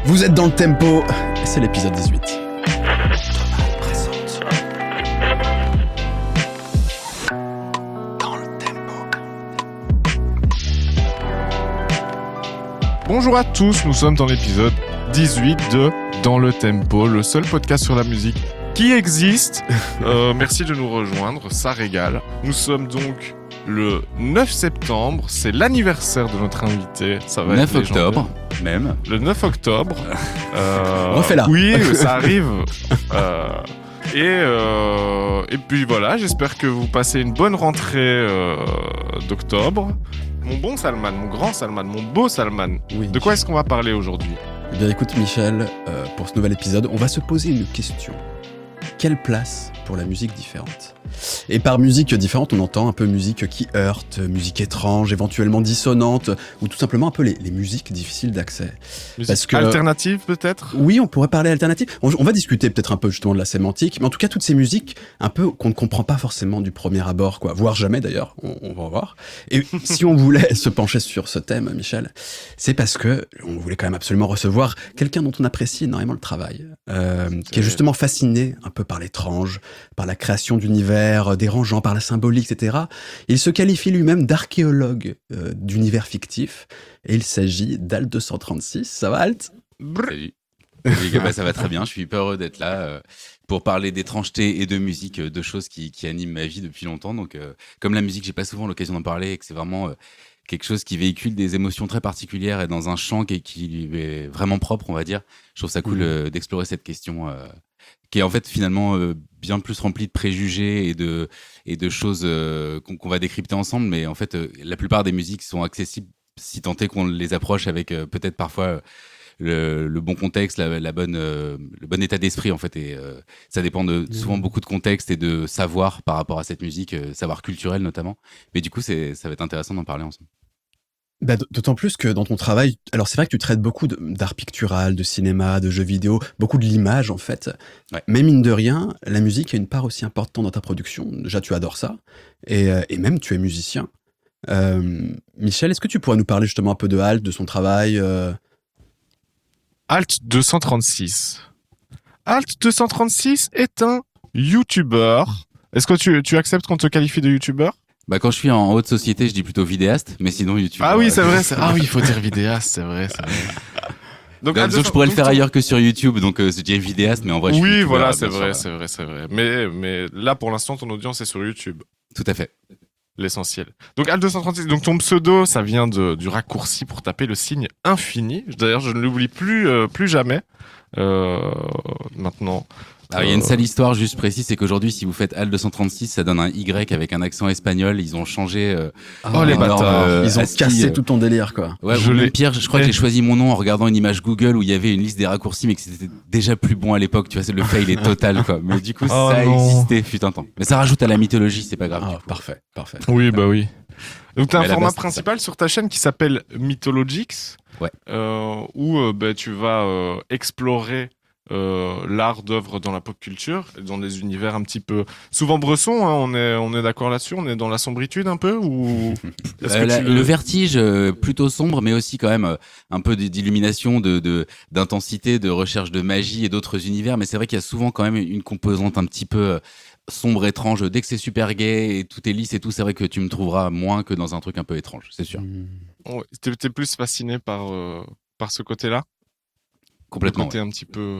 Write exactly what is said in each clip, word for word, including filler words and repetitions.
Vous êtes dans le tempo, et c'est l'épisode dix-huit. Dans le tempo. Bonjour à tous, nous sommes dans l'épisode dix-huit de Dans le tempo, le seul podcast sur la musique qui existe. Euh, merci de nous rejoindre, ça régale. Nous sommes donc le neuf septembre, c'est l'anniversaire de notre invité. Ça va neuf être octobre, même. Le neuf octobre. Euh, Refais-la. Oui, ça arrive. euh, et, euh, et puis voilà, j'espère que vous passez une bonne rentrée euh, d'octobre. Mon bon Salman, mon grand Salman, mon beau Salman. Oui. De quoi est-ce qu'on va parler aujourd'hui ? Eh bien écoute Michel, euh, pour ce nouvel épisode, on va se poser une question. Quelle place pour la musique différente ? Et par musique différente, on entend un peu musique qui heurte, musique étrange, éventuellement dissonante, ou tout simplement un peu les, les musiques difficiles d'accès. Musique Parce que- alternative peut-être ? Oui, on pourrait parler alternative. On, on va discuter peut-être un peu justement de la sémantique, mais en tout cas toutes ces musiques un peu qu'on ne comprend pas forcément du premier abord, quoi, voire jamais d'ailleurs. On, on va voir. Et si on voulait se pencher sur ce thème, Michel, c'est parce que on voulait quand même absolument recevoir quelqu'un dont on apprécie énormément le travail, euh, qui est justement fasciné un peu par l'étrange, par la création d'univers dérangeants, par la symbolique, et cetera. Il se qualifie lui-même d'archéologue euh, d'univers fictifs, et il s'agit d'Alt deux cent trente-six. Ça va, Alt ? Salut. Les gars, bah, ça va très bien, je suis hyper heureux d'être là euh, pour parler d'étrangeté et de musique, euh, deux choses qui, qui animent ma vie depuis longtemps. Donc, euh, comme la musique, j'ai pas souvent l'occasion d'en parler et que c'est vraiment euh, quelque chose qui véhicule des émotions très particulières et dans un champ qui, qui est vraiment propre, on va dire. Je trouve ça cool Mmh. euh, d'explorer cette question euh, qui est en fait finalement euh, bien plus remplie de préjugés et de, et de choses euh, qu'on, qu'on va décrypter ensemble. Mais en fait, euh, la plupart des musiques sont accessibles si tant est qu'on les approche avec euh, peut-être parfois... Euh, Le, le bon contexte, la, la bonne, euh, le bon état d'esprit en fait, et euh, ça dépend de souvent beaucoup de contexte et de savoir par rapport à cette musique, euh, savoir culturel notamment. Mais du coup, c'est, ça va être intéressant d'en parler ensemble. Bah, d- d'autant plus que dans ton travail, alors c'est vrai que tu traites beaucoup de- d'art pictural, de cinéma, de jeux vidéo, beaucoup de l'image en fait. Ouais. Mais mine de rien, la musique a une part aussi importante dans ta production. Déjà, tu adores ça, et, euh, et même tu es musicien. Euh, Michel, est-ce que tu pourrais nous parler justement un peu de Alt, de son travail euh... Alt deux cent trente-six. Alt deux cent trente-six est un YouTuber. Est-ce que tu, tu acceptes qu'on te qualifie de YouTuber ? Bah, quand je suis en haute société, je dis plutôt vidéaste, mais sinon YouTube. Ah oui, euh, c'est vrai. C'est... Ah oui, il faut dire vidéaste, c'est vrai. C'est vrai. Donc, Alt disons que je pourrais le donc, faire ton- ailleurs que sur YouTube, donc euh, je dis vidéaste, mais en vrai, je suis Oui, youtubeur, voilà, bien c'est sûr, vrai, euh, c'est vrai, c'est vrai. Mais, mais là, pour l'instant, ton audience est sur YouTube. Tout à fait. L'essentiel. Donc Alt deux cent trente-six, donc ton pseudo, ça vient de, du raccourci pour taper le signe infini. D'ailleurs, je ne l'oublie plus, euh, plus jamais. Euh, maintenant. Alors, il y a une Euh, sale histoire juste précise, c'est qu'aujourd'hui, si vous faites Alt deux cent trente-six, ça donne un Y avec un accent espagnol. Ils ont changé. Euh, Oh, les leur, bâtards. euh, Ils ont ASCII, cassé euh, tout ton délire, quoi. Ouais, Je ou même l'ai- pire, je crois que j'ai choisi mon nom en regardant une image Google où il y avait une liste des raccourcis, mais que c'était déjà plus bon à l'époque. Tu vois, c'est le fail est total, quoi. Mais du coup, Oh ça a non. existé, fut un temps. Mais ça rajoute à la mythologie, c'est pas grave. Ah, du coup. parfait, parfait. Oui, bah oui. Donc t'as un Mais à la format base, c'est principal sur ta chaîne qui s'appelle Mythologix, Ouais. euh, où euh, bah, tu vas euh, explorer euh, l'art d'œuvre dans la pop culture, dans des univers un petit peu souvent bressons. Hein, on est on est d'accord là-dessus. On est dans la sombritude un peu ou est-ce Euh, que la- tu le vertige, euh, plutôt sombre, mais aussi quand même euh, un peu d- d'illumination, de, de, d'intensité, de recherche de magie et d'autres univers. Mais c'est vrai qu'il y a souvent quand même une composante un petit peu euh, sombre, étrange. Dès que c'est super gay et tout est lisse et tout, c'est vrai que tu me trouveras moins que dans un truc un peu étrange, c'est sûr. Mmh. Ouais, t'es, t'es plus fasciné par euh, par ce côté-là, Complètement. le côté un petit peu. euh,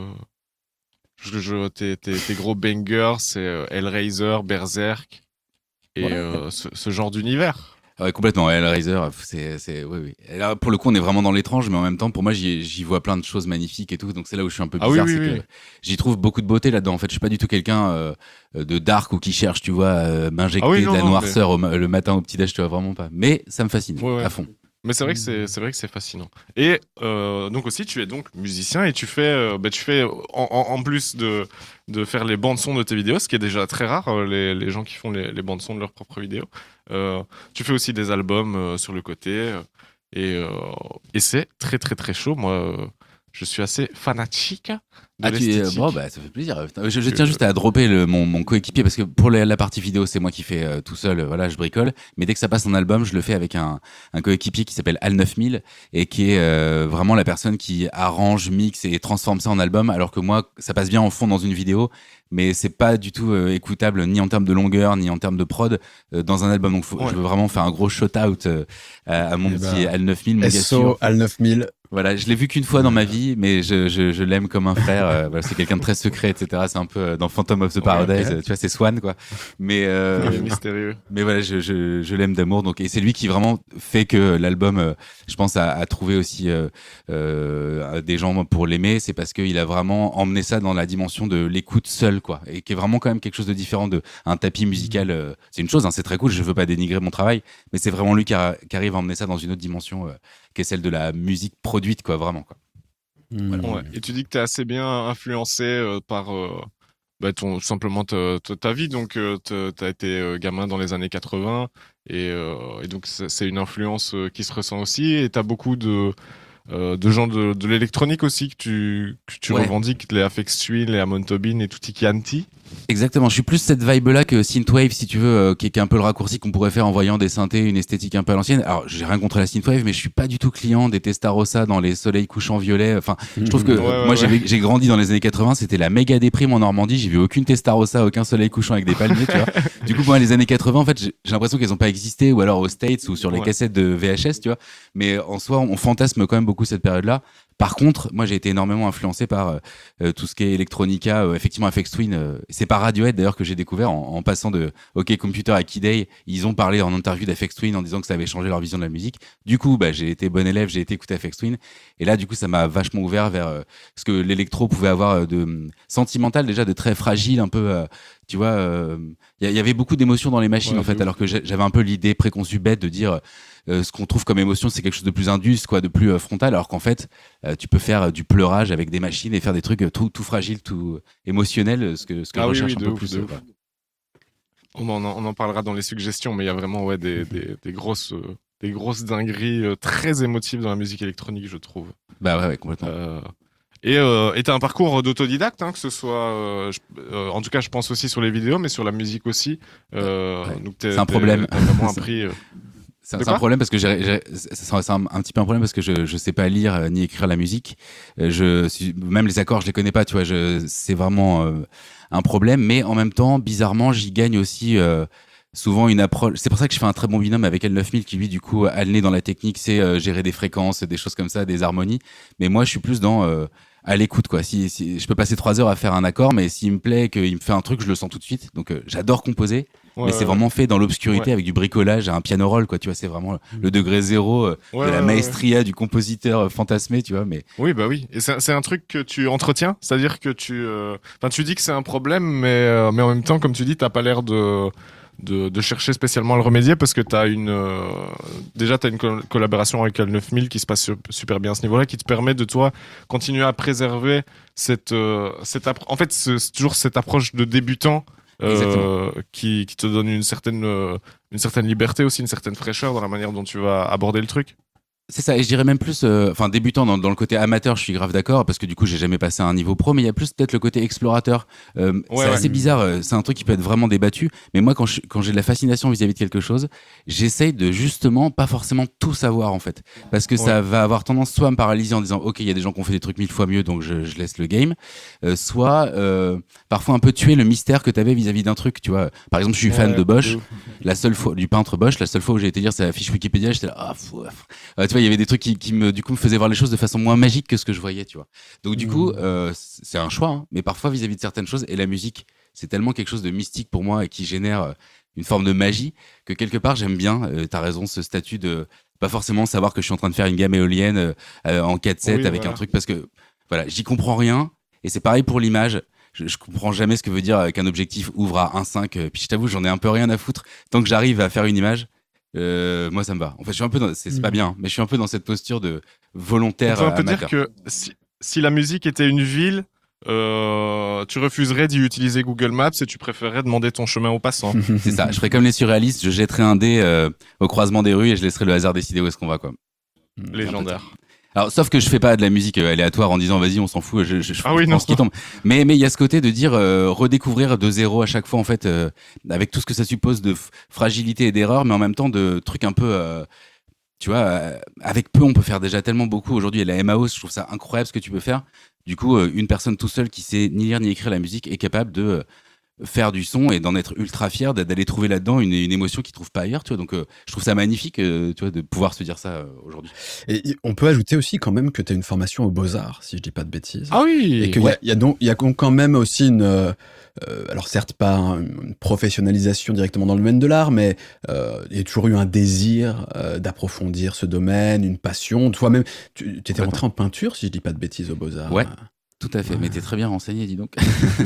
Je, je, tes, tes, tes gros bangers, c'est euh, Hellraiser, Berserk et Ouais. euh, ce, ce genre d'univers. Ouais, Ouais, complètement. Hellraiser, c'est, c'est, oui, oui. Et là, pour le coup, on est vraiment dans l'étrange, mais en même temps, pour moi, j'y, j'y vois plein de choses magnifiques et tout. Donc, c'est là où je suis un peu Ah oui, bizarre. oui, c'est oui. que j'y trouve beaucoup de beauté là-dedans. En fait, je suis pas du tout quelqu'un euh, de dark ou qui cherche, tu vois, euh, m'injecter Ah oui, non, de la non, noirceur au ma- le matin au petit-déj, tu vois, vraiment pas. Mais ça me fascine, Ouais, ouais. à fond. Mais c'est vrai que c'est, c'est vrai que c'est fascinant. Et euh, donc aussi, tu es donc musicien et tu fais, euh, bah, tu fais en, en, en plus de, de faire les bandes son de tes vidéos, ce qui est déjà très rare, euh, les, les gens qui font les, les bandes son de leurs propres vidéos. Euh, tu fais aussi des albums euh, sur le côté euh, et, euh, et c'est très très très chaud. Moi, euh, je suis assez fanatique de Ah, tu es... l'esthétique. Bon, bah, ça fait plaisir. Je, je tiens juste à dropper le, mon, mon coéquipier parce que pour la, la partie vidéo, c'est moi qui fais euh, tout seul. euh, Voilà, je bricole. Mais dès que ça passe en album, je le fais avec un, un coéquipier qui s'appelle Al neuf mille et qui est euh, vraiment la personne qui arrange, mixe et transforme ça en album. Alors que moi, ça passe bien en fond dans une vidéo, mais c'est pas du tout euh, écoutable ni en termes de longueur ni en termes de prod euh, dans un album. Donc, faut, Ouais. je veux vraiment faire un gros shout-out euh, à, à mon Eh petit ben, Al neuf mille, mon gars S O sûr. Al neuf mille. Voilà, je l'ai vu qu'une fois dans ma vie, mais je, je, je l'aime comme un frère. Euh, voilà, c'est quelqu'un de très secret, et cetera. C'est un peu euh, dans Phantom of the Paradise, ok. euh, tu vois, c'est Swan, quoi. Mais, euh, Il est mystérieux. mais voilà, je, je, je l'aime d'amour. Donc, et c'est lui qui vraiment fait que l'album, euh, je pense, a, a trouvé aussi euh, euh, des gens pour l'aimer. C'est parce qu'il a vraiment emmené ça dans la dimension de l'écoute seule, quoi, et qui est vraiment quand même quelque chose de différent de un tapis musical. Euh, c'est une chose, hein, c'est très cool. Je veux pas dénigrer mon travail, mais c'est vraiment lui qui, a, qui arrive à emmener ça dans une autre dimension, euh, qui est celle de la musique produite, quoi, vraiment, quoi. Mmh. Ouais. Et tu dis que tu es assez bien influencé euh, par euh, bah, ton, tout simplement ta, ta, ta vie. Donc, euh, tu as été euh, gamin dans les années quatre-vingts. Et, euh, et donc, c'est c'est une influence euh, qui se ressent aussi. Et tu as beaucoup de, euh, de gens de, de l'électronique aussi que tu, que tu Ouais. revendiques, les Aphex Twin, les Amon Tobin et Tutti Chianti. Exactement, je suis plus cette vibe-là que Synthwave, si tu veux, euh, qui, est, qui est un peu le raccourci qu'on pourrait faire en voyant des synthés, une esthétique un peu à l'ancienne. Alors, j'ai rien contre la Synthwave, mais je suis pas du tout client des Testarossa dans les soleils couchants violets. Enfin, je trouve que Ouais, ouais, moi, ouais. j'avais, j'ai grandi dans les années quatre-vingts, c'était la méga déprime en Normandie. J'ai vu aucune Testarossa, aucun soleil couchant avec des palmiers, tu vois. Du coup, moi, les années quatre-vingts, en fait, j'ai, j'ai l'impression qu'elles ont pas existé, ou alors aux States ou sur les Ouais. cassettes de V H S, tu vois. Mais en soi, on fantasme quand même beaucoup cette période-là. Par contre, moi, j'ai été énormément influencé par euh, euh, tout ce qui est electronica, euh, effectivement, Aphex Twin. Euh, c'est par Radiohead d'ailleurs que j'ai découvert en, en passant de OK Computer à Key Day. Ils ont parlé en interview d'Aphex Twin en disant que ça avait changé leur vision de la musique. Du coup, bah, j'ai été bon élève, j'ai été écouter Aphex Twin. Et là, du coup, ça m'a vachement ouvert vers euh, ce que l'électro pouvait avoir euh, de euh, sentimental, déjà de très fragile, un peu. Euh, tu vois, il euh, y, y avait beaucoup d'émotions dans les machines Ouais, en fait, de alors que j'avais un peu l'idée préconçue bête de dire euh, ce qu'on trouve comme émotion, c'est quelque chose de plus indus, quoi, de plus euh, frontal, alors qu'en fait, euh, tu peux faire euh, du pleurage avec des machines et faire des trucs euh, tout, tout fragiles, tout émotionnels, ce que, ce que Ah je oui, recherche oui, un de peu ouf, plus. de euh, ouf. voilà. On en, on en parlera dans les suggestions, mais il y a vraiment ouais, des, des, des, grosses, euh, des grosses dingueries euh, très émotives dans la musique électronique, je trouve. Bah ouais, ouais complètement. Euh, et euh, et t'as un parcours d'autodidacte, hein, que ce soit, euh, je- euh, en tout cas, je pense aussi sur les vidéos, mais sur la musique aussi. Euh, Ouais. donc t'es- C'est un t'es- problème. T'as vraiment appris. euh, C'est De c'est un quoi problème parce que j'ai, j'ai- c'est c'est un, un petit peu un problème parce que je je sais pas lire euh, ni écrire la musique. Euh, Je suis- même les accords je les connais pas, tu vois. Je c'est vraiment euh, un problème, mais en même temps bizarrement j'y gagne aussi euh, souvent une approche. C'est pour ça que je fais un très bon binôme avec L neuf mille qui lui du coup a le nez dans la technique, c'est euh, gérer des fréquences, des choses comme ça, des harmonies. Mais moi je suis plus dans euh, à l'écoute quoi. Si, si je peux passer trois heures à faire un accord, mais s'il me plaît, qu'il me fait un truc, je le sens tout de suite. Donc euh, j'adore composer. ouais, Mais c'est ouais, vraiment fait dans l'obscurité Ouais. avec du bricolage, un piano roll, quoi. Tu vois, c'est vraiment le degré zéro euh, ouais, de la ouais, maestria du compositeur euh, fantasmé, tu vois. Mais Oui, bah oui. Et c'est c'est un truc que tu entretiens, c'est-à-dire que tu, euh, enfin, tu dis que c'est un problème, mais euh, mais en même temps, comme tu dis, t'as pas l'air de de, de chercher spécialement à le remédier parce que t'as une euh, déjà t'as une co- collaboration avec L neuf mille qui se passe su- super bien à ce niveau-là, qui te permet de toi continuer à préserver cette euh, cette appro- en fait c'est c'est toujours cette approche de débutant. Euh, qui, qui te donne une certaine, euh, une certaine liberté aussi, une certaine fraîcheur dans la manière dont tu vas aborder le truc. c'est ça. Et je dirais même plus, euh, enfin, débutant dans, dans le côté amateur, je suis grave d'accord parce que du coup, j'ai jamais passé à un niveau pro, mais il y a plus peut-être le côté explorateur. Euh, Ouais, c'est ouais. assez bizarre. euh, C'est un truc qui peut être vraiment débattu. Mais moi, quand je- quand j'ai de la fascination vis-à-vis de quelque chose, j'essaye de justement pas forcément tout savoir en fait, parce que ça va avoir tendance soit à me paralyser en disant, ok, il y a des gens qui ont fait des trucs mille fois mieux, donc je, je laisse le game. Euh, soit euh, parfois un peu tuer le mystère que t'avais vis-à-vis d'un truc. Tu vois, par exemple, je suis fan Ouais, de Bosch. de ouf. La seule fois du peintre Bosch, la seule fois où j'ai été lire sa fiche Wikipédia, j'étais là, ah, fou, ah, fou. Euh, tu vois, il y avait des trucs qui, qui me, du coup, me faisaient voir les choses de façon moins magique que ce que je voyais, tu vois. Donc, du coup, euh, c'est un choix, hein, mais parfois vis-à-vis de certaines choses, et la musique, c'est tellement quelque chose de mystique pour moi et qui génère euh, une forme de magie que quelque part, j'aime bien, euh, t'as raison, ce statut de pas forcément savoir que je suis en train de faire une gamme éolienne euh, euh, en quatre sept Oui, avec voilà. un truc parce que, voilà, j'y comprends rien, et c'est pareil pour l'image. Je, je comprends jamais ce que veut dire qu'un objectif ouvre à un virgule cinq. euh, Puis je t'avoue, j'en ai un peu rien à foutre. Tant que j'arrive à faire une image, euh, moi ça me va. En fait, je suis un peu dans, c'est c'est pas bien, mais je suis un peu dans cette posture de On volontaire peut un peu amateur. dire que si, si la musique était une ville, euh, tu refuserais d'y utiliser Google Maps et tu préférerais demander ton chemin aux passants. C'est ça. Je ferais comme les surréalistes. Je jetterais un dé euh, au croisement des rues et je laisserais le hasard décider où est-ce qu'on va, quoi. Légendaire. Alors, sauf que je fais pas de la musique euh, aléatoire en disant vas-y, on s'en fout, je, je, je Ah oui, prends non. ce qui tombe. Mais mais il y a ce côté de dire euh, redécouvrir de zéro à chaque fois en fait, euh, avec tout ce que ça suppose de f- fragilité et d'erreur, mais en même temps de trucs un peu. Euh, tu vois, euh, avec peu, on peut faire déjà tellement beaucoup. Aujourd'hui, il y a la M A O, je trouve ça incroyable ce que tu peux faire. Du coup, euh, une personne tout seule qui sait ni lire ni écrire la musique est capable de euh, faire du son et d'en être ultra fier, d'a- d'aller trouver là-dedans une, une émotion qu'il trouve pas ailleurs. Tu vois, donc euh, je trouve ça magnifique, euh, tu vois, de pouvoir se dire ça euh, aujourd'hui. Et y- on peut ajouter aussi quand même que tu as une formation aux Beaux-Arts, si je dis pas de bêtises. Ah oui. Et qu'il y, Ouais. a- il y a donc il y a donc quand même aussi une euh, euh, alors certes pas un- une professionnalisation directement dans le domaine de l'art, mais euh, il y a toujours eu un désir euh, d'approfondir ce domaine, une passion. Toi-même, tu étais Complètement. rentré en peinture, si je dis pas de bêtises, aux Beaux-Arts. Ouais. Tout à fait, Ouais. mais t'es très bien renseigné, dis donc.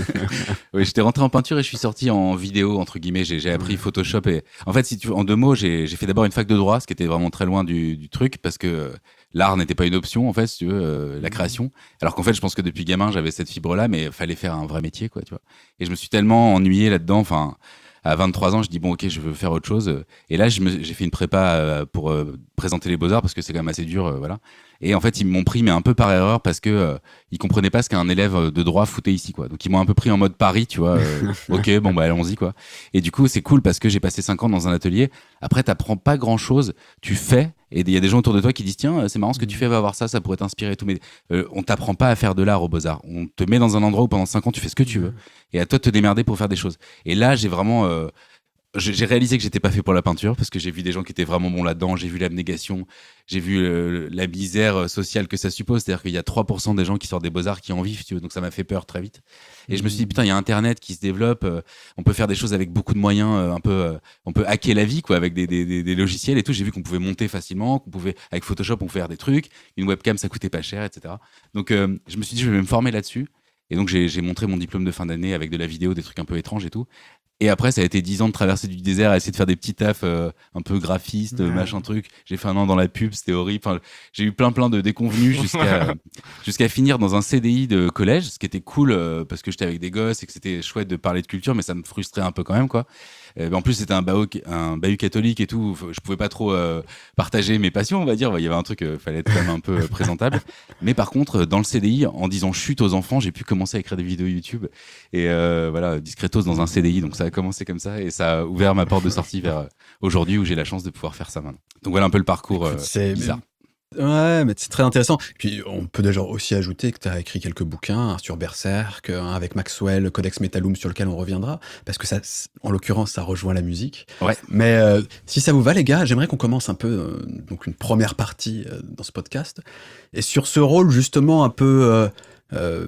Oui, j'étais rentré en peinture et je suis sorti en vidéo, entre guillemets. J'ai, j'ai appris Photoshop et, en fait, si tu veux, en deux mots, j'ai, j'ai fait d'abord une fac de droit, ce qui était vraiment très loin du, du truc, parce que euh, l'art n'était pas une option, en fait, si tu veux, euh, la création. Alors qu'en fait, je pense que depuis gamin, j'avais cette fibre-là, mais il fallait faire un vrai métier, quoi, tu vois. Et je me suis tellement ennuyé là-dedans, enfin, à vingt-trois ans, je dis bon, ok, je veux faire autre chose. Et là, je me, j'ai fait une prépa euh, pour euh, présenter les Beaux-Arts, parce que c'est quand même assez dur, euh, voilà. Et en fait, ils m'ont pris, mais un peu par erreur, parce que euh, ils comprenaient pas ce qu'un élève de droit foutait ici, quoi. Donc ils m'ont un peu pris en mode Paris, tu vois. euh, ok, bon bah allons-y, quoi. Et du coup, c'est cool parce que j'ai passé cinq ans dans un atelier. Après, t'apprends pas grand-chose, tu fais, et il y a des gens autour de toi qui disent tiens, c'est marrant ce que tu fais, va voir ça, ça pourrait t'inspirer et tout. Mais euh, on t'apprend pas à faire de l'art aux Beaux-Arts. On te met dans un endroit où pendant cinq ans tu fais ce que tu veux, et à toi de te démerder pour faire des choses. Et là, j'ai vraiment euh, j'ai j'ai réalisé que j'étais pas fait pour la peinture parce que j'ai vu des gens qui étaient vraiment bons là-dedans, j'ai vu l'abnégation, j'ai vu euh, la misère sociale que ça suppose, c'est-à-dire qu'il y a trois pour cent des gens qui sortent des Beaux-Arts qui en vivent, tu vois, donc ça m'a fait peur très vite. Et je me suis dit putain, il y a internet qui se développe, euh, on peut faire des choses avec beaucoup de moyens, euh, un peu euh, on peut hacker la vie quoi avec des, des, des, des logiciels et tout, j'ai vu qu'on pouvait monter facilement, qu'on pouvait avec Photoshop on pouvait faire des trucs, une webcam ça coûtait pas cher, et cetera. Donc euh, je me suis dit je vais me former là-dessus. Et donc j'ai j'ai montré mon diplôme de fin d'année avec de la vidéo, des trucs un peu étranges et tout. Et après, ça a été dix ans de traverser du désert à essayer de faire des petits tafs euh, un peu graphistes, Ouais. machin truc. J'ai fait un an dans la pub, c'était horrible. Enfin, j'ai eu plein plein de déconvenues jusqu'à jusqu'à finir dans un C D I de collège, ce qui était cool euh, parce que j'étais avec des gosses et que c'était chouette de parler de culture, mais ça me frustrait un peu quand même quoi. Euh, en plus, c'était un bahut, un bahut catholique et tout. Je pouvais pas trop euh, partager mes passions, on va dire. Il y avait un truc, euh, fallait être quand même un peu euh, présentable. Mais par contre, dans le C D I, en disant chute aux enfants, j'ai pu commencer à écrire des vidéos YouTube et euh, voilà, discretos dans un C D I. Donc ça a commencé comme ça et ça a ouvert ma porte de sortie vers euh, aujourd'hui où j'ai la chance de pouvoir faire ça maintenant. Donc voilà un peu le parcours euh, Écoute, c'est bizarre. Ouais, mais c'est très intéressant. Puis on peut déjà aussi ajouter que tu as écrit quelques bouquins, un sur Berserk, un avec Maxwell, Codex Metallum sur lequel on reviendra, parce que ça, en l'occurrence, ça rejoint la musique. Ouais. Mais euh, si ça vous va, les gars, j'aimerais qu'on commence un peu euh, donc une première partie euh, dans ce podcast, et sur ce rôle justement un peu euh, euh,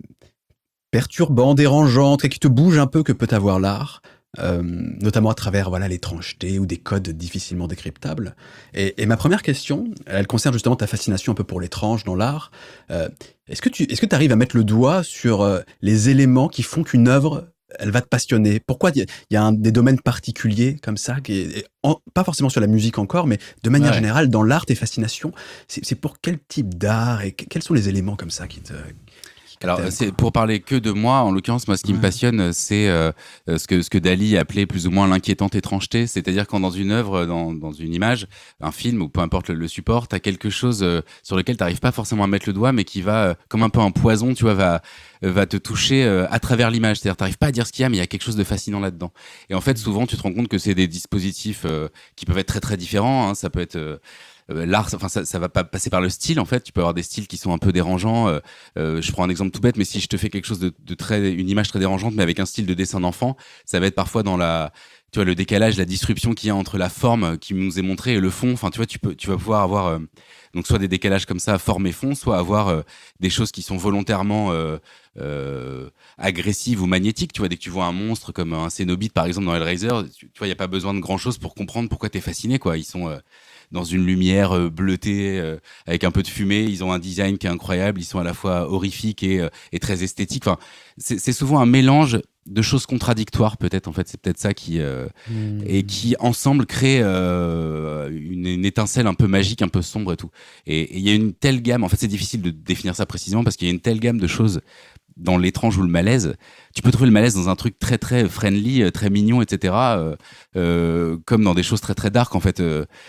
perturbant, dérangeant, qui te bouge un peu que peut avoir l'art. Euh, notamment à travers voilà l'étrangeté ou des codes difficilement décryptables. Et, et ma première question, elle concerne justement ta fascination un peu pour l'étrange dans l'art. Euh, est-ce que tu est-ce que tu arrives à mettre le doigt sur euh, les éléments qui font qu'une œuvre elle va te passionner? Pourquoi il y, a- il y a un, des domaines particuliers comme ça, qui est, et en- pas forcément sur la musique encore, mais de manière Ouais. générale dans l'art, tes fascinations, c'est, c'est pour quel type d'art et que- quels sont les éléments comme ça qui te qui Alors, t'aiment, c'est quoi? pour parler que de moi, en l'occurrence, moi, ce qui Ouais. me passionne, c'est euh, euh, ce que ce que Dali appelait plus ou moins l'inquiétante étrangeté, c'est-à-dire quand dans une œuvre, dans dans une image, un film ou peu importe le, le support, t'as quelque chose euh, sur lequel t'arrives pas forcément à mettre le doigt, mais qui va euh, comme un peu un poison, tu vois, va euh, va te toucher euh, à travers l'image. C'est-à-dire, t'arrives pas à dire ce qu'il y a, mais il y a quelque chose de fascinant là-dedans. Et en fait, souvent, tu te rends compte que c'est des dispositifs euh, qui peuvent être très très différents. Hein. Ça peut être euh, euh, l'art, enfin ça, ça va pas passer par le style en fait. Tu peux avoir des styles qui sont un peu dérangeants. Euh, euh, je prends un exemple tout bête, mais si je te fais quelque chose de, de très, une image très dérangeante, mais avec un style de dessin d'enfant, ça va être parfois dans la, tu vois, le décalage, la disruption qu'il y a entre la forme qui nous est montrée et le fond. Enfin, tu vois, tu peux, tu vas pouvoir avoir euh, donc soit des décalages comme ça, forme et fond, soit avoir euh, des choses qui sont volontairement euh, euh, agressives ou magnétiques. Tu vois, dès que tu vois un monstre comme un Cénobite par exemple dans Hellraiser, tu, tu vois, il y a pas besoin de grand chose pour comprendre pourquoi t'es fasciné, quoi. Ils sont euh, dans une lumière euh, bleutée euh, avec un peu de fumée. Ils ont un design qui est incroyable. Ils sont à la fois horrifiques et, euh, et très esthétiques. Enfin, c'est, c'est souvent un mélange de choses contradictoires, peut-être. En fait, c'est peut-être ça qui euh, et qui ensemble crée euh, une, une étincelle un peu magique, un peu sombre et tout. Et il y a une telle gamme. En fait, c'est difficile de définir ça précisément parce qu'il y a une telle gamme de choses dans l'étrange ou le malaise. Tu peux trouver le malaise dans un truc très très friendly, très mignon, et cetera. Euh, euh, comme dans des choses très très dark en fait. Euh,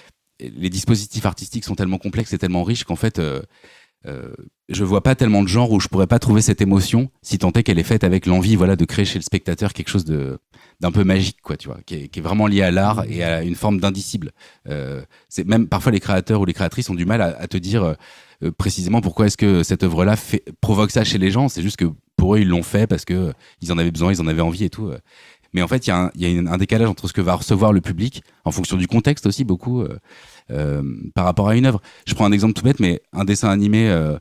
les dispositifs artistiques sont tellement complexes et tellement riches qu'en fait, euh, euh, je vois pas tellement de genres où je pourrais pas trouver cette émotion, si tant est qu'elle est faite avec l'envie, voilà, de créer chez le spectateur quelque chose de d'un peu magique, quoi, tu vois, qui est, qui est vraiment lié à l'art et à une forme d'indicible. Euh, c'est même parfois les créateurs ou les créatrices ont du mal à, à te dire euh, précisément pourquoi est-ce que cette œuvre-là fait, provoque ça chez les gens. C'est juste que pour eux, ils l'ont fait parce que ils en avaient besoin, ils en avaient envie et tout. Mais en fait, il y a, un, y a une, un décalage entre ce que va recevoir le public, en fonction du contexte aussi, beaucoup, euh, euh, par rapport à une œuvre. Je prends un exemple tout bête, mais un dessin animé euh,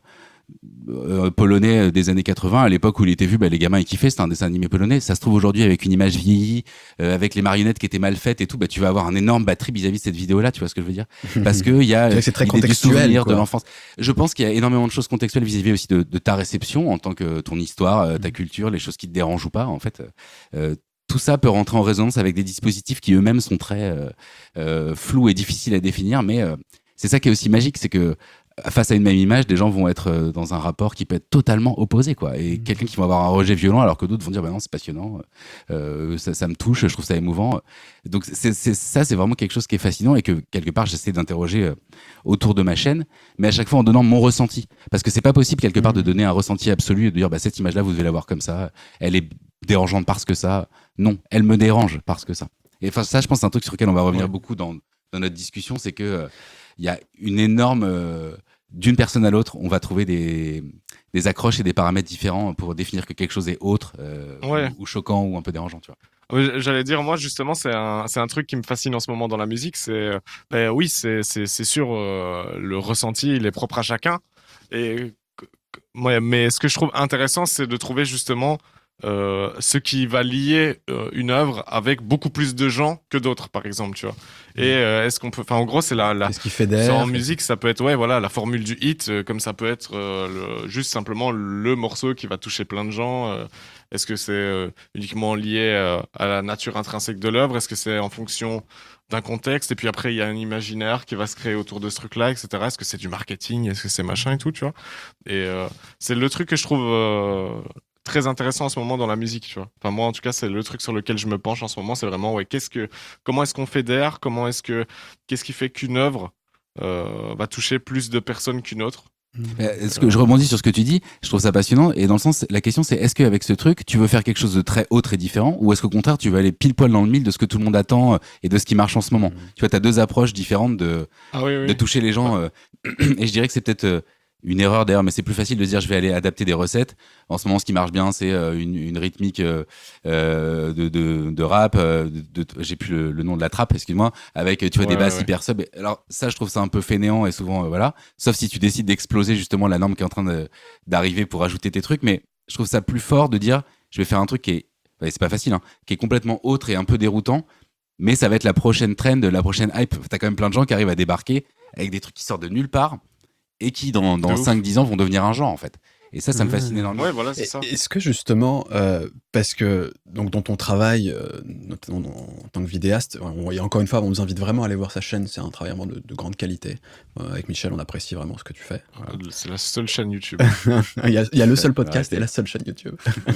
euh, polonais des années quatre-vingts, à l'époque où il était vu, bah, les gamins ils kiffaient, c'était un dessin animé polonais. Ça se trouve aujourd'hui avec une image vieillie, euh, avec les marionnettes qui étaient mal faites et tout, bah, tu vas avoir un énorme batterie vis-à-vis de cette vidéo-là, tu vois ce que je veux dire? Parce qu'il y a c'est très l'idée du contextuel, souvenir quoi. de l'enfance. Je pense qu'il y a énormément de choses contextuelles vis-à-vis aussi de, de ta réception en tant que ton histoire, euh, ta culture, les choses qui te dérangent ou pas, en fait. Euh, tout ça peut rentrer en résonance avec des dispositifs qui eux-mêmes sont très euh, euh, flous et difficiles à définir, mais euh, c'est ça qui est aussi magique, c'est que face à une même image, des gens vont être euh, dans un rapport qui peut être totalement opposé, quoi. Et mmh. quelqu'un qui va avoir un rejet violent, alors que d'autres vont dire bah non, c'est passionnant, euh, ça, ça me touche, je trouve ça émouvant. Donc c'est, c'est ça, c'est vraiment quelque chose qui est fascinant et que quelque part j'essaie d'interroger euh, autour de ma chaîne, mais à chaque fois en donnant mon ressenti, parce que c'est pas possible quelque part de donner un ressenti absolu et de dire bah cette image-là vous devez la voir comme ça, elle est dérangeante parce que ça. Non, elle me dérange parce que ça. Et enfin ça, je pense, c'est un truc sur lequel on va revenir ouais. beaucoup dans dans notre discussion, c'est que euh, il y a une énorme euh, d'une personne à l'autre, on va trouver des, des accroches et des paramètres différents pour définir que quelque chose est autre, euh, ouais. ou, ou choquant ou un peu dérangeant, tu vois. J'allais dire, moi, justement, c'est un, c'est un truc qui me fascine en ce moment dans la musique. C'est, ben oui, c'est, c'est, c'est sûr, euh, le ressenti, il est propre à chacun. Et, ouais, mais ce que je trouve intéressant, c'est de trouver justement Euh, ce qui va lier euh, une œuvre avec beaucoup plus de gens que d'autres, par exemple, tu vois. Et euh, est-ce qu'on peut, enfin, en gros, c'est la, la. Qu'est-ce qui fédère en musique, ça peut être, ouais, voilà, la formule du hit, euh, comme ça peut être euh, le, juste simplement le morceau qui va toucher plein de gens. Euh, est-ce que c'est euh, uniquement lié euh, à la nature intrinsèque de l'œuvre? Est-ce que c'est en fonction d'un contexte? Et puis après, il y a un imaginaire qui va se créer autour de ce truc-là, et cetera. Est-ce que c'est du marketing? Est-ce que c'est machin et tout, tu vois? Et euh, c'est le truc que je trouve euh, très intéressant en ce moment dans la musique, tu vois. Enfin, moi, en tout cas, c'est le truc sur lequel je me penche en ce moment. C'est vraiment, ouais, qu'est-ce que, comment est-ce qu'on fédère? Comment est-ce que, qu'est-ce qui fait qu'une œuvre euh, va toucher plus de personnes qu'une autre? Est-ce que je rebondis sur ce que tu dis, je trouve ça passionnant, et dans le sens, la question c'est est-ce qu'avec ce truc, tu veux faire quelque chose de très haut, très différent, ou est-ce qu'au contraire, tu veux aller pile poil dans le mille de ce que tout le monde attend et de ce qui marche en ce moment? Mmh. Tu vois, t'as deux approches différentes de, ah oui, oui. de toucher les gens, ouais. euh, et je dirais que c'est peut-être euh, une erreur d'ailleurs, mais c'est plus facile de dire je vais aller adapter des recettes. En ce moment, ce qui marche bien, c'est euh, une, une rythmique euh, euh, de, de, de rap, euh, de, de, j'ai plus le, le nom de la trappe, excuse-moi, avec tu vois ouais, des basses ouais. hyper sub. Alors ça, je trouve ça un peu fainéant et souvent euh, voilà. Sauf si tu décides d'exploser justement la norme qui est en train de, d'arriver pour ajouter tes trucs. Mais je trouve ça plus fort de dire je vais faire un truc qui est, ouais, c'est pas facile, hein, qui est complètement autre et un peu déroutant. Mais ça va être la prochaine trend, la prochaine hype. T'as quand même plein de gens qui arrivent à débarquer avec des trucs qui sortent de nulle part. Et qui, dans, dans cinq dix ans, vont devenir un genre, en fait. Et ça, ça me fascine énormément. Ouais, voilà, c'est ça. Est-ce que, justement, euh, parce que donc, dans ton travail, euh, notamment en tant que vidéaste, on, et encore une fois, on nous invite vraiment à aller voir sa chaîne, c'est un travail vraiment de, de grande qualité. Euh, avec Michel, on apprécie vraiment ce que tu fais. Voilà. C'est la seule chaîne YouTube. il, y a, il y a le seul podcast et la seule chaîne YouTube.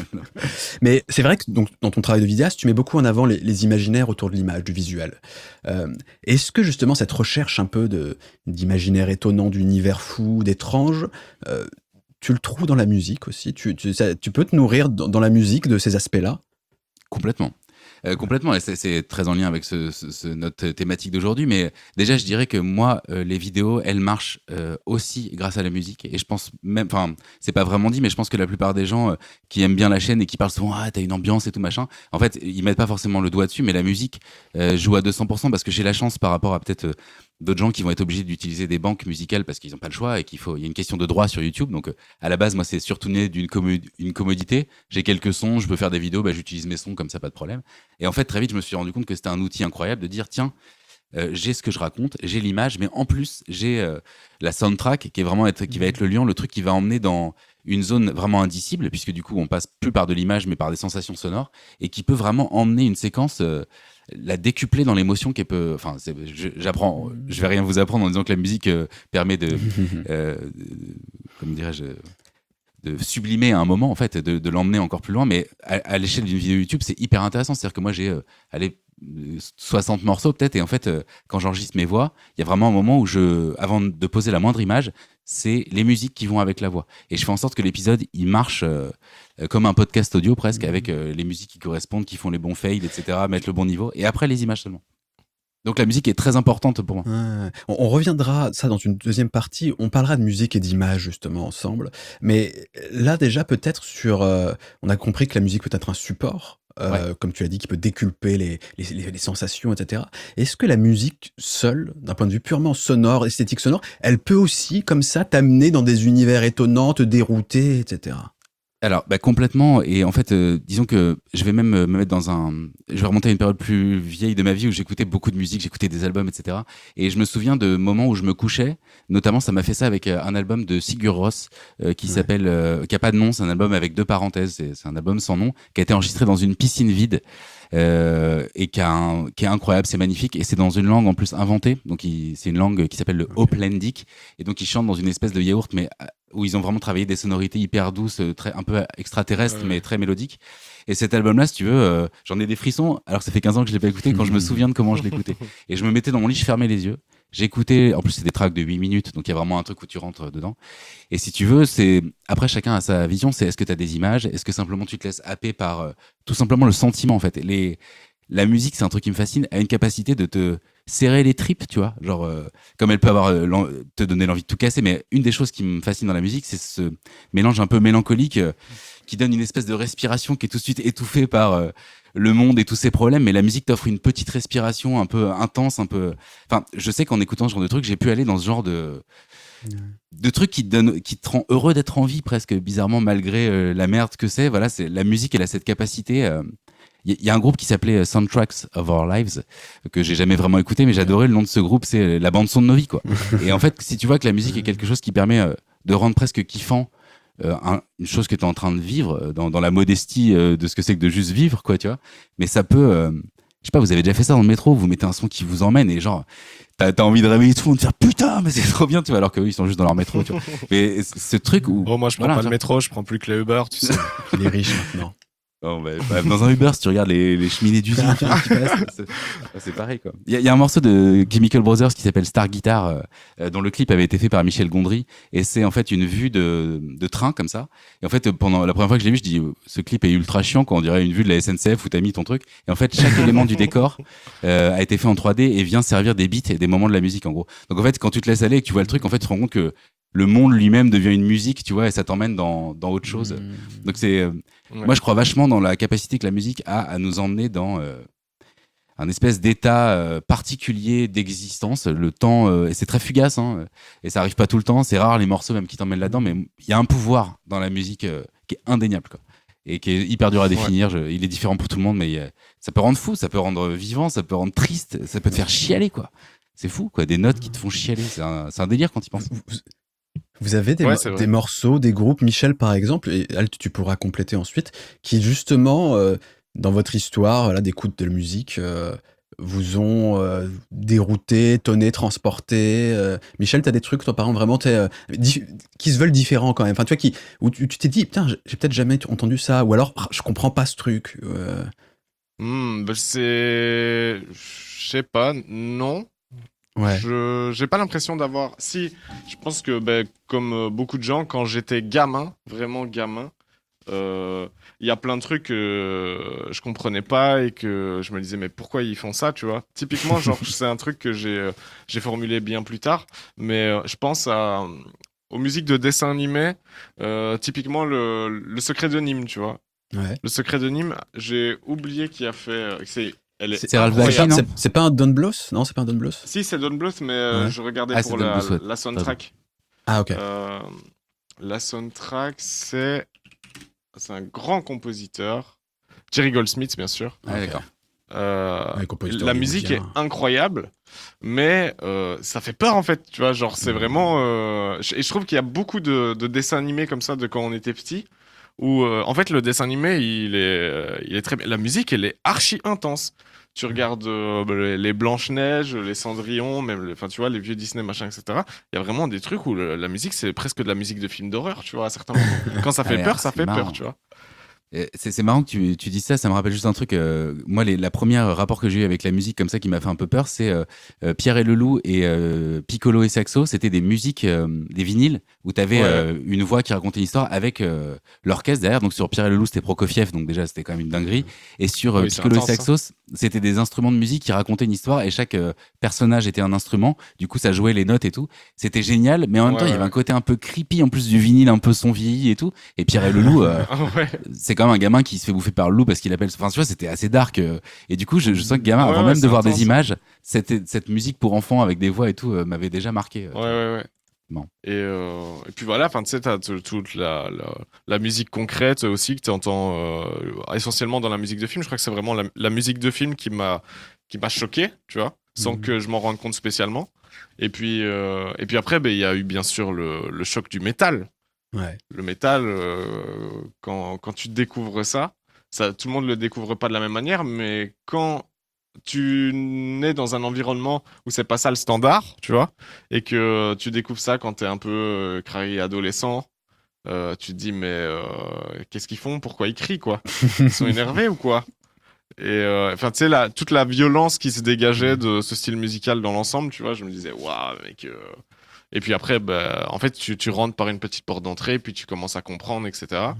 Mais c'est vrai que donc, dans ton travail de vidéaste, tu mets beaucoup en avant les, les imaginaires autour de l'image, du visuel. Euh, est-ce que, justement, cette recherche un peu de, d'imaginaire étonnant, d'univers fou, d'étrange, euh, tu le trouves dans la musique aussi? Tu, tu, ça, tu peux te nourrir dans, dans la musique de ces aspects-là? Complètement. Euh, complètement, et c'est, c'est très en lien avec ce, ce, ce, notre thématique d'aujourd'hui, mais déjà je dirais que moi, euh, les vidéos, elles marchent euh, aussi grâce à la musique, et je pense même, enfin, c'est pas vraiment dit, mais je pense que la plupart des gens euh, qui aiment bien la chaîne et qui parlent souvent, ah, t'as une ambiance et tout machin, en fait, ils mettent pas forcément le doigt dessus, mais la musique euh, joue à deux cents pour cent parce que j'ai la chance par rapport à peut-être... Euh, d'autres gens qui vont être obligés d'utiliser des banques musicales parce qu'ils n'ont pas le choix et qu'il faut, il y a une question de droit sur YouTube. Donc, euh, à la base, moi, c'est surtout né d'une commode, une commodité. J'ai quelques sons, je peux faire des vidéos, bah, j'utilise mes sons comme ça, pas de problème. Et en fait, très vite, je me suis rendu compte que c'était un outil incroyable de dire, tiens, euh, j'ai ce que je raconte, j'ai l'image, mais en plus, j'ai euh, la soundtrack qui est vraiment être, qui va être le lion, le truc qui va emmener dans une zone vraiment indicible, puisque du coup, on passe plus par de l'image, mais par des sensations sonores, et qui peut vraiment emmener une séquence, euh, la décupler dans l'émotion qu'elle peut. Enfin, c'est, je, j'apprends, je vais rien vous apprendre en disant que la musique euh, permet de, euh, de, comment dirais-je, de sublimer à un moment, en fait, de, de l'emmener encore plus loin. Mais à, à l'échelle d'une vidéo YouTube, c'est hyper intéressant. C'est-à-dire que moi, j'ai, euh, allez, soixante morceaux peut-être. Et en fait, euh, quand j'enregistre mes voix, il y a vraiment un moment où je, avant de poser la moindre image, c'est les musiques qui vont avec la voix. Et je fais en sorte que l'épisode, il marche euh, euh, comme un podcast audio presque, mmh. avec euh, les musiques qui correspondent, qui font les bons fades, et cetera, mettre le bon niveau. Et après, les images seulement. Donc la musique est très importante pour moi. Ouais. On, on reviendra ça dans une deuxième partie. On parlera de musique et d'image justement ensemble. Mais là déjà peut-être sur, euh, on a compris que la musique peut être un support, euh, ouais. comme tu l'as dit, qui peut déculper les, les, les, les sensations, et cetera. Est-ce que la musique seule, d'un point de vue purement sonore, esthétique sonore, elle peut aussi comme ça t'amener dans des univers étonnants, te dérouter, et cetera. Alors, bah, complètement. Et en fait, euh, disons que je vais même me mettre dans un... Je vais remonter à une période plus vieille de ma vie où j'écoutais beaucoup de musique, j'écoutais des albums, et cetera. Et je me souviens de moments où je me couchais. Notamment, ça m'a fait ça avec un album de Sigur Rós euh, qui ouais. s'appelle... Euh, qui n'a pas de nom, c'est un album avec deux parenthèses. C'est, c'est un album sans nom qui a été enregistré dans une piscine vide. Euh, et qui, a un, qui est incroyable, c'est magnifique. Et c'est dans une langue en plus inventée. Donc, il, c'est une langue qui s'appelle le okay. Oplandic. Et donc, ils chantent dans une espèce de yaourt, mais... où ils ont vraiment travaillé des sonorités hyper douces, très, un peu extraterrestres, ouais. mais très mélodiques. Et cet album-là, si tu veux, euh, j'en ai des frissons, alors que ça fait quinze ans que je l'ai pas écouté, quand je me souviens de comment je l'écoutais. Et je me mettais dans mon lit, je fermais les yeux, j'écoutais, en plus c'est des tracks de huit minutes, donc il y a vraiment un truc où tu rentres dedans. Et si tu veux, c'est, après chacun a sa vision, c'est est-ce que tu as des images, est-ce que simplement tu te laisses happer par euh, tout simplement le sentiment en fait. Les... La musique, c'est un truc qui me fascine, a une capacité de te serrer les tripes, tu vois, genre euh, comme elle peut avoir euh, te donner l'envie de tout casser. Mais une des choses qui me fascine dans la musique, c'est ce mélange un peu mélancolique euh, qui donne une espèce de respiration qui est tout de suite étouffée par euh, le monde et tous ses problèmes. Mais la musique t'offre une petite respiration un peu intense, un peu. Enfin, je sais qu'en écoutant ce genre de trucs, j'ai pu aller dans ce genre de de trucs qui te donnent, qui te rend heureux d'être en vie presque bizarrement malgré euh, la merde que c'est. Voilà, c'est la musique, elle a cette capacité. Euh, Il y a un groupe qui s'appelait Soundtracks of Our Lives, que j'ai jamais vraiment écouté, mais j'adorais le nom de ce groupe, c'est la bande-son de nos vies, quoi. Et en fait, si tu vois que la musique est quelque chose qui permet euh, de rendre presque kiffant euh, un, une chose que tu es en train de vivre, dans, dans la modestie euh, de ce que c'est que de juste vivre, quoi, tu vois. Mais ça peut... Euh, je sais pas, vous avez déjà fait ça dans le métro, vous mettez un son qui vous emmène et genre... T'as, t'as envie de réveiller tout le monde, de faire putain, mais c'est trop bien, tu vois, alors qu'eux, ils sont juste dans leur métro, tu vois. Mais ce truc où... Bon, moi, je prends voilà, pas le métro, je prends plus que les Uber, tu sais. Les riches, maintenant. Bon, bah, bah, dans un Uber, si tu regardes les, les cheminées d'usine qui passent, c'est, c'est pareil, quoi. Il y, y a un morceau de Chemical Brothers qui s'appelle Star Guitar, euh, dont le clip avait été fait par Michel Gondry, et c'est en fait une vue de, de train comme ça. Et en fait, pendant la première fois que je l'ai vu, je dis, ce clip est ultra chiant, quoi. On dirait une vue de la S N C F où t'as mis ton truc. Et en fait, chaque élément du décor euh, a été fait en trois D et vient servir des beats et des moments de la musique, en gros. Donc en fait, quand tu te laisses aller et que tu vois le truc, en fait, tu te rends compte que le monde lui-même devient une musique, tu vois, et ça t'emmène dans, dans autre chose. Mmh. Donc c'est, euh, ouais. Moi je crois vachement dans la capacité que la musique a à nous emmener dans euh, un espèce d'état euh, particulier d'existence. Le temps, euh, et c'est très fugace, hein, et ça arrive pas tout le temps. C'est rare les morceaux même qui t'emmènent là-dedans, mais il y a un pouvoir dans la musique euh, qui est indéniable, quoi, et qui est hyper dur à définir. Ouais. Je, il est différent pour tout le monde, mais a, ça peut rendre fou, ça peut rendre vivant, ça peut rendre triste, ça peut te faire chialer, quoi. C'est fou, quoi, des notes qui te font chialer. C'est un, c'est un délire quand tu y penses. Vous avez des, ouais, mo- des morceaux, des groupes, Michel par exemple, et Alt, tu pourras compléter ensuite, qui justement, euh, dans votre histoire là, d'écoute de musique, euh, vous ont euh, dérouté, tonné, transporté. Euh. Michel, t'as des trucs, toi par exemple, vraiment, t'es, euh, dif- qui se veulent différents quand même. Enfin, tu vois, qui, où tu, tu t'es dit, putain, j'ai peut-être jamais entendu ça, ou alors, je comprends pas ce truc. Euh. Mmh, bah c'est... Je sais pas, non. Ouais. Je j'ai pas l'impression d'avoir. Si, je pense que ben, comme euh, beaucoup de gens, quand j'étais gamin, vraiment gamin, il euh, y a plein de trucs que euh, je comprenais pas et que je me disais mais pourquoi ils font ça, tu vois. Typiquement, genre c'est un truc que j'ai euh, j'ai formulé bien plus tard, mais euh, je pense à aux musiques de dessins animés, euh, typiquement le le secret de Nîmes, tu vois. Ouais. Le secret de Nîmes, j'ai oublié qui a fait. Euh, c'est Elle est c'est Ralph Bakshi, non? C'est, c'est pas un Don Bluth? Non, c'est pas un Don Bluth? Si, c'est Don Bluth, mais euh, ouais. je regardais ah, pour la, Bluth, la soundtrack. Ah, ok. Euh, la soundtrack, c'est... c'est un grand compositeur. Jerry Goldsmith, bien sûr. Ah, d'accord. Euh, ouais, la musique est incroyable, mais euh, ça fait peur, en fait. Tu vois, genre, c'est mmh. vraiment... Euh, et je trouve qu'il y a beaucoup de, de dessins animés comme ça de quand on était petit, où, euh, en fait, le dessin animé, il est, euh, il est très bien. La musique, elle est archi intense. Tu regardes euh, les Blanche-Neige, les Cendrillon, même, enfin, tu vois, les vieux Disney, machin, et cetera. Il y a vraiment des trucs où le, la musique, c'est presque de la musique de film d'horreur, tu vois, à certains moments. Quand ça fait peur, ça fait marrant. Peur, tu vois. Euh, C'est c'est marrant que tu, tu dis ça, ça me rappelle juste un truc. Euh, moi, les, la première rapport que j'ai eu avec la musique comme ça qui m'a fait un peu peur, c'est euh, euh, Pierre et le Loup et euh, Piccolo et Saxo. C'était des musiques, euh, des vinyles où tu avais Ouais. euh, une voix qui racontait une histoire avec euh, l'orchestre derrière. Donc sur Pierre et le Loup, c'était Prokofiev, donc déjà c'était quand même une dinguerie. Et sur euh, Oui, c'est Piccolo et intense, Saxo, c'était des instruments de musique qui racontaient une histoire et chaque euh, personnage était un instrument. Du coup, ça jouait les notes et tout. C'était génial, mais en même Ouais, temps, il y avait ouais. un côté un peu creepy en plus du vinyle, un peu son vieilli et tout. Et Pierre et le Loup. euh, Ah ouais. c'est quand même un gamin qui se fait bouffer par le loup parce qu'il appelle. Enfin, tu vois, c'était assez dark. euh, Et du coup, je, je sens que gamin, Ouais, avant ouais, même de c'est voir intense. des images, cette, cette musique pour enfants avec des voix et tout euh, m'avait déjà marqué. euh, Ouais, ouais, ouais. Bon. Et, euh, et puis voilà, enfin, tu sais, t'as t- toute la, la, la musique concrète aussi que tu entends euh, essentiellement dans la musique de film. Je crois que c'est vraiment la, la musique de film qui m'a qui m'a choqué, tu vois, sans Mhm. que je m'en rende compte spécialement. Et puis, euh, et puis après, ben, il y a eu bien sûr le, le choc du métal. Ouais. Le métal, euh, quand, quand tu découvres ça, ça, tout le monde le découvre pas de la même manière, mais quand tu nais dans un environnement où c'est pas ça le standard, tu vois, et que tu découvres ça quand t'es un peu euh, craqué adolescent, euh, tu te dis mais euh, qu'est-ce qu'ils font? Pourquoi ils crient quoi? Ils sont énervés ou quoi? Et euh, enfin tu sais la toute la violence qui se dégageait de ce style musical dans l'ensemble, tu vois, je me disais waouh mec. euh. Et puis après, bah, en fait, tu, tu rentres par une petite porte d'entrée, puis tu commences à comprendre, et cetera.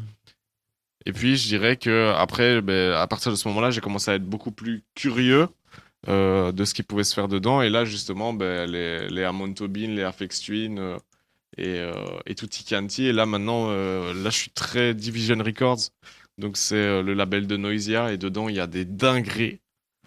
Et puis, je dirais que après, ben, à partir de ce moment-là, j'ai commencé à être beaucoup plus curieux euh, de ce qui pouvait se faire dedans. Et là, justement, ben, les, les Amon Tobin, les Aphex Twin euh, et, euh, et Tutti Quanti. Et là, maintenant, euh, là, je suis très Division Records. Donc, c'est euh, le label de Noisia. Et dedans, il y a des dingueries.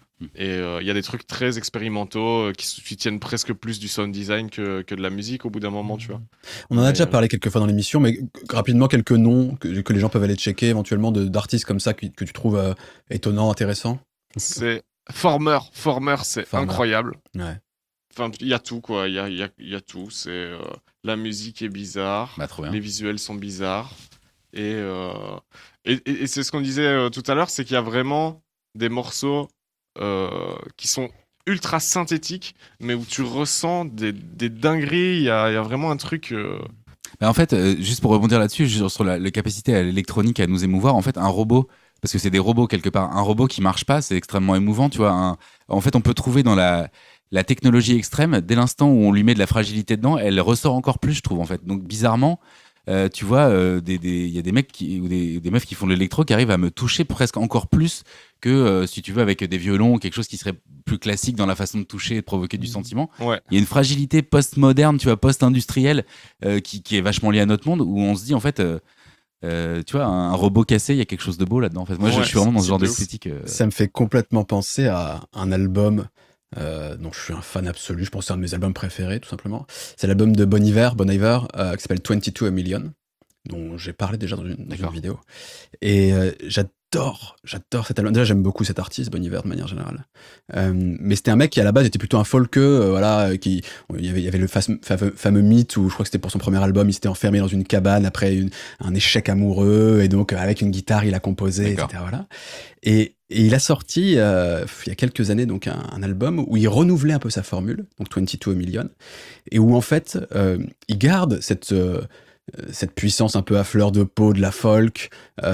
Et euh, il y a des trucs très expérimentaux euh, qui, s- qui tiennent presque plus du sound design que, que de la musique au bout d'un moment, tu vois. On en a Mais, déjà euh, parlé quelques fois dans l'émission, mais rapidement quelques noms que, que les gens peuvent aller checker éventuellement de- d'artistes comme ça que, que tu trouves euh, étonnants, intéressants. C'est Former. Former, c'est Farmer. incroyable. Ouais. Enfin, il y a tout, quoi. Il y a, il y a, il y a tout. C'est euh, la musique est bizarre, Bah, trop bien. les visuels sont bizarres, et euh, et, et- et c'est ce qu'on disait euh, tout à l'heure, c'est qu'il y a vraiment des morceaux euh, qui sont ultra synthétiques, mais où tu ressens des, des dingueries. Il y a, il y a vraiment un truc. euh, Bah, en fait, euh, juste pour rebondir là-dessus, sur, sur la, la capacité à l'électronique à nous émouvoir, en fait, un robot, parce que c'est des robots quelque part, un robot qui marche pas, c'est extrêmement émouvant, tu vois. Un- en fait, on peut trouver dans la, la technologie extrême, dès l'instant où on lui met de la fragilité dedans, elle ressort encore plus, je trouve, en fait. Donc, bizarrement, euh, tu vois, euh, des- des- il y a des mecs qui, ou des, des meufs qui font de l'électro qui arrivent à me toucher presque encore plus que, euh, si tu veux, avec des violons, quelque chose qui serait plus classique dans la façon de toucher et de provoquer du sentiment. Ouais. Il y a une fragilité post-moderne, tu vois, post-industrielle, euh, qui, qui est vachement liée à notre monde, où on se dit, en fait, euh, euh, tu vois, un, un robot cassé, il y a quelque chose de beau là-dedans. En fait, moi, je, Ouais, je suis vraiment dans ce c'est genre de ouf. d'esthétique. euh, Ça me fait complètement penser à un album euh, dont je suis un fan absolu. Je pense que c'est un de mes albums préférés, tout simplement. C'est l'album de Bon Iver, Bon Iver euh, qui s'appelle vingt-deux A Million, dont j'ai parlé déjà dans une, dans une D'accord. vidéo. Et euh, j'adore, j'adore cet album. Déjà, j'aime beaucoup cet artiste, Bon Iver, de manière générale. Euh, mais c'était un mec qui, à la base, était plutôt un folkeux, euh, voilà, euh, qui, il y avait, il y avait le fameux, fameux, fameux mythe où je crois que c'était pour son premier album, il s'était enfermé dans une cabane après une, un échec amoureux, et donc, euh, avec une guitare, il a composé, et D'accord. cetera. Voilà. Et, et il a sorti, euh, il y a quelques années, donc, un, un album où il renouvelait un peu sa formule, donc vingt-deux A Million, et où, en fait, euh, il garde cette, euh, cette puissance un peu à fleur de peau de la folk,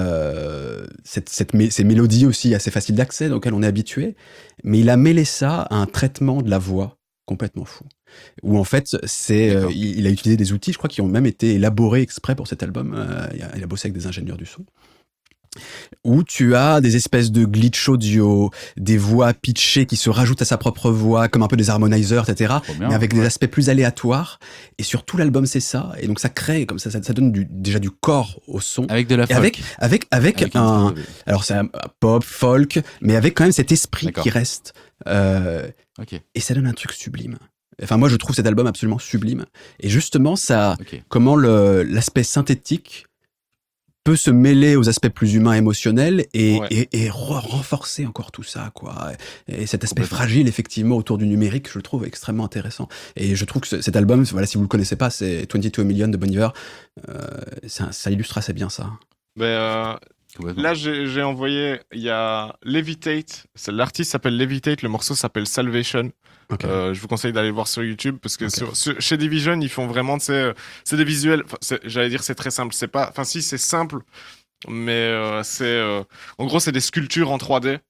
euh, cette, cette mé- ces mélodies aussi assez faciles d'accès auxquelles on est habitué, mais il a mêlé ça à un traitement de la voix complètement fou. Où en fait, c'est, euh, D'accord. il, il a utilisé des outils, je crois, qui ont même été élaborés exprès pour cet album. Euh, il, a, il a bossé avec des ingénieurs du son. Où tu as des espèces de glitch audio, des voix pitchées qui se rajoutent à sa propre voix, comme un peu des harmonizers, et cetera. Trop bien. Mais avec ouais. des aspects plus aléatoires. Et sur tout l'album, c'est ça. Et donc ça crée, comme ça, ça, ça donne du, déjà du corps au son. Avec de la Et folk. avec, avec, avec, Avec une un, espèce alors c'est un pop, folk, mais avec quand même cet esprit D'accord. qui reste. Euh, de- Ok, et ça donne un truc sublime. Enfin, moi, je trouve cet album absolument sublime. Et justement, ça, ok. comment le, l'aspect synthétique peut se mêler aux aspects plus humains, émotionnels, et, Ouais. et, et re- renforcer encore tout ça, quoi. Et cet aspect Complètement. fragile, effectivement, autour du numérique, je le trouve extrêmement intéressant. Et je trouve que ce- cet album, voilà, si vous le connaissez pas, c'est vingt-deux A Million de Bon Iver, euh, ça, ça illustre assez bien ça. Ben, euh, Complètement. là, j'ai j'ai envoyé. Il y a Levitate. c'est- L'artiste s'appelle Levitate. Le morceau s'appelle Salvation. Ok. Euh, je vous conseille d'aller le voir sur YouTube parce que Ok. sur- sur- chez Division, ils font vraiment, tu sais, euh, c'est des visuels. enfin, c'est- J'allais dire, c'est très simple. C'est pas. Enfin, si, c'est simple, mais euh, c'est euh, en gros c'est des sculptures en trois D.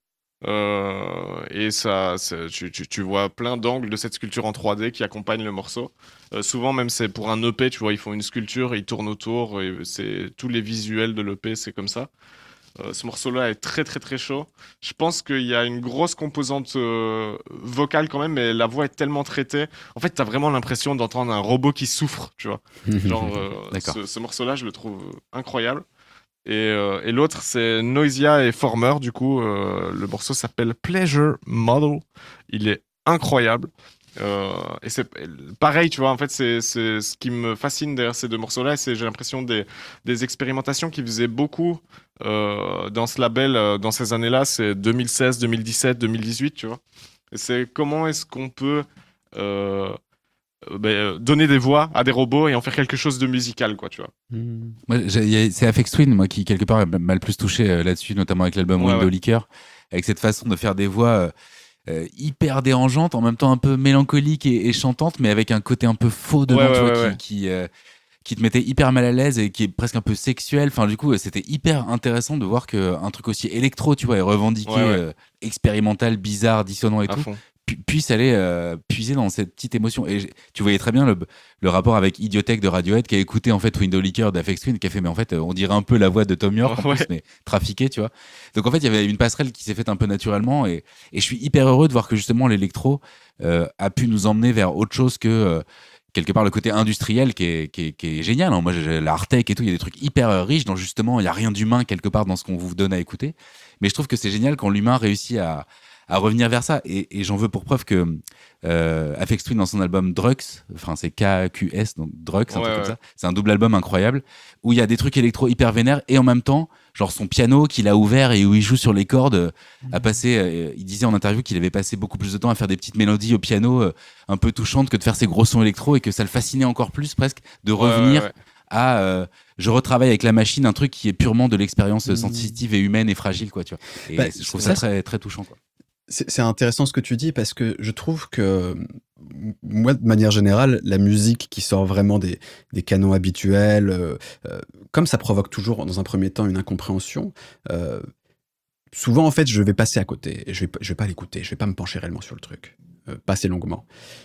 Euh, et ça, c'est- tu, tu, tu vois plein d'angles de cette sculpture en trois D qui accompagnent le morceau. Euh, souvent, même c'est pour un E P, tu vois, ils font une sculpture, ils tournent autour, et c'est tous les visuels de l'E P, c'est comme ça. Euh, ce morceau-là est très très très chaud. Je pense qu'il y a une grosse composante euh, vocale quand même, mais la voix est tellement traitée. En fait, t'as vraiment l'impression d'entendre un robot qui souffre, tu vois. Genre, euh, D'accord. ce, ce morceau-là, je le trouve incroyable. Et, euh, et l'autre, c'est Noisia et Former. Du coup, euh, le morceau s'appelle Pleasure Model. Il est incroyable. Euh, et c'est pareil, tu vois. En fait, c'est c'est ce qui me fascine derrière ces deux morceaux-là. C'est j'ai l'impression des des expérimentations qui faisaient beaucoup euh, dans ce label, euh, dans ces années-là. C'est deux mille seize, deux mille dix-sept, deux mille dix-huit, tu vois. Et c'est comment est-ce qu'on peut euh, euh, ben, euh, donner des voix à des robots et en faire quelque chose de musical, quoi, tu vois. Hmm. Moi, j'ai- y a- c'est Aphex Twin, moi, qui quelque part m'a le plus touché euh, là-dessus, notamment avec l'album Ouais, Window ouais. Liquor, avec cette façon de faire des voix euh, euh, hyper dérangeantes, en même temps un peu mélancoliques et, et chantantes, mais avec un côté un peu faux Ouais, dedans, ouais, tu vois, ouais, qui, ouais. qui, euh, qui te mettait hyper mal à l'aise et qui est presque un peu sexuel. Enfin, du coup, euh, c'était hyper intéressant de voir qu'un truc aussi électro, tu vois, et revendiqué, Ouais, ouais. euh, expérimental, bizarre, dissonant et À tout, fond. pu- puisse aller euh, puiser dans cette petite émotion. Et j'ai- tu voyais très bien le, le rapport avec Idiotech de Radiohead, qui a écouté en fait Window Liquor d'Aphex Twin, qui a fait, mais en fait, euh, on dirait un peu la voix de Tom York en Ouais. plus, mais trafiqué, tu vois. Donc en fait, il y avait une passerelle qui s'est faite un peu naturellement, et, et je suis hyper heureux de voir que justement l'électro euh, a pu nous emmener vers autre chose que euh, quelque part le côté industriel qui est, qui est, qui est génial. Hein. Moi, j'ai la hard tech et tout, il y a des trucs hyper euh, riches, dont justement, il n'y a rien d'humain quelque part dans ce qu'on vous donne à écouter. Mais je trouve que c'est génial quand l'humain réussit à, à revenir vers ça. Et, et j'en veux pour preuve que euh, Aphex Twin, dans son album Drugs, enfin c'est K Q S, donc Drugs, un Ouais, truc comme ouais. ça, c'est un double album incroyable, où il y a des trucs électro hyper vénères, et en même temps, genre son piano qu'il a ouvert et où il joue sur les cordes, euh, a passé, euh, il disait en interview qu'il avait passé beaucoup plus de temps à faire des petites mélodies au piano, euh, un peu touchantes, que de faire ses gros sons électro, et que ça le fascinait encore plus presque de Ouais, ouais, revenir ouais. à euh, je retravaille avec la machine un truc qui est purement de l'expérience Hmm. sensitive et humaine et fragile, quoi, tu vois. Et Bah, je trouve ça, ça très très touchant, quoi. C'est c'est intéressant ce que tu dis parce que je trouve que m- moi, de manière générale, la musique qui sort vraiment des, des canons habituels, euh, euh, comme ça provoque toujours dans un premier temps une incompréhension, euh, souvent en fait je vais passer à côté et je vais, pas- je vais pas l'écouter, je vais pas me pencher réellement sur le truc, euh, pas assez longuement.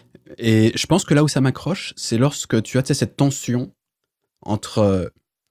Et je pense que là où ça m'accroche, c'est lorsque tu as tu sais, cette tension entre euh,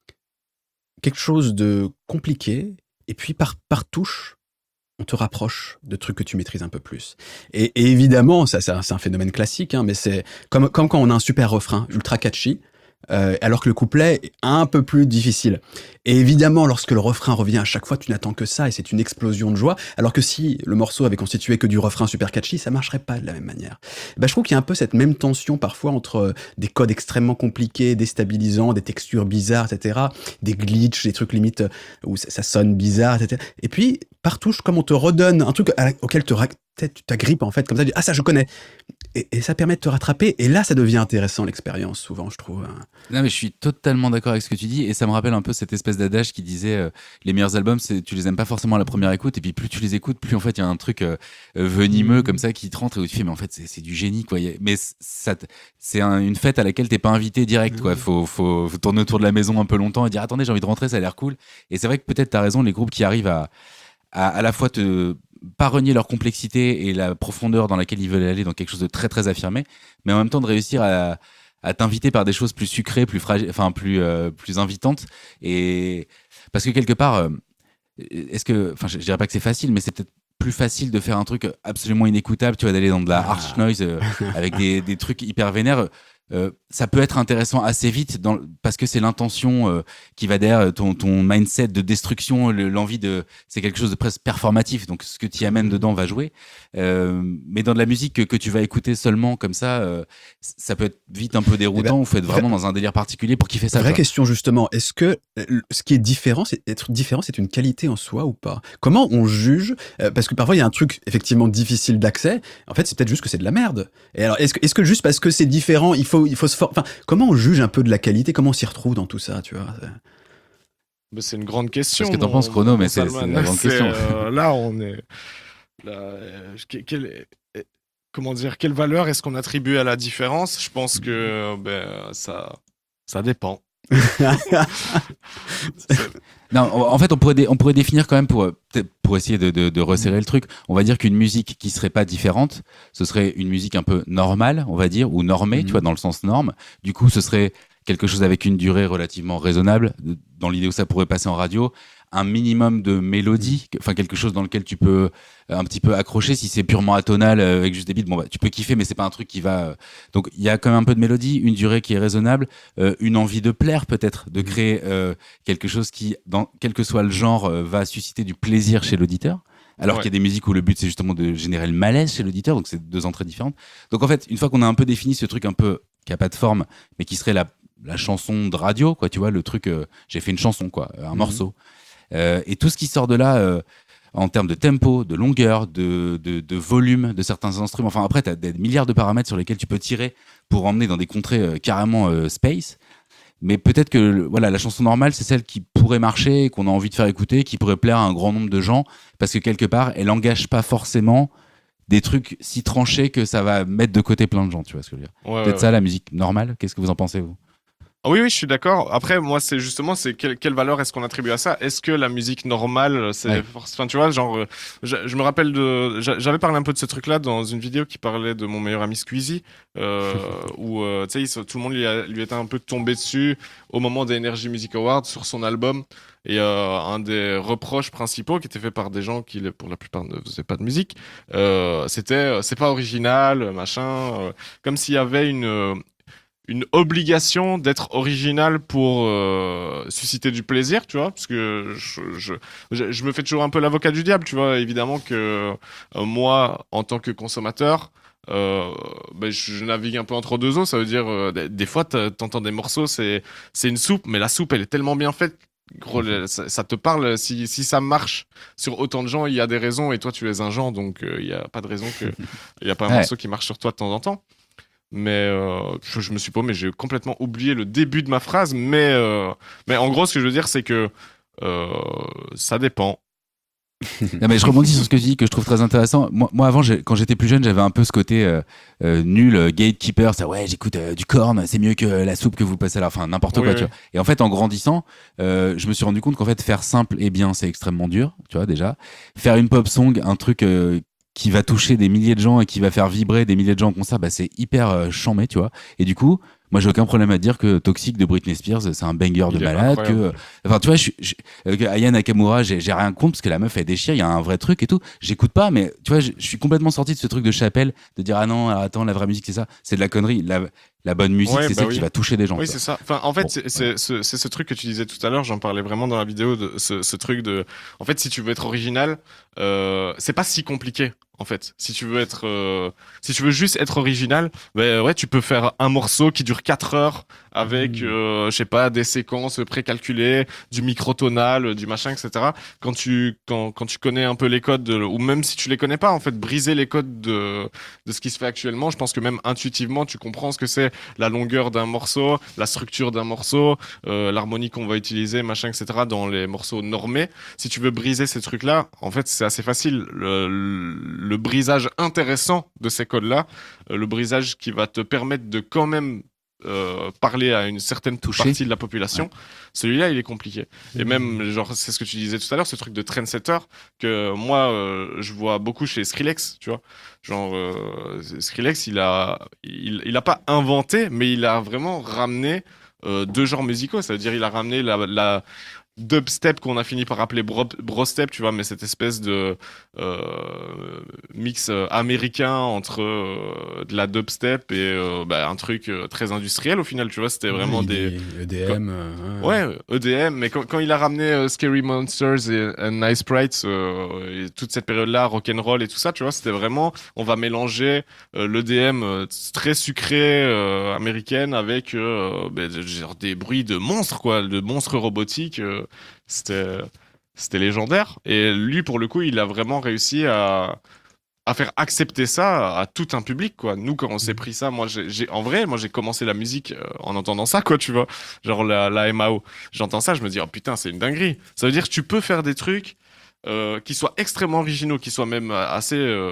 quelque chose de compliqué et puis par, par touche on te rapproche de trucs que tu maîtrises un peu plus. Et, et évidemment, ça, c'est un, c'est un phénomène classique, hein, mais c'est comme, comme quand on a un super refrain ultra catchy, euh, alors que le couplet est un peu plus difficile. Et évidemment, lorsque le refrain revient à chaque fois, tu n'attends que ça et c'est une explosion de joie. Alors que si le morceau avait constitué que du refrain super catchy, ça marcherait pas de la même manière. Ben, je trouve qu'il y a un peu cette même tension parfois entre euh, des codes extrêmement compliqués, déstabilisants, des textures bizarres, et cetera, des glitches, des trucs limite euh, où ça, ça sonne bizarre, et cetera. Et puis, par touche, comme on te redonne un truc à- auquel te ra- peut-être tu t'agrippes en fait, comme ça, tu dis, ah ça je connais. Et, et ça permet de te rattraper. Et là, ça devient intéressant l'expérience, souvent, je trouve. hein. Non, mais je suis totalement d'accord avec ce que tu dis, et ça me rappelle un peu cette espèce d'adage qui disait euh, les meilleurs albums, c'est tu les aimes pas forcément à la première écoute, et puis plus tu les écoutes, plus en fait il y a un truc euh, euh, venimeux Mmh. comme ça qui te rentre et où tu fais mais en fait c'est c'est du génie, quoi. Y a- Mais c- ça te- c'est un- une fête à laquelle t'es pas invité direct, quoi. Mmh. Faut, faut, faut tourner autour de la maison un peu longtemps et dire attendez, j'ai envie de rentrer, ça a l'air cool. Et c'est vrai que peut-être t'as raison, les groupes qui arrivent à à, à la fois te pas renier leur complexité et la profondeur dans laquelle ils veulent aller dans quelque chose de très très affirmé, mais en même temps de réussir à, à t'inviter par des choses plus sucrées, plus fragiles, enfin plus euh, plus invitantes. Et parce que quelque part, euh, est-ce que, enfin, je, je dirais pas que c'est facile, mais c'est peut-être plus facile de faire un truc absolument inécoutable, tu vois, d'aller dans de la Ah. harsh noise euh, avec des, des trucs hyper vénères. Euh, ça peut être intéressant assez vite dans, parce que c'est l'intention euh, qui va derrière ton, ton mindset de destruction, le- l'envie de, c'est quelque chose de presque performatif. Donc ce que tu y amènes dedans va jouer. Euh, mais dans de la musique que, que tu vas écouter seulement comme ça, euh, ça peut être vite un peu déroutant. Il faut être vraiment dans un délire particulier pour kiffer ça. Vraie quoi. question justement, est-ce que euh, ce qui est différent, c'est être différent, c'est une qualité en soi ou pas? Comment on juge euh, Parce que parfois il y a un truc effectivement difficile d'accès. En fait, c'est peut-être juste que c'est de la merde. Et alors, est-ce que, est-ce que juste parce que c'est différent, il faut, il faut se for... Enfin, comment on juge un peu de la qualité? Comment on s'y retrouve dans tout ça, tu vois? Mais c'est une grande question. Parce que t'en mon- penses, Chrono, mon mais c'est- Salman. c'est la grande C'est, question. euh, là, on est. Là, euh, que- quelle- euh, comment dire, quelle valeur est-ce qu'on attribue à la différence? Je pense que euh, ben, ça, ça dépend. C'est- Non, en fait, on pourrait, dé- on pourrait définir quand même pour, euh, peut-être pour essayer de, de, de resserrer le truc. On va dire qu'une musique qui serait pas différente, ce serait une musique un peu normale, on va dire, ou normée, Mhm. tu vois, dans le sens norme. Du coup, ce serait quelque chose avec une durée relativement raisonnable, de- dans l'idée où ça pourrait passer en radio, un minimum de mélodie, que- enfin quelque chose dans lequel tu peux euh, un petit peu accrocher. Si c'est purement atonal euh, avec juste des beats, bon bah tu peux kiffer, mais c'est pas un truc qui va. euh, Donc il y a quand même un peu de mélodie, une durée qui est raisonnable, euh, une envie de plaire peut-être, de créer euh, quelque chose qui, dans quel que soit le genre, euh, va susciter du plaisir chez l'auditeur. Alors Ouais. qu'il y a des musiques où le but c'est justement de générer le malaise chez l'auditeur, donc c'est deux entrées différentes. Donc en fait, une fois qu'on a un peu défini ce truc un peu qui a pas de forme, mais qui serait la, la chanson de radio, quoi, tu vois, le truc, euh, j'ai fait une chanson, quoi, un Mhm. morceau. Euh, et tout ce qui sort de là, euh, en termes de tempo, de longueur, de, de, de volume de certains instruments, enfin après, tu as des milliards de paramètres sur lesquels tu peux tirer pour emmener dans des contrées euh, carrément euh, space. Mais peut-être que le- voilà, la chanson normale, c'est celle qui pourrait marcher, qu'on a envie de faire écouter, qui pourrait plaire à un grand nombre de gens, parce que quelque part, elle engage pas forcément des trucs si tranchés que ça va mettre de côté plein de gens, tu vois ce que je veux dire. Ouais, Peut-être ouais, ça, ouais. la musique normale. Qu'est-ce que vous en pensez, vous? Ah oui, oui, je suis d'accord. Après, moi, c'est justement, c'est quelle, quelle valeur est-ce qu'on attribue à ça? Est-ce que la musique normale, c'est Ouais. forc- enfin, tu vois, genre, euh, je, je me rappelle de, j'a- j'avais parlé un peu de ce truc-là dans une vidéo qui parlait de mon meilleur ami Squeezie, euh, où, euh, tu sais, il se- tout le monde lui, a- lui était un peu tombé dessus au moment des Energy Music Awards sur son album. Et euh, un des reproches principaux qui était fait par des gens qui, pour la plupart, ne faisaient pas de musique, euh, c'était, euh, c'est pas original, machin, euh, comme s'il y avait une euh, une obligation d'être original pour euh, susciter du plaisir, tu vois, parce que je, je, je, je me fais toujours un peu l'avocat du diable, tu vois, évidemment que euh, moi, en tant que consommateur, euh, ben, je, je navigue un peu entre deux eaux, ça veut dire, euh, des, des fois, t'as- t'entends des morceaux, c'est, c'est une soupe, mais la soupe, elle est tellement bien faite, gros, le- ça, ça te parle, si, si ça marche sur autant de gens, il y a des raisons, et toi, tu es un genre, donc euh, il n'y a pas de raison que il n'y a pas un Ouais. morceau qui marche sur toi de temps en temps. Mais euh, je, je me suis pas, mais j'ai complètement oublié le début de ma phrase. Mais, euh, mais en gros, ce que je veux dire, c'est que euh, ça dépend. Non, mais je rebondis sur ce que tu dis que je trouve très intéressant. Moi, moi avant, j'ai- quand j'étais plus jeune, j'avais un peu ce côté euh, euh, nul, euh, gatekeeper. Ça, ouais, j'écoute euh, du corn, c'est mieux que la soupe que vous passez à la fin, n'importe Oui, quoi, oui. tu vois. Et en fait, en grandissant, euh, je me suis rendu compte qu'en fait, faire simple et bien, c'est extrêmement dur, tu vois, déjà. Faire une pop song, un truc euh, qui va toucher des milliers de gens et qui va faire vibrer des milliers de gens en concert, bah, c'est hyper euh, chambé, tu vois. Et du coup, moi, j'ai aucun problème à dire que Toxic de Britney Spears, c'est un banger de Il est malade, que, incroyable. enfin, tu vois, je, je, euh, que Aya Nakamura, j'ai j'ai rien contre parce que la meuf elle déchire, il y a un vrai truc et tout. J'écoute pas, mais tu vois, je, je suis complètement sorti de ce truc de chapelle de dire ah non, alors, attends, la vraie musique c'est ça, c'est de la connerie. La, la bonne musique, Ouais, c'est bah celle oui. qui va toucher des gens. Oui, tu c'est vois. ça. Enfin, en fait, Bon, c'est c'est ce, c'est ce truc que tu disais tout à l'heure, j'en parlais vraiment dans la vidéo, de ce, ce truc de... En fait, si tu veux être original, euh, c'est pas si compliqué, en fait. Si tu veux être... euh, si tu veux juste être original, ben ouais, tu peux faire un morceau qui dure quatre heures avec, Mmh. euh, je sais pas, des séquences précalculées, du microtonal, du machin, et cetera. Quand tu, quand, quand tu connais un peu les codes, de- ou même si tu les connais pas, en fait, briser les codes de, de ce qui se fait actuellement, je pense que même intuitivement, tu comprends ce que c'est la longueur d'un morceau, la structure d'un morceau, euh, l'harmonie qu'on va utiliser, machin, et cetera dans les morceaux normés. Si tu veux briser ces trucs-là, en fait, c'est assez facile. Le, le brisage intéressant de ces codes-là, euh, le brisage qui va te permettre de quand même euh, parler à une certaine Toucher. partie de la population, Ouais. celui-là, il est compliqué. Et Mhm. même, genre, c'est ce que tu disais tout à l'heure, ce truc de trendsetter, que moi, euh, je vois beaucoup chez Skrillex, tu vois. Genre, euh, Skrillex, il a, il, il a pas inventé, mais il a vraiment ramené euh, deux genres musicaux. Ça veut dire, il a ramené la, la dubstep qu'on a fini par appeler bro, brostep, tu vois, mais cette espèce de euh, mix euh, américain entre euh, de la dubstep et euh, bah, un truc euh, très industriel au final, tu vois. C'était vraiment Ouais, des E D M. euh, Ouais, E D M, mais quand, quand il a ramené euh, Scary Monsters et, et Nice Sprites, euh, et toute cette période-là, rock'n'roll et tout ça, tu vois, c'était vraiment, on va mélanger euh, l'E D M euh, très sucré euh, américaine avec euh, ben, de- genre des bruits de monstres, quoi, de monstres robotiques. euh, c'était, c'était légendaire. Et lui, pour le coup, il a vraiment réussi à à faire accepter ça à tout un public, quoi. Nous, quand on s'est pris ça, moi, j'ai, j'ai- en vrai, moi, j'ai commencé la musique euh, en entendant ça, quoi, tu vois. Genre la, la M A O. J'entends ça, je me dis, oh putain, c'est une dinguerie. Ça veut dire que tu peux faire des trucs euh, qui soient extrêmement originaux, qui soient même euh, assez, euh,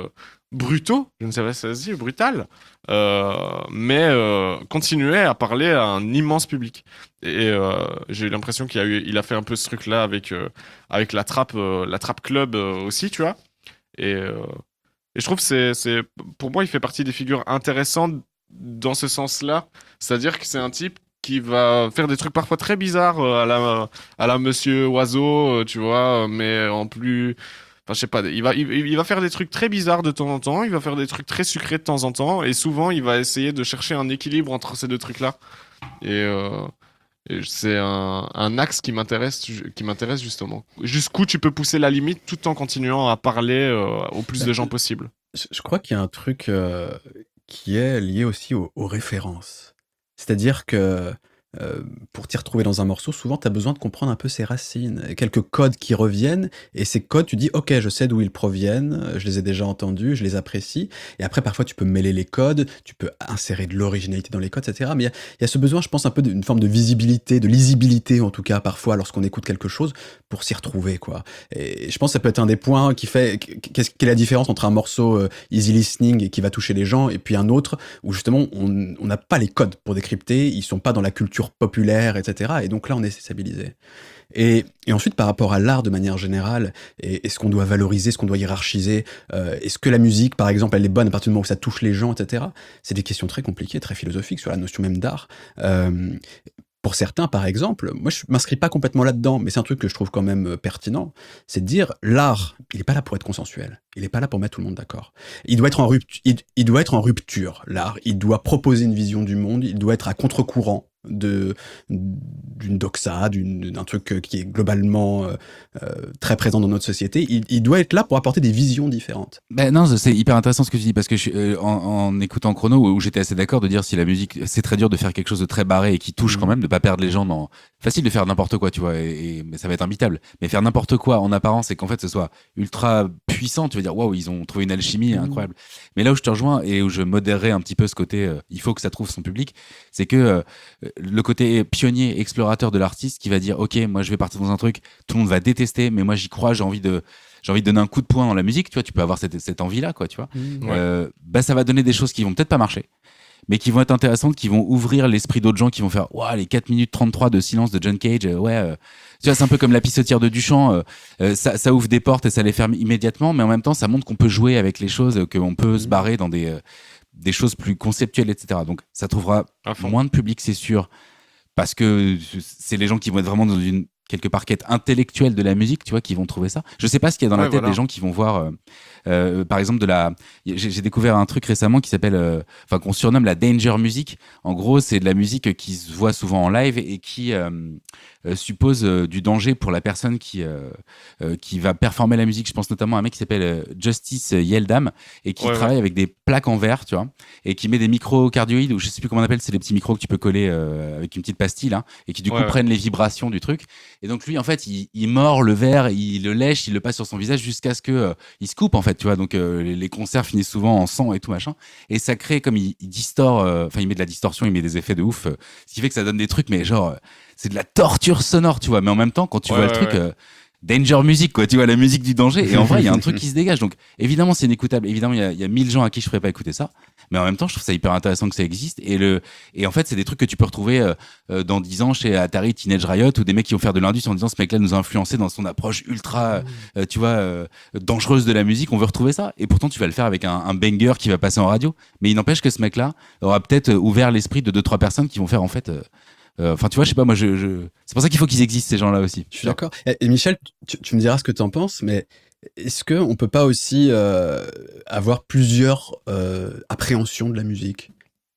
brutaux, je ne sais pas si ça se dit, brutal, euh, mais euh, continuait à parler à un immense public. Et euh, j'ai eu l'impression qu'il a eu, il a fait un peu ce truc-là avec euh, avec la trappe, euh, la trappe club euh, aussi, tu vois. Et, euh, et je trouve que c'est, c'est, pour moi, il fait partie des figures intéressantes dans ce sens-là. C'est-à-dire que c'est un type qui va faire des trucs parfois très bizarres euh, à la, à la Monsieur Oiseau, euh, tu vois, mais en plus, enfin, je sais pas, il va, il, il va faire des trucs très bizarres de temps en temps, il va faire des trucs très sucrés de temps en temps, et souvent, il va essayer de chercher un équilibre entre ces deux trucs-là. Et, euh, et c'est un, un axe qui m'intéresse, qui m'intéresse justement. Jusqu'où tu peux pousser la limite tout en continuant à parler euh, au plus de gens possible. Je, je crois qu'il y a un truc euh, qui est lié aussi aux, aux références. C'est-à-dire que euh, pour t'y retrouver dans un morceau, souvent tu as besoin de comprendre un peu ses racines, quelques codes qui reviennent, et ces codes, tu dis ok, je sais d'où ils proviennent, je les ai déjà entendus, je les apprécie, et après parfois tu peux mêler les codes, tu peux insérer de l'originalité dans les codes, et cetera. Mais il y, y a ce besoin, je pense, un peu d'une forme de visibilité, de lisibilité en tout cas, parfois lorsqu'on écoute quelque chose, pour s'y retrouver, quoi. Et je pense que ça peut être un des points qui fait, qu'est-ce quelle est la différence entre un morceau euh, easy listening et qui va toucher les gens, et puis un autre où justement on on n'a pas les codes pour décrypter, ils sont pas dans la culture populaire, et cetera. Et donc là, on est sensibilisé. Et, et ensuite, par rapport à l'art de manière générale, et, et ce qu'on doit valoriser, ce qu'on doit hiérarchiser, euh, est-ce que la musique, par exemple, elle est bonne à partir du moment où ça touche les gens, et cetera. C'est des questions très compliquées, très philosophiques sur la notion même d'art. Euh, Pour certains, par exemple, moi je m'inscris pas complètement là-dedans, mais c'est un truc que je trouve quand même pertinent, c'est de dire l'art, il est pas là pour être consensuel, il est pas là pour mettre tout le monde d'accord. Il doit être en rupture, il, il doit être en rupture, l'art, il doit proposer une vision du monde, il doit être à contre-courant de d'une doxa, d'une, d'un truc qui est globalement euh, euh, très présent dans notre société. Il, il doit être là pour apporter des visions différentes. Ben non, c'est hyper intéressant ce que tu dis parce que je, suis, euh, en, en écoutant Chrono, où j'étais assez d'accord de dire si la musique, c'est très dur de faire quelque chose de très barré et qui touche mmh. quand même, de pas perdre les gens dans. Facile de faire n'importe quoi, tu vois, et, et mais ça va être imbitable. Mais faire n'importe quoi en apparence et qu'en fait ce soit ultra puissant, tu veux dire waouh, ils ont trouvé une alchimie mmh. incroyable. Mais là où je te rejoins et où je modérerais un petit peu ce côté, euh, il faut que ça trouve son public, c'est que euh, le côté pionnier, explorateur de l'artiste qui va dire ok, moi je vais partir dans un truc, tout le monde va détester, mais moi j'y crois, j'ai envie de j'ai envie de donner un coup de poing dans la musique, tu vois, tu peux avoir cette, cette envie là, quoi, tu vois. Mmh. Euh, bah ça va donner des choses qui vont peut-être pas marcher, mais qui vont être intéressantes, qui vont ouvrir l'esprit d'autres gens, qui vont faire waouh, les quatre minutes trente-trois de silence de John Cage, euh, ouais, euh, tu vois, c'est un peu comme la pissotière de Duchamp, euh, euh, ça, ça ouvre des portes et ça les ferme immédiatement, mais en même temps ça montre qu'on peut jouer avec les choses, qu'on peut mmh. se barrer dans des euh, des choses plus conceptuelles, et cetera. Donc ça trouvera moins de public, c'est sûr, parce que c'est les gens qui vont être vraiment dans une quelque part quête intellectuelle de la musique, tu vois, qui vont trouver ça. Je sais pas ce qu'il y a dans ouais, la tête voilà. des gens qui vont voir, euh, euh, par exemple, de la. J'ai, j'ai découvert un truc récemment qui s'appelle, euh, enfin, qu'on surnomme la danger music. En gros, c'est de la musique qui se voit souvent en live et qui euh, euh, suppose euh, du danger pour la personne qui euh, euh, qui va performer la musique. Je pense notamment à un mec qui s'appelle euh, Justice Yeldam et qui ouais, travaille ouais. avec des plaques en verre, tu vois, et qui met des micros cardioïdes ou je sais plus comment on appelle, c'est les petits micros que tu peux coller euh, avec une petite pastille là, et qui du ouais, coup ouais. prennent les vibrations du truc. Et donc lui, en fait, il, il mord le verre, il le lèche, il le passe sur son visage jusqu'à ce que euh, il se coupe, en fait, tu vois. Donc euh, les, les concerts finissent souvent en sang et tout machin. Et ça crée comme il, il distord, enfin euh, il met de la distorsion, il met des effets de ouf, euh, ce qui fait que ça donne des trucs, mais genre euh, c'est de la torture sonore, tu vois. Mais en même temps, quand tu ouais, vois ouais, le truc. Ouais. Euh, Danger music, quoi, tu vois, la musique du danger. Et en vrai, il y a un truc qui se dégage. Donc, évidemment, c'est inécoutable. Évidemment, il y a, il y a mille gens à qui je ferais pas écouter ça. Mais en même temps, je trouve ça hyper intéressant que ça existe. Et le, et en fait, c'est des trucs que tu peux retrouver euh, euh, dans dix ans chez Atari Teenage Riot ou des mecs qui vont faire de l'indus en disant ce mec-là nous a influencé dans son approche ultra, euh, tu vois, euh, dangereuse de la musique. On veut retrouver ça. Et pourtant, tu vas le faire avec un, un banger qui va passer en radio. Mais il n'empêche que ce mec-là aura peut-être ouvert l'esprit de deux, trois personnes qui vont faire, en fait, euh, Enfin, euh, tu vois, je sais pas, moi, je, je... c'est pour ça qu'il faut qu'ils existent, ces gens-là aussi. Je suis d'accord. Et, et Michel, tu, tu me diras ce que tu en penses, mais est-ce qu'on peut pas aussi euh, avoir plusieurs euh, appréhensions de la musique ?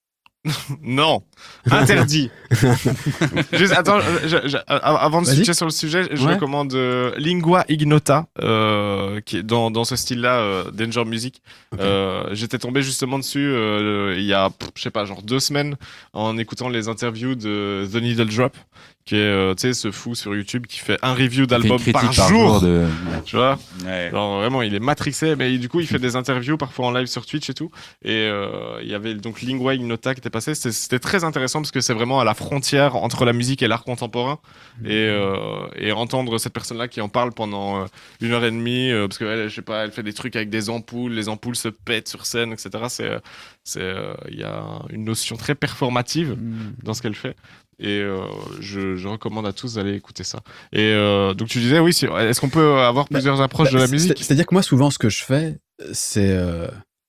Non, interdit. Juste, attends, je, je, avant de Vas-y. switcher sur le sujet, je ouais. recommande euh, Lingua Ignota, euh, qui est dans, dans ce style-là, euh, Danger Music. Okay. Euh, j'étais tombé justement dessus euh, il y a, je sais pas, genre deux semaines, en écoutant les interviews de The Needle Drop, qui est, euh, tu sais, ce fou sur YouTube qui fait un review Il fait une d'album critique par, par jour. jour de... Tu vois, Ouais. genre vraiment, il est matrixé, mais du coup, il fait des interviews parfois en live sur Twitch et tout. Et euh, il y avait donc Lingua Ignota qui était passé. C'était, c'était très intéressant parce que c'est vraiment à la frontière entre la musique et l'art contemporain. Et, euh, et entendre cette personne-là qui en parle pendant euh, une heure et demie, euh, parce que elle, je sais pas, elle fait des trucs avec des ampoules, les ampoules se pètent sur scène, et cetera. C'est, euh, c'est, euh, il y a une notion très performative dans ce qu'elle fait. Et euh, je, je recommande à tous d'aller écouter ça. Et euh, donc tu disais, oui, si, est-ce qu'on peut avoir Bah, plusieurs approches bah, de la c'est- musique? C'est-à-dire que moi, souvent, ce que je fais, c'est... euh,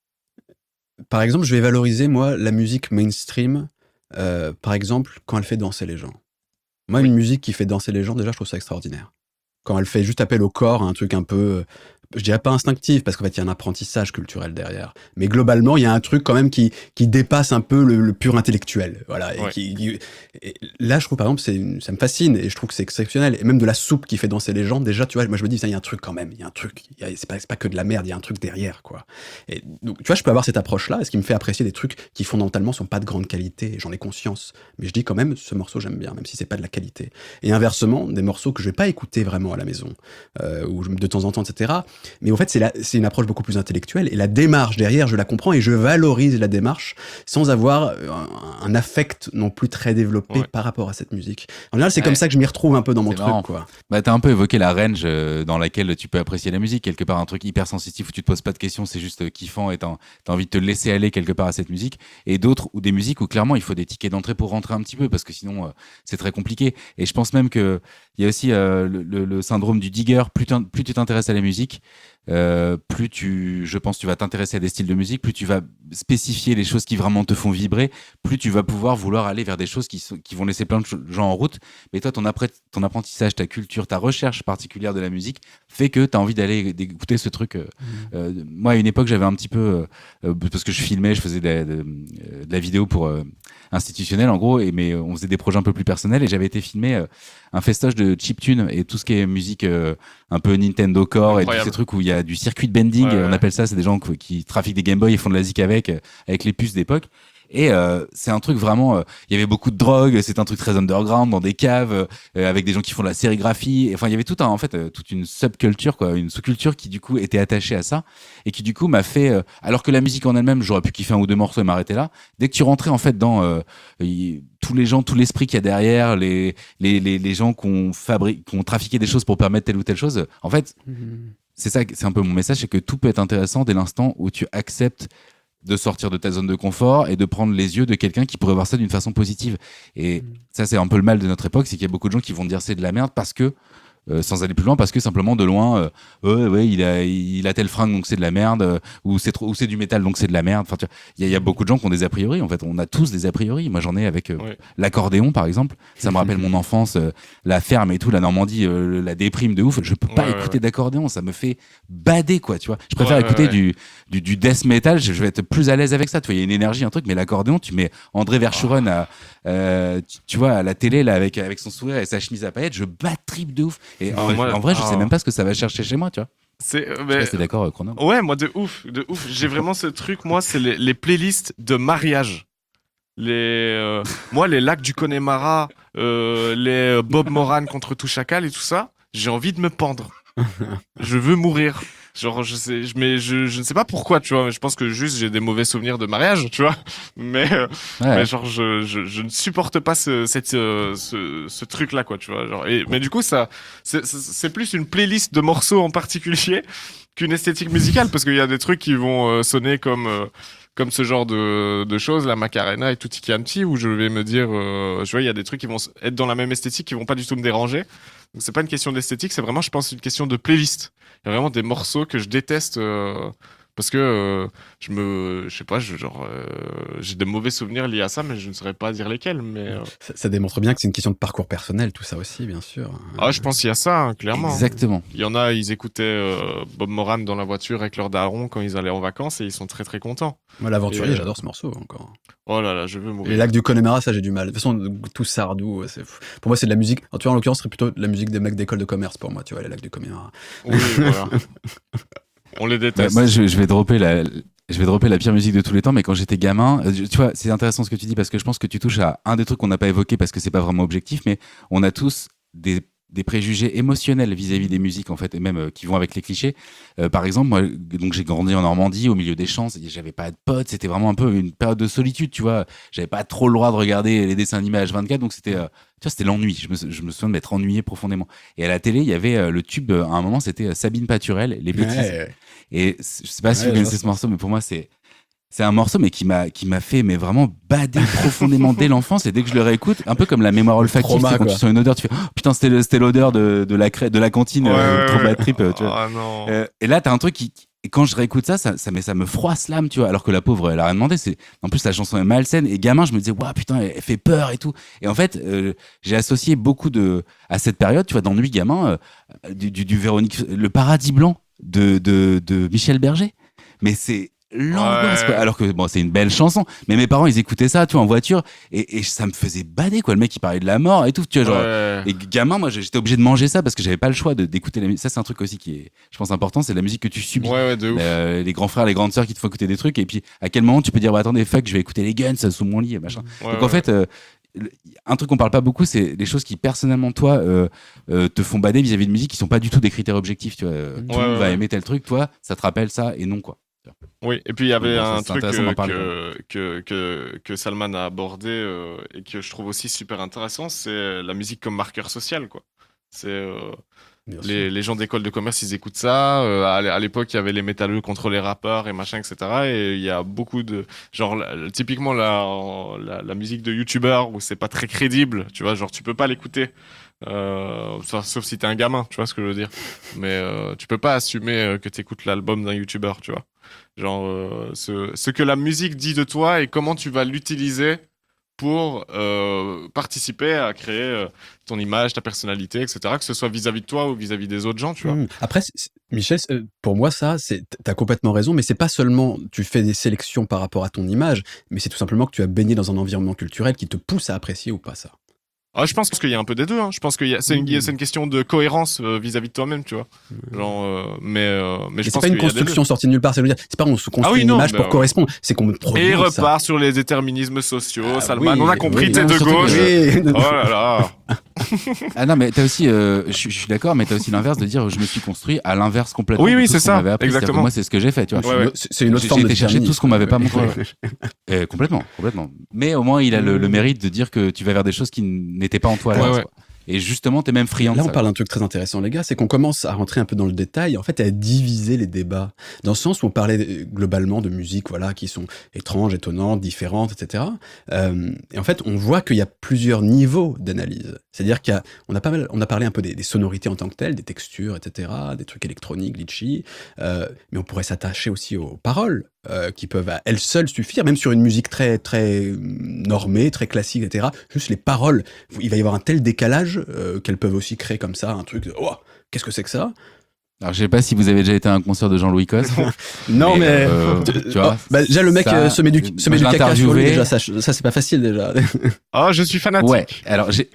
Par exemple, je vais valoriser, moi, la musique mainstream, euh, par exemple, quand elle fait danser les gens. Moi, Oui. une musique qui fait danser les gens, déjà, je trouve ça extraordinaire. Quand elle fait juste appel au corps, un truc un peu... euh, je dirais pas instinctif, parce qu'en fait, il y a un apprentissage culturel derrière. Mais globalement, il y a un truc quand même qui, qui dépasse un peu le, le pur intellectuel. Voilà. Et Ouais. qui, qui- et là, je trouve, par exemple, c'est une- ça me fascine et je trouve que c'est exceptionnel. Et même de la soupe qui fait danser les gens, déjà, tu vois, moi, je me dis, ça, il y a un truc quand même. Il y a un truc. Il y a- C'est pas, c'est pas que de la merde, il y a un truc derrière, quoi. Et donc, tu vois, je peux avoir cette approche-là, ce qui me fait apprécier des trucs qui, fondamentalement, sont pas de grande qualité. Et j'en ai conscience. Mais je dis quand même, ce morceau, j'aime bien, même si c'est pas de la qualité. Et inversement, des morceaux que je vais pas écouter vraiment à la maison, euh, ou je- de temps en temps, et cetera. Mais en fait, c'est, la, c'est une approche beaucoup plus intellectuelle. Et la démarche derrière, je la comprends et je valorise la démarche sans avoir euh, un, un affect non plus très développé Ouais. par rapport à cette musique. En général, c'est Ouais. comme ça que je m'y retrouve un peu dans mon C'est truc, marrant. quoi. Bah, t'as un peu évoqué la range euh, dans laquelle tu peux apprécier la musique, quelque part un truc hyper sensitif où tu te poses pas de questions, c'est juste euh, kiffant et t'as, t'as envie de te laisser aller quelque part à cette musique. Et d'autres, ou des musiques où clairement il faut des tickets d'entrée pour rentrer un petit peu, parce que sinon euh, c'est très compliqué. Et je pense même que il y a aussi euh, le, le- le syndrome du digger. Plus, t'in- plus tu t'intéresses à la musique, euh, plus tu, je pense, tu vas t'intéresser à des styles de musique, plus tu vas spécifier les choses qui vraiment te font vibrer, plus tu vas pouvoir vouloir aller vers des choses qui, sont, qui vont laisser plein de cho- gens en route. Mais toi, ton, appré- ton apprentissage, ta culture, ta recherche particulière de la musique fait que tu as envie d'aller écouter ce truc. euh, euh, moi, à une époque, j'avais un petit peu, euh, parce que je filmais, je faisais de la, de, euh, de la vidéo pour euh, institutionnelle, en gros, et, mais on faisait des projets un peu plus personnels, et j'avais été filmé euh, un festoche de chiptune et tout ce qui est musique euh, un peu Nintendo Core et tous Incroyable. ces trucs où il y a du circuit de bending, Ouais, ouais. on appelle ça, c'est des gens qui, qui trafiquent des Game Boy et font de la zik avec, euh, avec les puces d'époque. Et euh, c'est un truc vraiment, euh, il y avait beaucoup de drogue, c'est un truc très underground dans des caves, euh, avec des gens qui font de la sérigraphie. Et, enfin, il y avait tout un, en fait, euh, toute une subculture, quoi, une sous-culture qui du coup était attachée à ça et qui du coup m'a fait, euh, alors que la musique en elle-même, j'aurais pu kiffer un ou deux morceaux et m'arrêter là. Dès que tu rentrais en fait dans euh, y- tous les gens, tout l'esprit qu'il y a derrière, les les les, les gens qui ont fabriqué, qui ont trafiqué des choses pour permettre telle ou telle chose, en fait, c'est ça, c'est un peu mon message, c'est que tout peut être intéressant dès l'instant où tu acceptes de sortir de ta zone de confort et de prendre les yeux de quelqu'un qui pourrait voir ça d'une façon positive. Et ça, c'est un peu le mal de notre époque, c'est qu'il y a beaucoup de gens qui vont dire c'est de la merde parce que, euh, sans aller plus loin, parce que simplement de loin, euh, ouais, ouais, il a, il a tel fringue donc c'est de la merde, euh, ou c'est trop, ou c'est du métal donc c'est de la merde. Enfin, tu vois, il y, a- il y a beaucoup de gens qui ont des a priori. En fait, on a tous des a priori. Moi, j'en ai avec euh, Ouais. l'accordéon, par exemple. Ça me rappelle mon enfance, euh, la ferme et tout, la Normandie, euh, la déprime de ouf. Je peux pas Ouais, ouais, écouter ouais. d'accordéon, ça me fait bader, quoi. Tu vois, je préfère Ouais, ouais, écouter ouais. du, du, du death metal. Je, je vais être plus à l'aise avec ça. Tu vois, il y a une énergie, un truc. Mais l'accordéon, tu mets André Verschuren à, euh, tu, tu vois, à la télé là avec avec son sourire et sa chemise à paillettes, je bats trip de ouf. Et en, Ah, moi- en vrai, je ah. sais même pas ce que ça va chercher chez moi, tu vois. C'est, euh, Je sais mais- pas si t'es d'accord, euh, Chrono. Ouais, moi de ouf, de ouf. J'ai vraiment ce truc, moi, c'est les, les playlists de mariage. Les, euh, moi, les lacs du Connemara, euh, les euh, Bob Moran contre tout chacal et tout ça, j'ai envie de me pendre. Je veux mourir. Genre, je sais, je, mais je, je ne sais pas pourquoi, tu vois. Mais je pense que juste j'ai des mauvais souvenirs de mariage, tu vois. Mais, euh, Ouais. mais genre, je, je, je ne supporte pas ce, cette, euh, ce, ce truc-là, quoi, tu vois. Genre, et, mais du coup, ça, c'est, c'est- c'est plus une playlist de morceaux en particulier qu'une esthétique musicale, parce qu'il y a des trucs qui vont euh, sonner comme, euh, comme ce genre de, de choses, la Macarena et Tutti Quanti, où je vais me dire, euh, je vois, il y a des trucs qui vont être dans la même esthétique, qui vont pas du tout me déranger. Donc c'est pas une question d'esthétique, c'est vraiment, je pense, une question de playlist. Il y a vraiment des morceaux que je déteste euh, parce que euh, je me, je sais pas, je, genre, euh, j'ai des mauvais souvenirs liés à ça, mais je ne saurais pas dire lesquels. Mais euh, Ça, ça démontre bien que c'est une question de parcours personnel, tout ça aussi, bien sûr. ah, je pense qu'il y a ça, hein, clairement. Exactement. Il y en a, ils écoutaient euh, Bob Moran dans la voiture avec leur daron quand ils allaient en vacances et ils sont très très contents. Moi, l'aventurier, Et, euh, j'adore ce morceau encore. Oh là là, je veux Les mourir. lacs du Connemara, ça j'ai du mal. De toute façon, tout Sardou, c'est fou. Pour moi c'est de la musique. En, tu vois, en l'occurrence, ce serait plutôt de la musique des mecs d'école de commerce pour moi, tu vois, les lacs du Connemara. Oui, voilà. On les Bah, déteste. moi, je, je vais dropper la, Je vais dropper la pire musique de tous les temps, mais quand j'étais gamin, euh, tu vois, c'est intéressant ce que tu dis parce que je pense que tu touches à un des trucs qu'on n'a pas évoqué parce que c'est pas vraiment objectif, mais on a tous des, des préjugés émotionnels vis-à-vis des musiques en fait, et même euh, qui vont avec les clichés. Euh, par exemple, moi, donc j'ai grandi en Normandie, au milieu des champs, j'avais pas de potes, c'était vraiment un peu une période de solitude, tu vois. J'avais pas trop le droit de regarder les dessins animés H vingt-quatre, donc c'était, euh, tu vois, c'était l'ennui. Je me, je me souviens de m'être ennuyé profondément. Et à la télé, il y avait euh, le tube, euh, à un moment, c'était euh, Sabine Paturel, Les Bêtises. Ouais. Et je sais pas si Ouais, vous connaissez je ce morceau, mais pour moi, c'est c'est un morceau mais qui m'a qui m'a fait mais vraiment bader profondément dès l'enfance, et dès que je le réécoute, un peu comme la mémoire olfactive, Trauma, c'est quand quoi. tu sens une odeur, tu fais oh, putain, c'était le- c'était l'odeur de de la crê- de la cantine, Ouais, euh, ouais, trop ouais. bad trip, euh, tu vois. Ah non. Euh, et là, t'as un truc qui, qui- et quand je réécoute ça, ça, ça, mais ça me froisse l'âme, tu vois. Alors que la pauvre, elle a rien demandé. C'est, en plus, la chanson est malsaine. Et gamin, je me disais, waouh, putain, elle, elle fait peur et tout. Et en fait, euh, j'ai associé beaucoup de, à cette période, tu vois, d'ennui gamin, euh, du, du, du Véronique, le paradis blanc de, de, de Michel Berger. Mais c'est l'angoisse, Ouais. quoi. Alors que, bon, c'est une belle chanson. Mais mes parents, ils écoutaient ça, tu vois, en voiture. Et, et ça me faisait bader, quoi. Le mec, il parlait de la mort et tout, tu vois, genre. Ouais. Et gamin, moi, j'étais obligé de manger ça parce que j'avais pas le choix de, d'écouter la musique. Ça, c'est un truc aussi qui est, je pense, important. C'est la musique que tu subis. Ouais, ouais, de ouf. Euh, les grands frères, les grandes sœurs qui te font écouter des trucs. Et puis, à quel moment tu peux dire, bah, attendez, fuck, je vais écouter les Guns sous mon lit, et machin. Ouais, Donc, ouais. en fait, euh, le- un truc qu'on parle pas beaucoup, c'est les choses qui, personnellement, toi, euh, euh, te font bader vis-à-vis de musique qui sont pas du tout des critères objectifs, tu vois. Euh, Tout le Ouais, monde ouais, va ouais. aimer tel truc, toi, ça te rappelle ça et non, quoi. Oui, et puis il y avait Donc, bon, ça, un c'est truc intéressant euh, d'en parler, que, que, que, que Salman a abordé euh, et que je trouve aussi super intéressant, c'est la musique comme marqueur social, quoi. C'est euh, Bien sûr. les, les gens d'école de commerce, ils écoutent ça. Euh, à, l- à l'époque, il y avait les métalleux contre les rappeurs et machin, et cetera. Et il y a beaucoup de genre la- la- typiquement la, la, la musique de youtubeurs où c'est pas très crédible, tu vois, genre tu peux pas l'écouter. Euh, sauf, sauf si t'es un gamin, tu vois ce que je veux dire. Mais euh, tu peux pas assumer euh, que t'écoutes l'album d'un youtubeur, tu vois. Genre euh, ce, ce que la musique dit de toi et comment tu vas l'utiliser pour euh, participer à créer euh, ton image, ta personnalité, et cetera. Que ce soit vis-à-vis de toi ou vis-à-vis des autres gens, tu vois. Mmh. Après, c'est- c'est- Michel, c'est- euh, pour moi, ça, c'est, t'as complètement raison, mais c'est pas seulement tu fais des sélections par rapport à ton image, mais c'est tout simplement que tu as baigné dans un environnement culturel qui te pousse à apprécier ou pas ça. Ah, je pense qu'il y a un peu des deux. Hein. Je pense que y a- c'est une, Mmh. c'est une question de cohérence euh, vis-à-vis de toi-même, tu vois. Genre, euh, mais, euh, mais Mais je c'est pense pas une qu'il y a des deux. construction sortie de nulle part, c'est, c'est pas on se construit Ah oui, une non, image mais, pour euh, correspondre, c'est qu'on trop Et il bien, ça. repart sur les déterminismes sociaux. Ah Salman, oui, on a compris, oui. t'es Non, de surtout que- gauche. Oui. Oh là là. Ah non, mais t'as aussi, euh, je, je suis d'accord, mais t'as aussi l'inverse de dire, je me suis construit à l'inverse complètement. Oui, de oui, tout c'est ce qu'on ça, m'avait appris. C'est-à-dire que exactement. Moi, c'est ce que j'ai fait, tu vois. Ouais, ouais. C'est c'est une autre J'ai forme j'ai de été chercher tout ce qu'on m'avait pas montré. Euh, complètement, complètement. Mais au moins, il a le, le mérite de dire que tu vas vers des choses qui n'étaient pas en toi à la Ouais, base, ouais. quoi. Et justement, t'es même friand de Là, on ça. parle d'un truc très intéressant, les gars, c'est qu'on commence à rentrer un peu dans le détail, en fait, à diviser les débats. Dans le sens où on parlait euh, globalement de musiques, voilà, qui sont étranges, étonnantes, différentes, et cetera. Euh, et en fait, on voit qu'il y a plusieurs niveaux d'analyse. C'est-à-dire qu'il y a, on a pas mal, on a parlé un peu des, des sonorités en tant que telles, des textures, et cetera, des trucs électroniques, glitchy. Euh, mais on pourrait s'attacher aussi aux paroles, euh, qui peuvent à elles seules suffire, même sur une musique très, très euh, normée, très classique, et cetera. Juste les paroles, il va y avoir un tel décalage euh, qu'elles peuvent aussi créer comme ça un truc de oh, qu'est-ce que c'est que ça? Alors, je sais pas si vous avez déjà été à un concert de Jean-Louis Cosme. Non, mais, euh, tu, tu vois, oh, bah, déjà le mec ça, euh, se met du, se met moi, du je l'ai caca sur lui, interviewé. déjà ça, ça c'est pas facile déjà. Ah, je suis fanatique. Ouais, alors j'ai.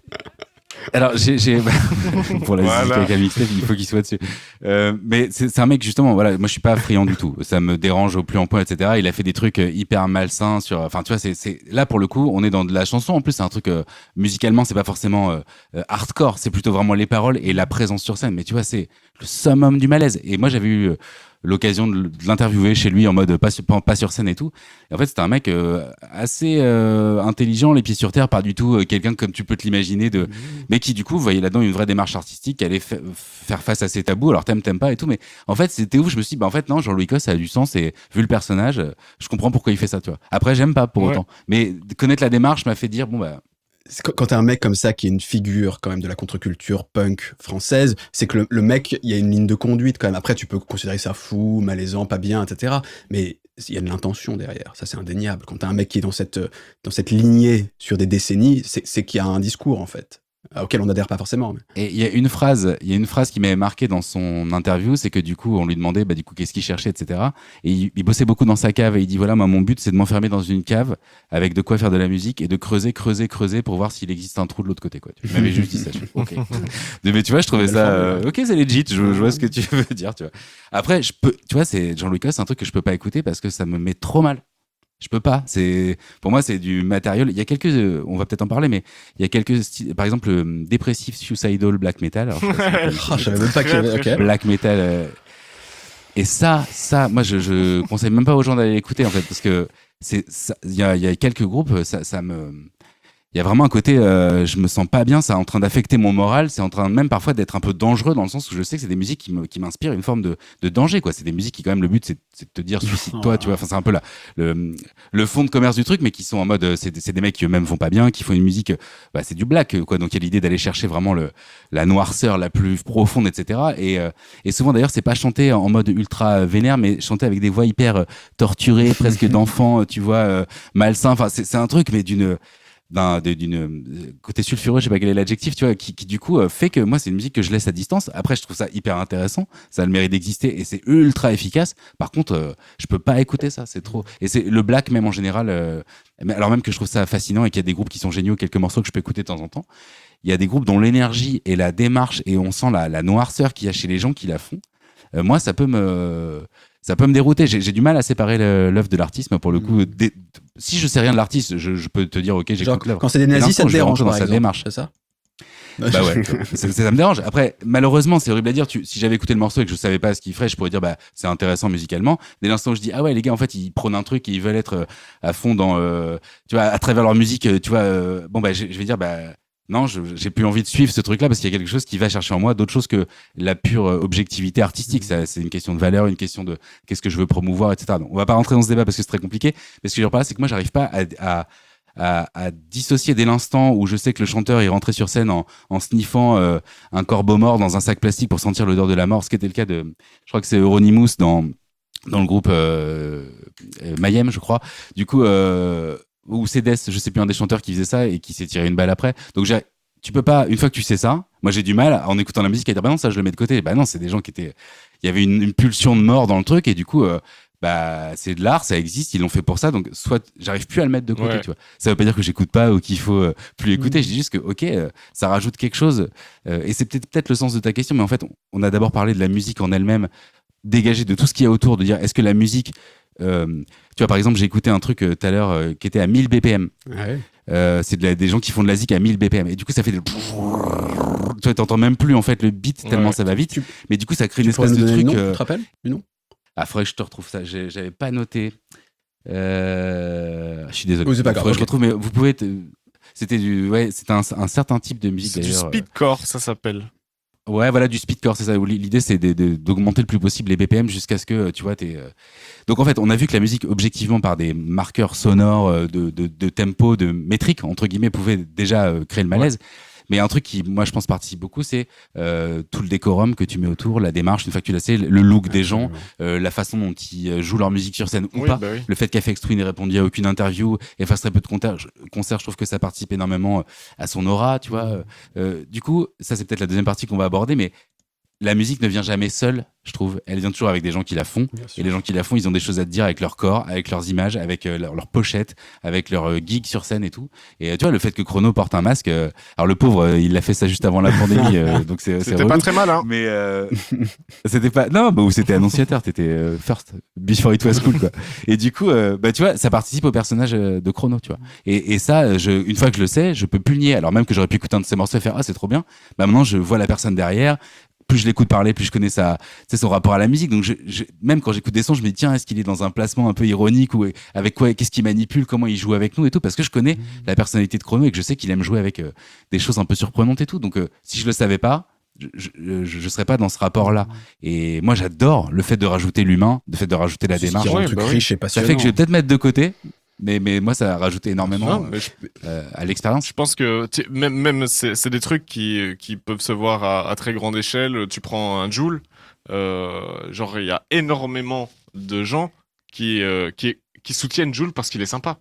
Alors j'ai, j'ai... pour la Voilà. musique avec la mixtape, il faut qu'il soit dessus. Euh, mais c'est, c'est un mec justement, voilà, moi je suis pas friand du tout. Ça me dérange au plus en point, et cetera. Il a fait des trucs euh, hyper malsains sur, enfin tu vois, c'est, c'est là pour le coup, on est dans de la chanson. En plus, c'est un truc euh, musicalement, c'est pas forcément euh, euh, hardcore, c'est plutôt vraiment les paroles et la présence sur scène. Mais tu vois, c'est le summum du malaise. Et moi, j'avais eu euh, l'occasion de, de l'interviewer chez lui en mode pas sur, pas, pas sur scène et tout. Et en fait, c'était un mec euh, assez euh, intelligent, les pieds sur terre, pas du tout euh, quelqu'un comme tu peux te l'imaginer, de, mais qui du coup voyait là-dedans une vraie démarche artistique, qui allait fa- faire face à ses tabous. Alors t'aimes, t'aimes pas et tout, mais en fait, c'était où je me suis dit, bah en fait non, Jean-Louis Cosme, ça a du sens et vu le personnage, euh, je comprends pourquoi il fait ça, tu vois. Après, j'aime pas pour Ouais. autant, mais de connaître la démarche m'a fait dire bon bah. C'est quand quand t'as un mec comme ça qui est une figure quand même de la contre-culture punk française, c'est que le, le mec, il y a une ligne de conduite quand même. Après, tu peux considérer ça fou, malaisant, pas bien, et cetera. Mais il y a de l'intention derrière. Ça, c'est indéniable. Quand t'as un mec qui est dans cette, dans cette lignée sur des décennies, c'est c'est qu'il y a un discours, en fait. auquel on adhère pas forcément. Mais... Et il y a une phrase, il y a une phrase qui m'avait marqué dans son interview, c'est que du coup, on lui demandait, bah, du coup, qu'est-ce qu'il cherchait, et cetera. Et il, il bossait beaucoup dans sa cave et il dit, voilà, moi, mon but, c'est de m'enfermer dans une cave avec de quoi faire de la musique et de creuser, creuser, creuser pour voir s'il existe un trou de l'autre côté, quoi. Tu m'avais juste dit ça. Je fais, ok. Mais tu vois, je trouvais ça, euh, ok, c'est legit. Je, je vois ce que tu veux dire, tu vois. Après, je peux, tu vois, c'est Jean-Louis Cos, c'est un truc que je peux pas écouter parce que ça me met trop mal. Je peux pas. C'est pour moi c'est du matériel. Il y a quelques, euh, on va peut-être en parler, mais il y a quelques styles, par exemple le dépressif suicidal black metal. Alors, je, oh, je savais même pas qu'il y avait. Okay. Black metal. Euh... Et ça, ça, moi je, je conseille même pas aux gens d'aller l'écouter en fait parce que c'est, il y a, il y a quelques groupes, ça, ça me il y a vraiment un côté, euh, je me sens pas bien, ça est en train d'affecter mon moral, c'est en train même parfois d'être un peu dangereux dans le sens où je sais que c'est des musiques qui, me, qui m'inspirent une forme de, de danger, quoi. C'est des musiques qui, quand même, le but, c'est, c'est de te dire suicide-toi, tu vois. Enfin, c'est un peu la, le, le fond de commerce du truc, mais qui sont en mode, c'est, c'est des mecs qui eux-mêmes vont pas bien, qui font une musique, bah, c'est du black, quoi. Donc, il y a l'idée d'aller chercher vraiment le, la noirceur la plus profonde, et cetera. Et, euh, et souvent, d'ailleurs, c'est pas chanté en mode ultra vénère, mais chanté avec des voix hyper torturées, presque d'enfants, tu vois, euh, malsains. Enfin, c'est, c'est un truc, mais d'une, d'un d'une côté sulfureux, je sais pas quel est l'adjectif, tu vois, qui, qui du coup euh, fait que moi c'est une musique que je laisse à distance. Après je trouve ça hyper intéressant, ça a le mérite d'exister et c'est ultra efficace. Par contre euh, je peux pas écouter ça, c'est trop. Et c'est le black même en général, euh, alors même que je trouve ça fascinant et qu'il y a des groupes qui sont géniaux, quelques morceaux que je peux écouter de temps en temps. Il y a des groupes dont l'énergie et la démarche et on sent la, la noirceur qu'il y a chez les gens qui la font. Euh, moi ça peut me ça peut me dérouter. J'ai, j'ai du mal à séparer le, l'œuvre de l'artiste, mais pour le coup, dé, si je sais rien de l'artiste, je, je peux te dire, ok, j'écoute Genre, l'œuvre. Quand c'est des nazis, ça te dérange, dans par sa exemple, démarche. c'est ça? Bah ouais, ça, ça me dérange. Après, malheureusement, c'est horrible à dire. Tu, si j'avais écouté le morceau et que je savais pas ce qu'il ferait, je pourrais dire, bah, c'est intéressant musicalement. Dès l'instant où je dis, ah ouais, les gars, en fait, ils prônent un truc et ils veulent être à fond dans, euh, tu vois, à travers leur musique, tu vois, euh, bon, bah, je, je vais dire, bah, non, je, j'ai plus envie de suivre ce truc-là parce qu'il y a quelque chose qui va chercher en moi d'autre chose que la pure objectivité artistique. Ça, c'est une question de valeur, une question de qu'est-ce que je veux promouvoir, et cetera. Donc, on va pas rentrer dans ce débat parce que c'est très compliqué. Mais ce que je veux dire, c'est que moi, j'arrive pas à, à, à, à dissocier dès l'instant où je sais que le chanteur est rentré sur scène en, en sniffant euh, un corbeau mort dans un sac plastique pour sentir l'odeur de la mort, ce qui était le cas de, je crois que c'est Euronymous dans dans le groupe euh, Mayhem, je crois. Du coup. Euh, ou Cédès, je sais plus, un des chanteurs qui faisait ça et qui s'est tiré une balle après. Donc j'ai, tu peux pas, une fois que tu sais ça, moi j'ai du mal en écoutant la musique à dire bah non, ça je le mets de côté. Bah non, c'est des gens qui étaient, il y avait une, une pulsion de mort dans le truc et du coup euh, bah c'est de l'art, ça existe, ils l'ont fait pour ça, donc soit j'arrive plus à le mettre de côté, ouais. Tu vois. Ça veut pas dire que j'écoute pas ou qu'il faut euh, plus écouter, mmh. Je dis juste que ok, euh, ça rajoute quelque chose euh, et c'est peut-être peut-être le sens de ta question, mais en fait on, on a d'abord parlé de la musique en elle-même, dégagée de tout ce qu'il y a autour, de dire est-ce que la musique Euh, tu vois, par exemple, j'ai écouté un truc tout euh, à l'heure euh, qui était à mille B P M. Ouais. Euh, c'est de la, des gens qui font de la zik à mille B P M. Et du coup, ça fait des... Tu vois, t'entends même plus en fait le beat tellement ouais. Ça va vite. Tu, mais du coup, ça crée une espèce de truc. Nom, euh... Tu te rappelles du nom? Ah, faudrait que je te retrouve ça. J'ai, j'avais pas noté. Euh... Je suis désolé. Oh, c'est pas grave. Faudrait que je retrouve, mais vous pouvez. Te... C'était du, ouais, c'était un, un certain type de musique. C'est d'ailleurs. Du speedcore, ça s'appelle. Ouais, voilà, du speedcore, c'est ça. L'idée, c'est de, de, d'augmenter le plus possible les B P M jusqu'à ce que, tu vois, t'es. Euh... Donc, en fait, on a vu que la musique, objectivement, par des marqueurs sonores, de, de, de tempo, de métrique, entre guillemets, pouvait déjà euh, créer le malaise. Ouais. Mais un truc qui, moi, je pense, participe beaucoup, c'est euh, tout le décorum que tu mets autour, la démarche, une fois que tu l'as sais, le look des gens, euh, la façon dont ils jouent leur musique sur scène ou oui, pas. Bah oui. Le fait qu'Afex Twin n'ait répondu à aucune interview et fasse très peu de concerts, je, concert, je trouve que ça participe énormément à son aura, tu vois. Euh, du coup, ça, c'est peut-être la deuxième partie qu'on va aborder, mais la musique ne vient jamais seule, je trouve. Elle vient toujours avec des gens qui la font. Et les gens qui la font, ils ont des choses à te dire avec leur corps, avec leurs images, avec euh, leur, leur pochette, avec leur euh, gig sur scène et tout. Et euh, tu vois, le fait que Chrono porte un masque, euh, alors le pauvre, euh, il l'a fait ça juste avant la pandémie, euh, donc c'est, c'était c'est pas très mal, hein. Mais euh, c'était pas, non, bah, ou c'était annonciateur, t'étais euh, first, before it was cool, quoi. Et du coup, euh, bah tu vois, ça participe au personnage euh, de Chrono, tu vois. Et, et ça, je, une fois que je le sais, je peux plus le nier. Alors même que j'aurais pu écouter un de ses morceaux et faire ah c'est trop bien. Bah maintenant, je vois la personne derrière. Plus je l'écoute parler, plus je connais sa, son rapport à la musique. Donc, je, je, même quand j'écoute des sons, je me dis, tiens, est-ce qu'il est dans un placement un peu ironique ou avec quoi, qu'est-ce qu'il manipule, comment il joue avec nous et tout, parce que je connais mmh. la personnalité de Chrono et que je sais qu'il aime jouer avec euh, des choses un peu surprenantes et tout. Donc, euh, si je le savais pas, je, je, je, je serais pas dans ce rapport-là. Et moi, j'adore le fait de rajouter l'humain, le fait de rajouter la c'est démarche. Ouais, bah riche et ça fait que je vais peut-être mettre de côté. Mais, mais moi, ça a rajouté énormément non, je, euh, à l'expérience. Je pense que même, même c'est, c'est des trucs qui, qui peuvent se voir à, à très grande échelle. Tu prends un Jul, euh, genre il y a énormément de gens qui, euh, qui, qui soutiennent Jul parce qu'il est sympa.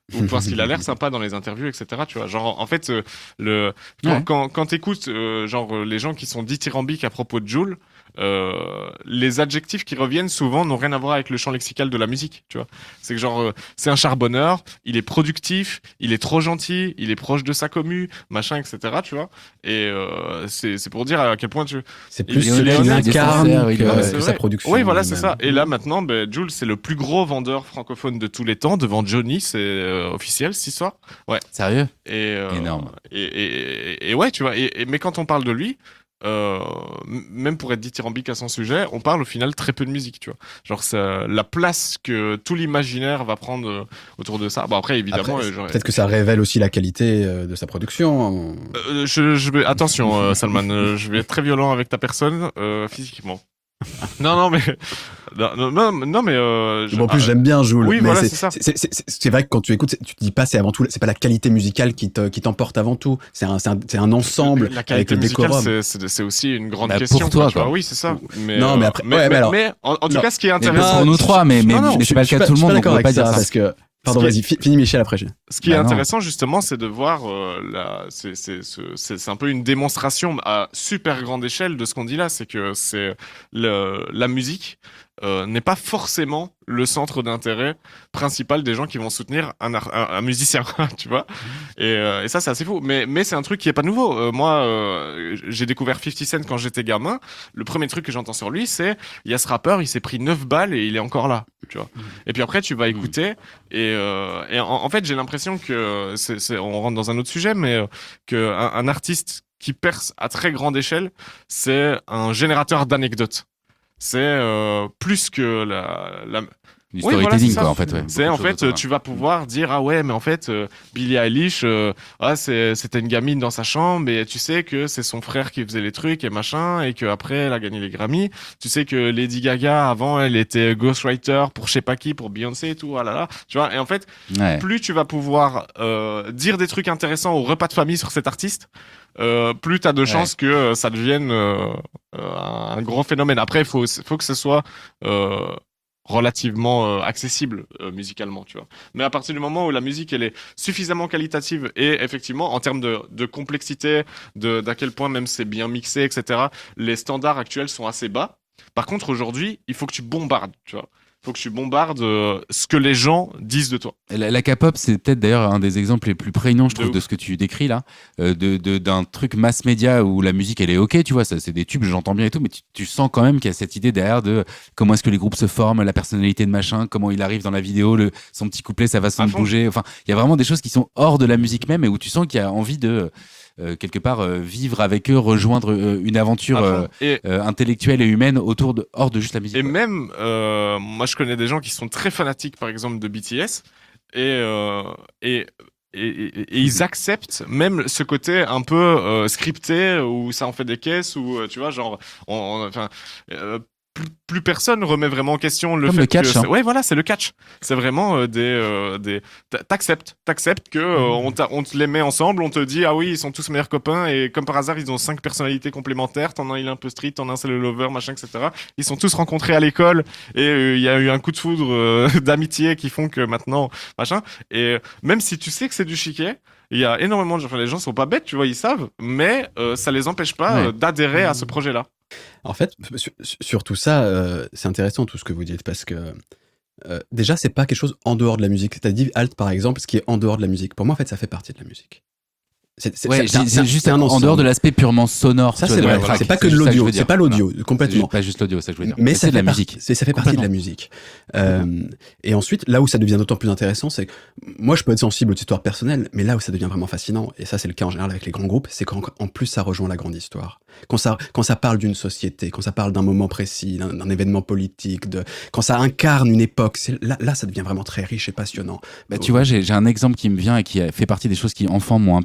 ou parce qu'il a l'air sympa dans les interviews, et cetera. Tu vois, genre en fait, euh, le quand Ouais. quand, quand t'écoutes euh, genre euh, les gens qui sont dithyrambiques à propos de Jul, euh, les adjectifs qui reviennent souvent n'ont rien à voir avec le champ lexical de la musique. Tu vois, c'est que genre euh, c'est un charbonneur, il est productif, il est trop gentil, il est proche de sa commu, machin, et cetera. Tu vois, et euh, c'est c'est pour dire à quel point tu C'est Il plus est ce honnête, qu'il il est incarne sincère, que, il est- Ouais, que c'est sa vrai. production. Oui, voilà, c'est même. ça. Et là, maintenant, ben, Jul, c'est le plus gros vendeur francophone de tous les temps, devant Johnny, c'est euh, officiel, cette histoire. Sérieux? Et, euh, Énorme. Et, et, et- et ouais, tu vois. Et, et- mais quand on parle de lui, euh, m- même pour être dithyrambique à son sujet, on parle au final très peu de musique, tu vois. Genre, ça- la place que tout l'imaginaire va prendre euh, autour de ça. Bon, après, évidemment, Après, euh, j'aurais- peut-être que ça révèle aussi la qualité euh, de sa production. Euh, je, je vais attention, euh, Salman, euh, je vais être très violent avec ta personne euh, physiquement. non, non, mais non, non, non, non, mais euh, je- Bon, en plus, ah, j'aime bien Jul. oui, mais voilà, c'est, c'est ça. c'est, c'est, c'est- c'est vrai que quand tu écoutes, c'est- tu te dis pas, c'est avant tout, c'est pas la qualité musicale qui, te, qui t'emporte avant tout. C'est un, c'est un, c'est un ensemble la avec qualité le musicale, décorum. c'est, c'est, c'est aussi une grande Bah, question. pour toi, quoi, tu vois. quoi. Oui, c'est ça. Mais, Non, mais euh, après- mais, ouais, mais mais, alors- mais en, en tout non. cas, ce qui est Mais intéressant, pour nous trois, mais, mais, Non, non, mais c'est pas le Je suis cas de tout le je suis monde, pas donc d'accord on peut avec pas ça, dire ça. parce que, pardon, Ce qui est- vas-y, fi- finis Michel après. j'ai- ce qui est Bah non. intéressant justement, c'est de voir euh, la, c'est, c'est, c'est, c'est, c'est un peu une démonstration à super grande échelle de ce qu'on dit là, c'est que c'est le, la musique euh, n'est pas forcément le centre d'intérêt principal des gens qui vont soutenir un, ar- un, un musicien, tu vois. Et, euh, et ça, c'est assez fou. Mais, mais c'est un truc qui est pas nouveau. Euh, moi, euh, j'ai découvert fifty Cent quand j'étais gamin. Le premier truc que j'entends sur lui, c'est il y a ce rappeur, il s'est pris neuf balles et il est encore là, tu vois. Et puis après, tu vas écouter et, euh, et en, en fait, j'ai l'impression que c'est, c'est, on rentre dans un autre sujet, mais euh, que un, un artiste qui perce à très grande échelle, c'est un générateur d'anecdotes. C'est euh, plus que la, la, Du Oui, voilà, storytelling, c'est ça. quoi, en fait. Ouais. c'est Beaucoup en de fait, choses autour, tu vas pouvoir dire ah ouais, mais en fait, euh, Billie Eilish, euh, ah c'est c'était une gamine dans sa chambre et tu sais que c'est son frère qui faisait les trucs et machin et que après elle a gagné les Grammy. Tu sais que Lady Gaga avant elle était ghostwriter pour je sais pas qui, pour Beyoncé et tout. Ah là là, tu vois. Et en fait, Ouais. plus tu vas pouvoir euh, dire des trucs intéressants au repas de famille sur cet artiste, euh, plus t'as de chances que euh, ça devienne euh, euh, un grand phénomène. Après, il faut faut que ce soit euh, relativement euh, accessible euh, musicalement, tu vois. Mais à partir du moment où la musique elle est suffisamment qualitative et effectivement en termes de, de complexité, de d'à quel point même c'est bien mixé, et cetera. Les standards actuels sont assez bas. Par contre, aujourd'hui, il faut que tu bombardes, tu vois. Il faut que tu bombardes euh, ce que les gens disent de toi. La, la K-pop, c'est peut-être d'ailleurs un des exemples les plus prégnants, je De trouve, ouf. de ce que tu décris là, euh, de, de- d'un truc mass média où la musique elle est ok, tu vois, ça c'est des tubes, j'entends bien et tout, mais tu, tu sens quand même qu'il y a cette idée derrière de comment est-ce que les groupes se forment, la personnalité de machin, comment il arrive dans la vidéo, le, son petit couplet, sa façon À de fond. bouger. Enfin, il y a vraiment des choses qui sont hors de la musique même et où tu sens qu'il y a envie de euh, quelque part euh, vivre avec eux, rejoindre euh, une aventure À fond. euh, Et euh, intellectuelle et humaine autour de hors de juste la musique. Et quoi. même, euh, moi je connais des gens qui sont très fanatiques, par exemple, de B T S, et, euh, et, et, et- et ils acceptent même ce côté un peu euh, scripté, où ça en fait des caisses, où euh, tu vois, genre, on, on- enfin, euh, plus, plus personne remet vraiment en question le Comme fait le catch, que... hein. c'est- Ouais, voilà, c'est le catch. C'est vraiment euh, des... euh, des... t'a- T'acceptes, t'acceptes que euh, on, t'a- on te les met ensemble, on te dit, ah oui, ils sont tous meilleurs copains, et comme par hasard, ils ont cinq personnalités complémentaires, t'en as un, il est un peu street, t'en as un, c'est le lover, machin, et cetera. Ils sont tous rencontrés à l'école, et euh, il y a eu un coup de foudre euh, d'amitié qui font que maintenant, machin. Et euh, même si tu sais que c'est du chiquet, il y a énormément de gens, enfin, les gens sont pas bêtes, tu vois, ils savent, mais euh, ça les empêche pas Ouais. euh, d'adhérer à ce projet-là. En fait, sur, sur tout ça, euh, c'est intéressant tout ce que vous dites parce que euh, déjà, c'est pas quelque chose en dehors de la musique. T'as dit Alt par exemple, ce qui est en dehors de la musique. Pour moi, en fait, ça fait partie de la musique. C'est, c'est, Ouais, c'est un- c'est- c'est un- c'est juste c'est un en ensemble. dehors de l'aspect purement sonore. Ça, tu c'est vois, de vrai. la track. C'est pas que C'est de juste ça que je l'audio. veux C'est dire. pas l'audio, Voilà. complètement. C'est pas juste l'audio, c'est ça que je veux dire. Mais c'est ça de fait la partie- musique. c'est- ça fait partie de la Complètement. musique. Euh, et ensuite, là où ça devient d'autant plus intéressant, c'est que moi, je peux être sensible aux histoires personnelles, mais là où ça devient vraiment fascinant, et ça, c'est le cas en général avec les grands groupes, c'est quand en plus ça rejoint la grande histoire. Quand ça, quand ça parle d'une société, quand ça parle d'un moment précis, d'un, d'un événement politique, de, quand ça incarne une époque, c'est, là, là, ça devient vraiment très riche et passionnant. Bah, tu vois, j'ai, j'ai un exemple qui me vient et qui a fait partie des choses qui, enfant, m'ont un peu terrorisé.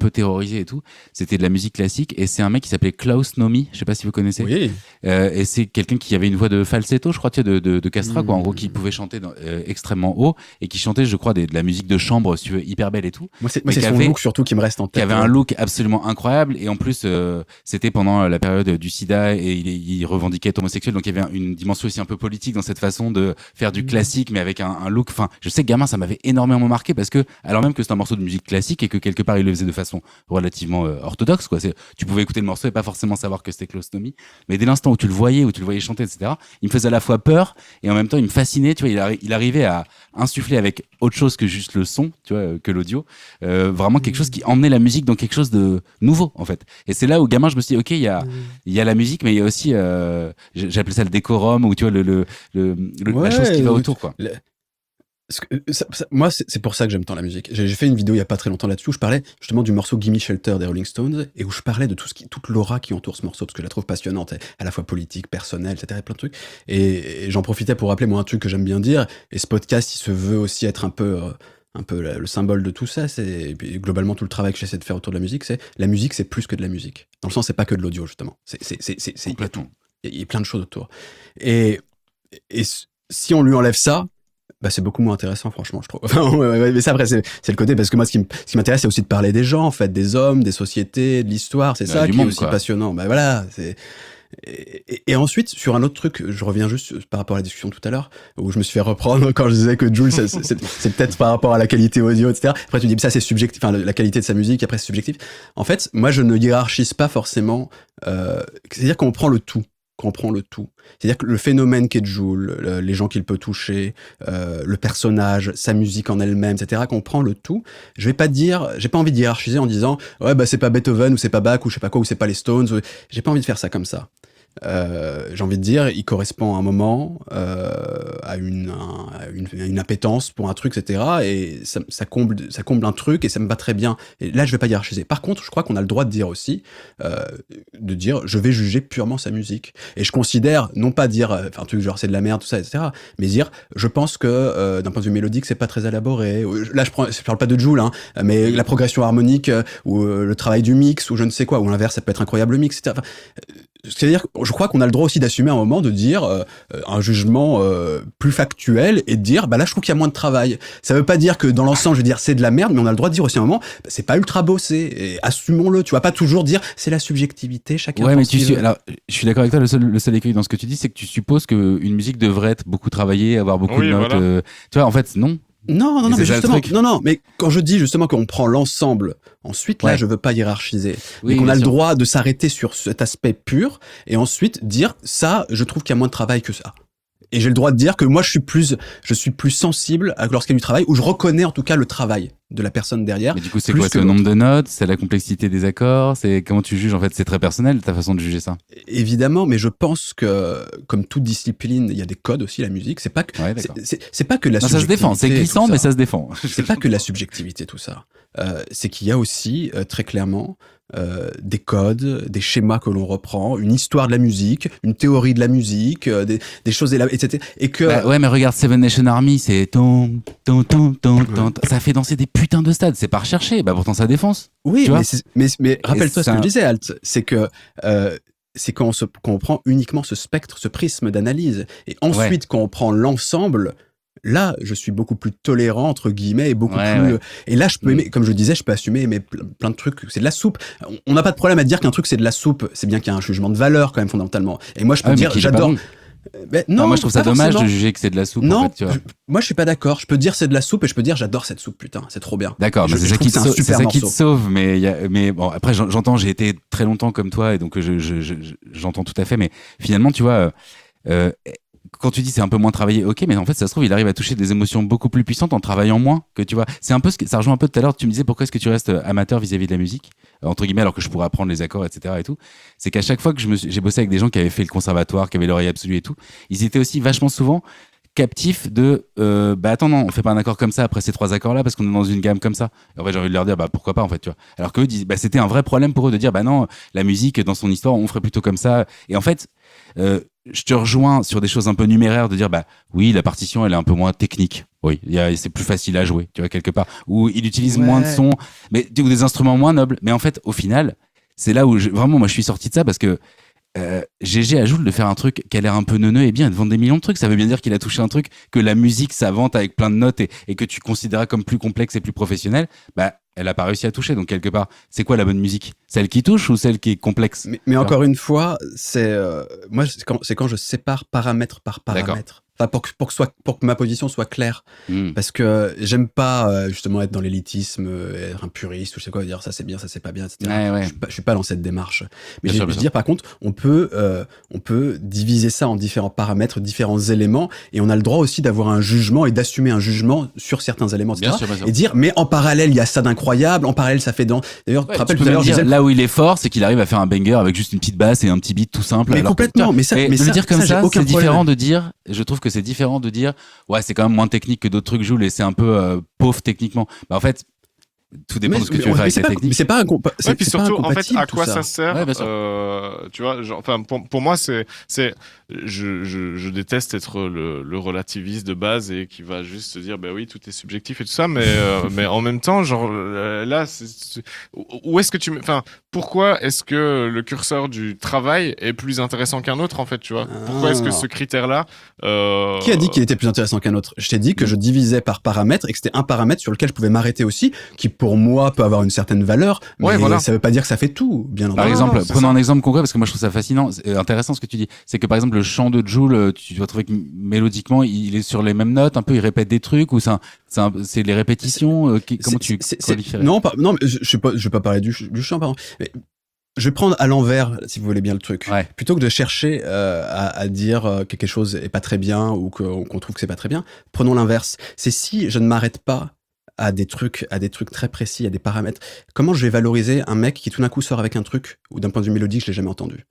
mémorisé et tout. C'était de la musique classique et c'est un mec qui s'appelait Klaus Nomi, je sais pas si vous connaissez. Oui. Euh, et c'est quelqu'un qui avait une voix de falsetto, je crois, tu sais, de, de, de Castra, Mmh. quoi. En gros, qui pouvait chanter dans, euh, extrêmement haut et qui chantait, je crois, des, de la musique de chambre, si tu veux, hyper belle et tout. Moi, c'est, moi, Mais c'est son qu'avait- look surtout qui me reste en Qui tête. avait un look absolument incroyable et en plus, euh, c'était pendant la période du sida et il, il revendiquait être homosexuel, donc il y avait une dimension aussi un peu politique dans cette façon de faire du Mmh. classique, mais avec un, un look. Enfin, je sais que gamin, ça m'avait énormément marqué parce que, alors même que c'est un morceau de musique classique et que quelque part il le faisait de façon relativement euh, orthodoxe, quoi. C'est, tu pouvais écouter le morceau et pas forcément savoir que c'était Klaus Nomi, mais dès l'instant où tu le voyais, où tu le voyais chanter, et cetera, il me faisait à la fois peur et en même temps il me fascinait. Tu vois, il, arri- il arrivait à insuffler avec autre chose que juste le son, tu vois, euh, que l'audio, euh, vraiment quelque chose qui emmenait la musique dans quelque chose de nouveau, en fait. Et c'est là où gamin, je me suis dit, ok, il y a, il y a la musique, mais il y a aussi, euh, j'appelais ça le décorum ou tu vois le, le, le, le- Ouais, la chose qui va le- autour, quoi. Le- Parce que, euh, ça- ça- moi, c'est c'est pour ça que j'aime tant la musique. J'ai j'ai fait une vidéo il y a pas très longtemps là-dessus où je parlais justement du morceau Gimme Shelter des Rolling Stones et où je parlais de tout ce qui, toute l'aura qui entoure ce morceau parce que je la trouve passionnante, à la fois politique, personnelle, et cetera. Plein de trucs. Et, et j'en profitais pour rappeler moi un truc que j'aime bien dire. Et ce podcast, il se veut aussi être un peu, euh, un peu le, le symbole de tout ça. C'est et puis, globalement tout le travail que j'essaie de faire autour de la musique, c'est la musique, c'est plus que de la musique. Dans le sens, c'est pas que de l'audio justement. C'est, c'est, c'est, c'est, c'est- il y a tout. Il y a- il y a plein de choses autour. Et, et s- si on lui enlève ça, bah c'est beaucoup moins intéressant, franchement, je trouve. Enfin, ouais, ouais, mais ça, après, c'est, c'est le côté, parce que moi, ce qui, m- ce qui m'intéresse, c'est aussi de parler des gens, en fait, des hommes, des sociétés, de l'histoire, c'est Bah, ça du qui monde, est aussi quoi. passionnant. Bah voilà, c'est... Et, et- et ensuite, sur un autre truc, je reviens juste par rapport à la discussion tout à l'heure, où je me suis fait reprendre quand je disais que Jul, c'est, c'est, c'est- c'est peut-être par rapport à la qualité audio, et cetera. Après, tu dis, ça, c'est subjectif, enfin, la qualité de sa musique, après, c'est subjectif. En fait, moi, je ne hiérarchise pas forcément, euh, c'est-à-dire qu'on prend le tout. Qu'on prend le tout. C'est-à-dire que le phénomène qu'est Jul, le- les gens qu'il peut toucher, euh, le personnage, sa musique en elle-même, et cetera, qu'on prend le tout. Je vais pas dire, j'ai pas envie de hiérarchiser en disant, ouais, bah, c'est pas Beethoven, ou c'est pas Bach, ou je sais pas quoi, ou c'est pas les Stones, ou... j'ai pas envie de faire ça comme ça. Euh, j'ai envie de dire, il correspond à un moment, euh, à, une, un- à une, à une appétence pour un truc, et cetera. Et ça, ça comble, ça comble un truc et ça me va très bien. Et là, je vais pas hiérarchiser. Par contre, je crois qu'on a le droit de dire aussi, euh, de dire, je vais juger purement sa musique. Et je considère, non pas dire, euh, enfin, un truc genre c'est de la merde, tout ça, et cetera. Mais dire, je pense que euh, d'un point de vue mélodique, c'est pas très élaboré. Là, je prends, je parle pas de Jul, hein, mais la progression harmonique euh, ou euh, le travail du mix ou je ne sais quoi, ou l'inverse, ça peut être incroyable le mix, et cetera. Enfin, c'est-à-dire, je crois qu'on a le droit aussi d'assumer un moment de dire euh, un jugement euh, plus factuel et de dire, bah là, je trouve qu'il y a moins de travail. Ça veut pas dire que dans l'ensemble, je veux dire, c'est de la merde, mais on a le droit de dire aussi un moment, bah, c'est pas ultra bossé. Et assumons-le. Tu vas pas toujours dire, c'est la subjectivité, chacun. Ouais, mais pense tu qu'il suis, veut. alors, je suis d'accord avec toi. Le seul, le seul écueil dans ce que tu dis, c'est que tu supposes qu'une musique devrait être beaucoup travaillée, avoir beaucoup Oui, de notes. voilà. euh, tu vois, en fait, non. Non, non, Et non, c'est mais ça le justement, truc. non, non, mais quand je dis justement qu'on prend l'ensemble, ensuite, là, Ouais. je veux pas hiérarchiser. Oui, mais qu'on bien a le sûr. droit de s'arrêter sur cet aspect pur et ensuite dire, ça, je trouve qu'il y a moins de travail que ça. Et j'ai le droit de dire que moi, je suis plus, je suis plus sensible à lorsqu'il y a du travail, ou je reconnais en tout cas le travail de la personne derrière. Mais du coup, c'est plus quoi? que C'est le l'autre. nombre de notes? C'est la complexité des accords? C'est comment tu juges? En fait, c'est très personnel ta façon de juger ça. Évidemment, mais je pense que, comme toute discipline, il y a des codes aussi, la musique. C'est pas que, Ouais, c'est, d'accord. c'est, c'est pas que la Non, ça se défend. C'est subjectivité, glissant, tout mais ça. ça se défend. C'est pas que la subjectivité, tout ça. Euh, c'est qu'il y a aussi, euh, très clairement, euh, des codes, des schémas que l'on reprend, une histoire de la musique, une théorie de la musique, euh, des, des choses, éla- et cetera. Et que... Bah, ouais, mais regarde Seven Nation Army, c'est ton, ton, ton, ton, ton, ton. Ça fait danser des putains de stades. C'est pas recherché. Bah, pourtant, ça défonce. Oui, Tu vois mais, c'est- mais, mais rappelle-toi Et ce que ça- je disais, Alt, c'est que... Euh, c'est quand on, se, quand on prend uniquement ce spectre, ce prisme d'analyse, et ensuite Ouais. quand on prend l'ensemble, là, je suis beaucoup plus tolérant, entre guillemets, et beaucoup Ouais, plus... ouais. Et là, je peux Mm. aimer, comme je disais, je peux assumer aimer ple- plein de trucs, c'est de la soupe. On- On n'a pas de problème à dire qu'un truc c'est de la soupe, c'est bien qu'il y a un jugement de valeur quand même fondamentalement. Et moi, je peux Ah, mais dire, qu'il est pas j'adore... bon. Euh, ben, Non, non, moi, je trouve ça pas dommage forcément. de juger que c'est de la soupe. Non, en fait, tu vois. je- moi je suis pas d'accord. Je peux dire c'est de la soupe et je peux dire j'adore cette soupe, putain, c'est trop bien. D'accord, Je- mais c'est je ça trouve qui te que c'est un sauve, c'est super ça qui te morceau. sauve, mais, il y a, mais bon, après, j'en- j'entends, j'ai été très longtemps comme toi, et donc je, je, je- je- j'entends tout à fait, mais finalement, tu vois, euh, euh, quand tu dis c'est un peu moins travaillé, ok, mais en fait, ça se trouve, il arrive à toucher des émotions beaucoup plus puissantes en travaillant moins, que tu vois. C'est un peu ce que, ça rejoint un peu tout à l'heure, tu me disais pourquoi est-ce que tu restes amateur vis-à-vis de la musique, euh, entre guillemets, alors que je pourrais apprendre les accords, et cetera et tout. C'est qu'à chaque fois que je me suis- j'ai bossé avec des gens qui avaient fait le conservatoire, qui avaient l'oreille absolue et tout, ils étaient aussi vachement souvent captif de euh, bah attends non on fait pas un accord comme ça après ces trois accords là parce qu'on est dans une gamme comme ça. Et en fait j'ai envie de leur dire bah pourquoi pas en fait tu vois. Alors qu'eux disent bah c'était un vrai problème pour eux de dire bah non la musique dans son histoire on ferait plutôt comme ça. Et en fait euh, je te rejoins sur des choses un peu numéraires de dire bah oui la partition elle est un peu moins technique. Oui, y a, c'est plus facile à jouer, tu vois, quelque part. Ou il utilise ouais. moins de sons, mais ou des instruments moins nobles. Mais en fait, au final, c'est là où je, vraiment, moi, je suis sorti de ça parce que euh, G G à Joule de faire un truc qui a l'air un peu neuneux et bien, de vendre des millions de trucs. Ça veut bien dire qu'il a touché un truc que la musique s'invente avec plein de notes et, et que tu considéras comme plus complexe et plus professionnel. Bah, elle a pas réussi à toucher. Donc, quelque part, c'est quoi la bonne musique? Celle qui touche ou celle qui est complexe? Mais, mais encore une fois, c'est, euh, moi, c'est quand, c'est quand je sépare paramètre par paramètre. Enfin, pour que, pour, que soit, pour que ma position soit claire. Mmh. Parce que j'aime pas, euh, justement, être dans l'élitisme, euh, être un puriste, ou je sais quoi, dire ça c'est bien, ça c'est pas bien, et cetera. Ouais, ouais. Je, suis pas, je suis pas dans cette démarche. Mais bien j'ai, sûr, je veux dire, par contre, on peut, euh, on peut diviser ça en différents paramètres, différents éléments, et on a le droit aussi d'avoir un jugement et d'assumer un jugement sur certains éléments, et cetera. Bien sûr, bien sûr. Et dire, mais en parallèle, il y a ça d'incroyable, en parallèle, ça fait dans. D'ailleurs, ouais, tu te rappelles tout à l'heure, je disais. Là où il est fort, c'est qu'il arrive à faire un banger avec juste une petite basse et un petit beat tout simple. Mais complètement, que, mais ça, mais de ça, le dire comme ça, ça, c'est différent problème. de dire, je trouve que c'est différent de dire, ouais, c'est quand même moins technique que d'autres trucs Joule et c'est un peu euh, pauvre techniquement. Bah, en fait, tout dépend mais, de ce que tu veux faire avec la technique. Mais c'est pas un compa- ouais, puis surtout, en fait, à quoi ça, ça sert ouais, euh, tu vois, genre, enfin, pour, pour moi, c'est, c'est, je, je, je déteste être le, le relativiste de base et qui va juste se dire, bah oui, tout est subjectif et tout ça, mais, euh, mais en même temps, genre, là, c'est, c'est, où est-ce que tu, enfin, pourquoi est-ce que le curseur du travail est plus intéressant qu'un autre, en fait, tu vois? Pourquoi est-ce que ce critère-là, euh... Qui a dit qu'il était plus intéressant qu'un autre? Je t'ai dit que je divisais par paramètre et que c'était un paramètre sur lequel je pouvais m'arrêter aussi, qui pour moi peut avoir une certaine valeur, mais ouais, voilà. ça veut pas dire que ça fait tout, bien entendu. Par exemple, non, prenons ça. un exemple concret parce que moi je trouve ça fascinant, c'est intéressant ce que tu dis. C'est que par exemple le chant de Joule, tu vas trouver que mélodiquement il est sur les mêmes notes, un peu il répète des trucs ou c'est, un, c'est, un, c'est les répétitions. C'est, comment c'est, tu c'est, qualifierais? Non, pas, non, mais je, je sais pas, je vais pas parler du, du chant, pardon. Mais je vais prendre à l'envers, si vous voulez bien le truc. Ouais. Plutôt que de chercher euh, à, à dire que quelque chose est pas très bien ou que, qu'on trouve que c'est pas très bien, prenons l'inverse. C'est si je ne m'arrête pas à des trucs, à des trucs très précis, à des paramètres. Comment je vais valoriser un mec qui tout d'un coup sort avec un truc où d'un point de vue mélodique je l'ai jamais entendu.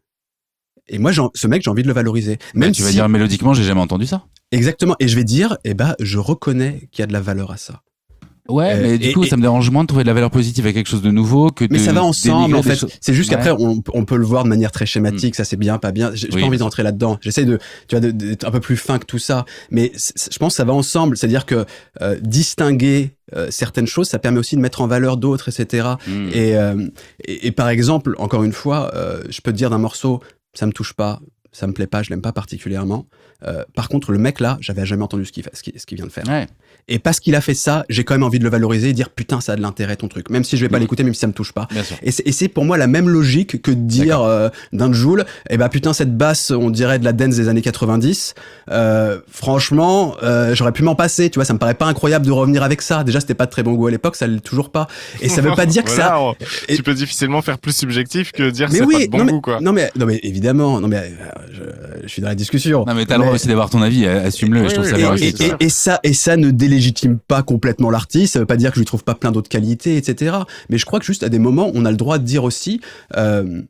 Et moi, ce mec, j'ai envie de le valoriser. Même bah, tu si... vas dire mélodiquement, j'ai jamais entendu ça. Exactement. Et je vais dire, eh ben, je reconnais qu'il y a de la valeur à ça. Ouais, euh, mais du et, coup, et, ça me dérange moins de trouver de la valeur positive à quelque chose de nouveau que de. Mais ça va ensemble, en fait. Choses... C'est juste ouais. qu'après, on, on peut le voir de manière très schématique. Mmh. Ça, c'est bien, pas bien. J'ai, j'ai oui, pas envie d'entrer là-dedans. J'essaie de, tu vois, de, d'être un peu plus fin que tout ça. Mais je pense que ça va ensemble. C'est-à-dire que euh, distinguer euh, certaines choses, ça permet aussi de mettre en valeur d'autres, et cetera. Mmh. Et, euh, et, et par exemple, encore une fois, euh, je peux te dire d'un morceau, ça me touche pas. Ça me plaît pas, je l'aime pas particulièrement. Euh, par contre, le mec là, j'avais jamais entendu ce qu'il, ce qu'il, ce qu'il vient de faire. Ouais. Et parce qu'il a fait ça, j'ai quand même envie de le valoriser et dire putain, ça a de l'intérêt ton truc. Même si je vais pas mmh. l'écouter, même si ça me touche pas. Et c'est, et c'est pour moi la même logique que de dire euh, d'un Joule, eh ben putain, cette basse, on dirait de la dance des années quatre-vingt-dix. Euh, franchement, euh, j'aurais pu m'en passer. Tu vois, ça me paraît pas incroyable de revenir avec ça. Déjà, c'était pas de très bon goût à l'époque, ça l'est toujours pas. Et ça veut pas dire que voilà, ça. On, et... Tu peux difficilement faire plus subjectif que dire mais c'est oui, pas de bon non, mais, goût, quoi. Non mais, non mais évidemment, non mais je, je suis dans la discussion. Non mais t'as le droit aussi d'avoir ton avis, assume-le. Oui, je trouve oui, ça et, et, et, et ça et ça ne délégitime pas complètement l'artiste. Ça veut pas dire que je lui trouve pas plein d'autres qualités, et cetera. Mais je crois que juste à des moments, on a le droit de dire aussi. Euh,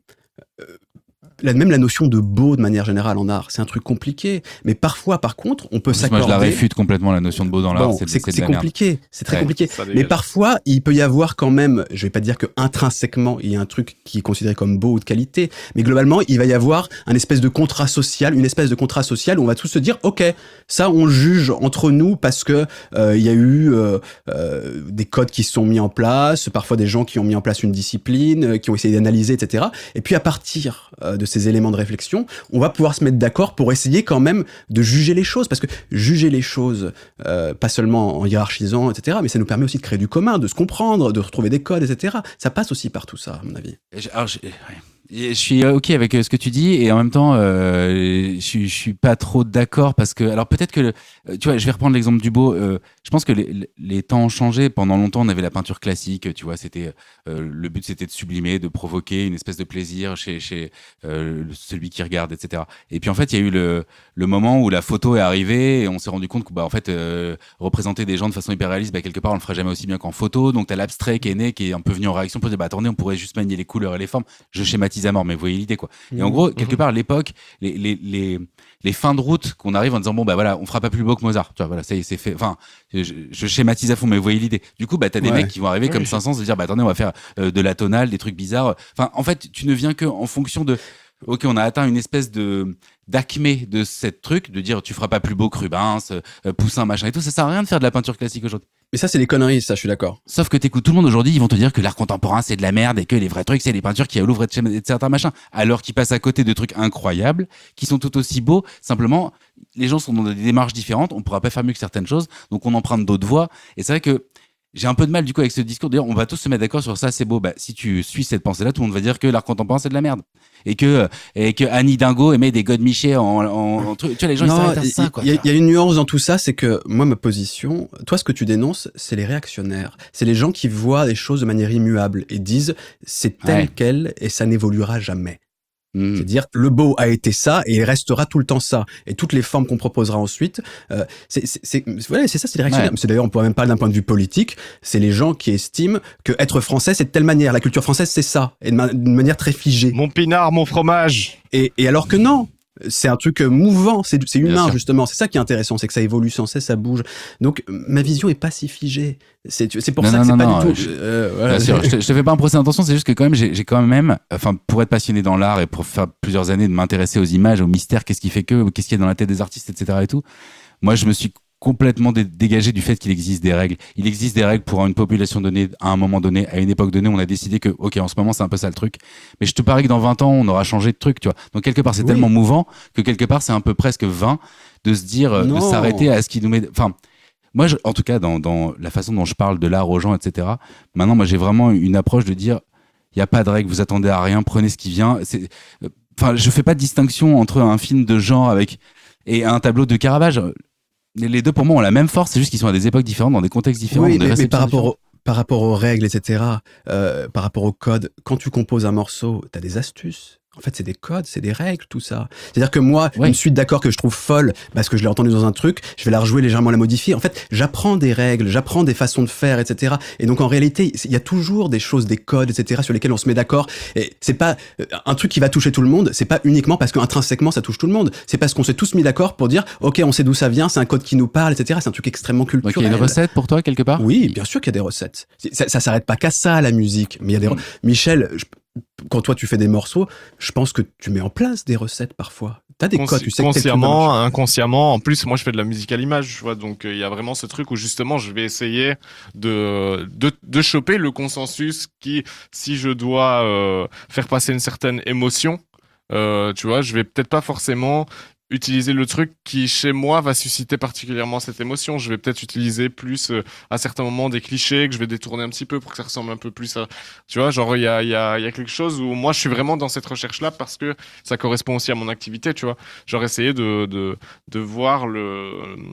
La, même la notion de beau de manière générale en art, c'est un truc compliqué. Mais parfois, par contre, on peut en plus, s'accorder. Moi, je la réfute complètement, la notion de beau dans l'art. Bon, c'est, c'est, c'est, c'est compliqué. Merde. C'est très ouais, compliqué. Mais parfois, il peut y avoir quand même, je vais pas dire que intrinsèquement, il y a un truc qui est considéré comme beau ou de qualité. Mais globalement, il va y avoir un espèce de contrat social, une espèce de contrat social où on va tous se dire, OK, ça, on juge entre nous parce que euh, il y a eu euh, euh, des codes qui se sont mis en place, parfois des gens qui ont mis en place une discipline, qui ont essayé d'analyser, et cetera. Et puis, à partir euh, de ces éléments de réflexion, on va pouvoir se mettre d'accord pour essayer quand même de juger les choses, parce que juger les choses, euh, pas seulement en hiérarchisant, et cetera, mais ça nous permet aussi de créer du commun, de se comprendre, de retrouver des codes, et cetera. Ça passe aussi par tout ça, à mon avis. Alors, je... Je suis ok avec ce que tu dis et en même temps, euh, je, je suis pas trop d'accord parce que, alors peut-être que, tu vois, je vais reprendre l'exemple du beau. Euh, je pense que les, les temps ont changé. Pendant longtemps, on avait la peinture classique. Tu vois, c'était euh, le but, c'était de sublimer, de provoquer une espèce de plaisir chez chez euh, celui qui regarde, et cetera. Et puis en fait, il y a eu le le moment où la photo est arrivée et on s'est rendu compte que bah en fait, euh, représenter des gens de façon hyper réaliste, bah quelque part, on le ferait jamais aussi bien qu'en photo. Donc t'as l'abstrait qui est né, qui est un peu venu en réaction pour dire bah attendez, on pourrait juste manier les couleurs et les formes. Je schématise schématise à mort, mais vous voyez l'idée, quoi. Et en gros, quelque part, à l'époque, les, les, les, les fins de route qu'on arrive en disant, bon, bah voilà, on fera pas plus beau que Mozart. Tu vois, voilà, ça y est, c'est fait. Enfin, je, je schématise à fond, mais vous voyez l'idée. Du coup, bah, t'as des Ouais. mecs qui vont arriver Oui. comme Saint-Saëns de dire, bah, attendez, on va faire euh, de la tonale, des trucs bizarres. Enfin, en fait, tu ne viens que en fonction de, ok, on a atteint une espèce de d'acmé de cette truc, de dire tu feras pas plus beau que Rubens, euh, Poussin, machin et tout. Ça sert à rien de faire de la peinture classique aujourd'hui. Mais ça, c'est des conneries, ça, je suis d'accord. Sauf que t'écoutes tout le monde aujourd'hui, ils vont te dire que l'art contemporain c'est de la merde et que les vrais trucs c'est les peintures qui ouvrent de certains machins. Alors qu'ils passent à côté de trucs incroyables, qui sont tout aussi beaux. Simplement, les gens sont dans des démarches différentes. On pourra pas faire mieux que certaines choses, donc on emprunte d'autres voies. Et c'est vrai que j'ai un peu de mal du coup avec ce discours. D'ailleurs, on va tous se mettre d'accord sur ça, c'est beau. Bah, si tu suis cette pensée-là, tout le monde va dire que l'art contemporain c'est de la merde et que et que Annie Dingo aimait des godemichés en, en, en truc. Tu vois, les gens ils s'arrêtent à ça, quoi. Il y, y a une nuance dans tout ça, c'est que moi, ma position, toi, ce que tu dénonces, c'est les réactionnaires. C'est les gens qui voient les choses de manière immuable et disent c'est tel Ouais. quel et ça n'évoluera jamais. Mmh. C'est-à-dire, le beau a été ça et il restera tout le temps ça. Et toutes les formes qu'on proposera ensuite, euh, c'est, c'est, c'est, voilà, c'est ça, c'est les réactionnaires. Ouais. C'est d'ailleurs, on pourrait même parler d'un point de vue politique. C'est les gens qui estiment que être français, c'est de telle manière. La culture française, c'est ça. Et de ma- d'une manière très figée. Mon pinard, mon fromage. Et, et alors que non, c'est un truc mouvant, c'est, c'est Bien humain sûr. justement. C'est ça qui est intéressant, c'est que ça évolue sans cesse, ça bouge. Donc ma vision est pas si figée. C'est, c'est pour Non, ça non, que c'est non, pas non, du tout. je- euh, voilà. Bien sûr, je te, je te fais pas un procès d'intention, c'est juste que quand même, j'ai, j'ai quand même, enfin, pour être passionné dans l'art et pour faire plusieurs années de m'intéresser aux images, aux mystères, qu'est-ce qui fait que, qu'est-ce qu'il y a dans la tête des artistes, et cetera et tout. Moi, je me suis complètement dé- dégagé du fait qu'il existe des règles. Il existe des règles pour une population donnée, à un moment donné, à une époque donnée. On a décidé que, ok, en ce moment, c'est un peu ça le truc. Mais je te parie que dans vingt ans, on aura changé de truc, tu vois. Donc, quelque part, c'est Oui. tellement mouvant que quelque part, c'est un peu presque vain de se dire, euh, de Non. s'arrêter à ce qui nous met, enfin, moi, je, en tout cas, dans, dans la façon dont je parle de l'art aux gens, et cetera, maintenant, moi, j'ai vraiment une approche de dire, il n'y a pas de règle, vous attendez à rien, prenez ce qui vient. C'est, euh, enfin, je fais pas de distinction entre un film de genre avec, et un tableau de Caravage. Les les deux, pour moi, ont la même force, c'est juste qu'ils sont à des époques différentes, dans des contextes différents. Oui, dans des mais, mais réceptions par rapport différentes. au, par rapport aux règles, et cetera, euh, par rapport au code, quand tu composes un morceau, t'as des astuces. En fait, c'est des codes, c'est des règles, tout ça. C'est-à-dire que moi, Ouais. une suite d'accords que je trouve folle, parce que je l'ai entendue dans un truc, je vais la rejouer légèrement, la modifier. En fait, j'apprends des règles, j'apprends des façons de faire, et cetera. Et donc, en réalité, il y a toujours des choses, des codes, et cetera, sur lesquels on se met d'accord. Et c'est pas euh, un truc qui va toucher tout le monde. C'est pas uniquement parce qu'intrinsèquement, ça touche tout le monde. C'est parce qu'on s'est tous mis d'accord pour dire, OK, on sait d'où ça vient, c'est un code qui nous parle, et cetera. C'est un truc extrêmement Donc, il y culturel. a une recette pour toi, quelque part? Oui, bien sûr qu'il y a des recettes. Ça, ça s'arrête pas qu'à ça, la musique. Mais il y a des. Mm. re- Michel, je- quand toi tu fais des morceaux, je pense que tu mets en place des recettes parfois. T'as des Consci- codes, tu sais que tel truc va consciemment, marcher. inconsciemment. En plus, moi, je fais de la musique à l'image, tu vois. Donc, euh, il y a vraiment ce truc où justement, je vais essayer de de, de choper le consensus qui, si je dois euh, faire passer une certaine émotion, euh, tu vois, je vais peut-être pas forcément utiliser le truc qui chez moi va susciter particulièrement cette émotion. Je vais peut-être utiliser plus euh, à certains moments des clichés que je vais détourner un petit peu pour que ça ressemble un peu plus à, tu vois, genre il y a il y a il y a quelque chose où moi je suis vraiment dans cette recherche là parce que ça correspond aussi à mon activité, tu vois. Genre essayer de de de voir le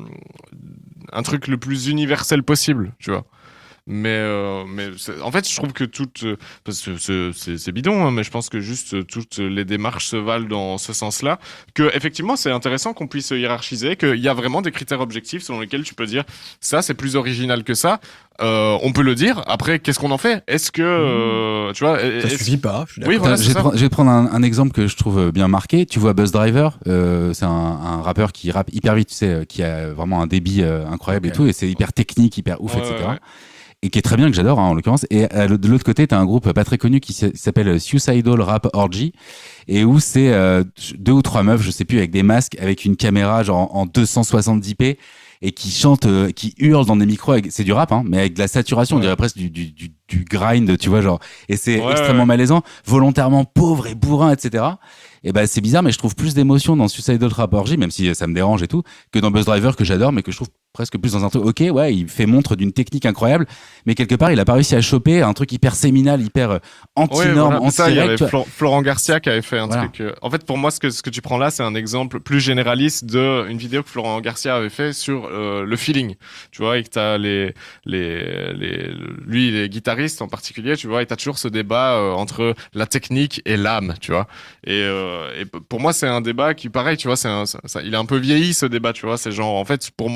un truc le plus universel possible, tu vois. Mais, euh, mais c'est- en fait, je trouve que toutes, euh, parce que c'est- c'est c'est bidon, hein, mais je pense que juste euh, toutes les démarches se valent dans ce sens-là. Que effectivement, c'est intéressant qu'on puisse hiérarchiser, qu'il y a vraiment des critères objectifs selon lesquels tu peux dire ça, c'est plus original que ça. Euh, on peut le dire. Après, qu'est-ce qu'on en fait? Est-ce que, euh, tu vois, Ça est-ce- suffit pas. Je suis Oui, d'accord. voilà, Attends, c'est je, vais te ça. prendre, je vais te prendre un, un exemple que je trouve bien marqué. Tu vois Buzz Driver, euh, c'est un, un rappeur qui rappe hyper vite, tu sais, euh, qui a vraiment un débit euh, incroyable Ok. et tout, et c'est hyper technique, hyper ouf, Ouais, et cetera. ouais, ouais. Et qui est très bien, que j'adore hein, en l'occurrence. Et euh, de l'autre côté, t'as un groupe pas très connu qui s- s'appelle Suicidal Rap Orgy, et où c'est euh, deux ou trois meufs, je sais plus, avec des masques, avec une caméra genre en, en deux cent soixante-dix p, et qui chantent, euh, qui hurlent dans des micros. avec- C'est du rap, hein, mais avec de la saturation, on Ouais. dirait presque du, du, du, du grind, tu vois, genre. Et c'est Ouais, extrêmement ouais. malaisant, volontairement pauvre et bourrin, et cetera. Et ben c'est bizarre, mais je trouve plus d'émotion dans Suicidal Rap Orgy, même si ça me dérange et tout, que dans Buzz Driver que j'adore, mais que je trouve presque plus dans un truc. Ok, ouais, il fait montre d'une technique incroyable, mais quelque part, il a pas réussi à choper un truc hyper séminal, hyper euh, Ouais, anti-norme, voilà. Mais ça, il y anti-règle. avait tu vois. Flo- Florent Garcia qui avait fait un Voilà. truc. euh, En fait, pour moi, ce que, ce que tu prends là, c'est un exemple plus généraliste de une vidéo que Florent Garcia avait fait sur euh, le feeling. Tu vois, et que t'as les, les, les, lui, les guitaristes en particulier, tu vois, et t'as toujours ce débat euh, entre la technique et l'âme, tu vois. Et, euh, et p- pour moi, c'est un débat qui, pareil, tu vois, c'est un, ça, ça- il est un peu vieilli ce débat, tu vois. C'est genre, en fait, pour moi,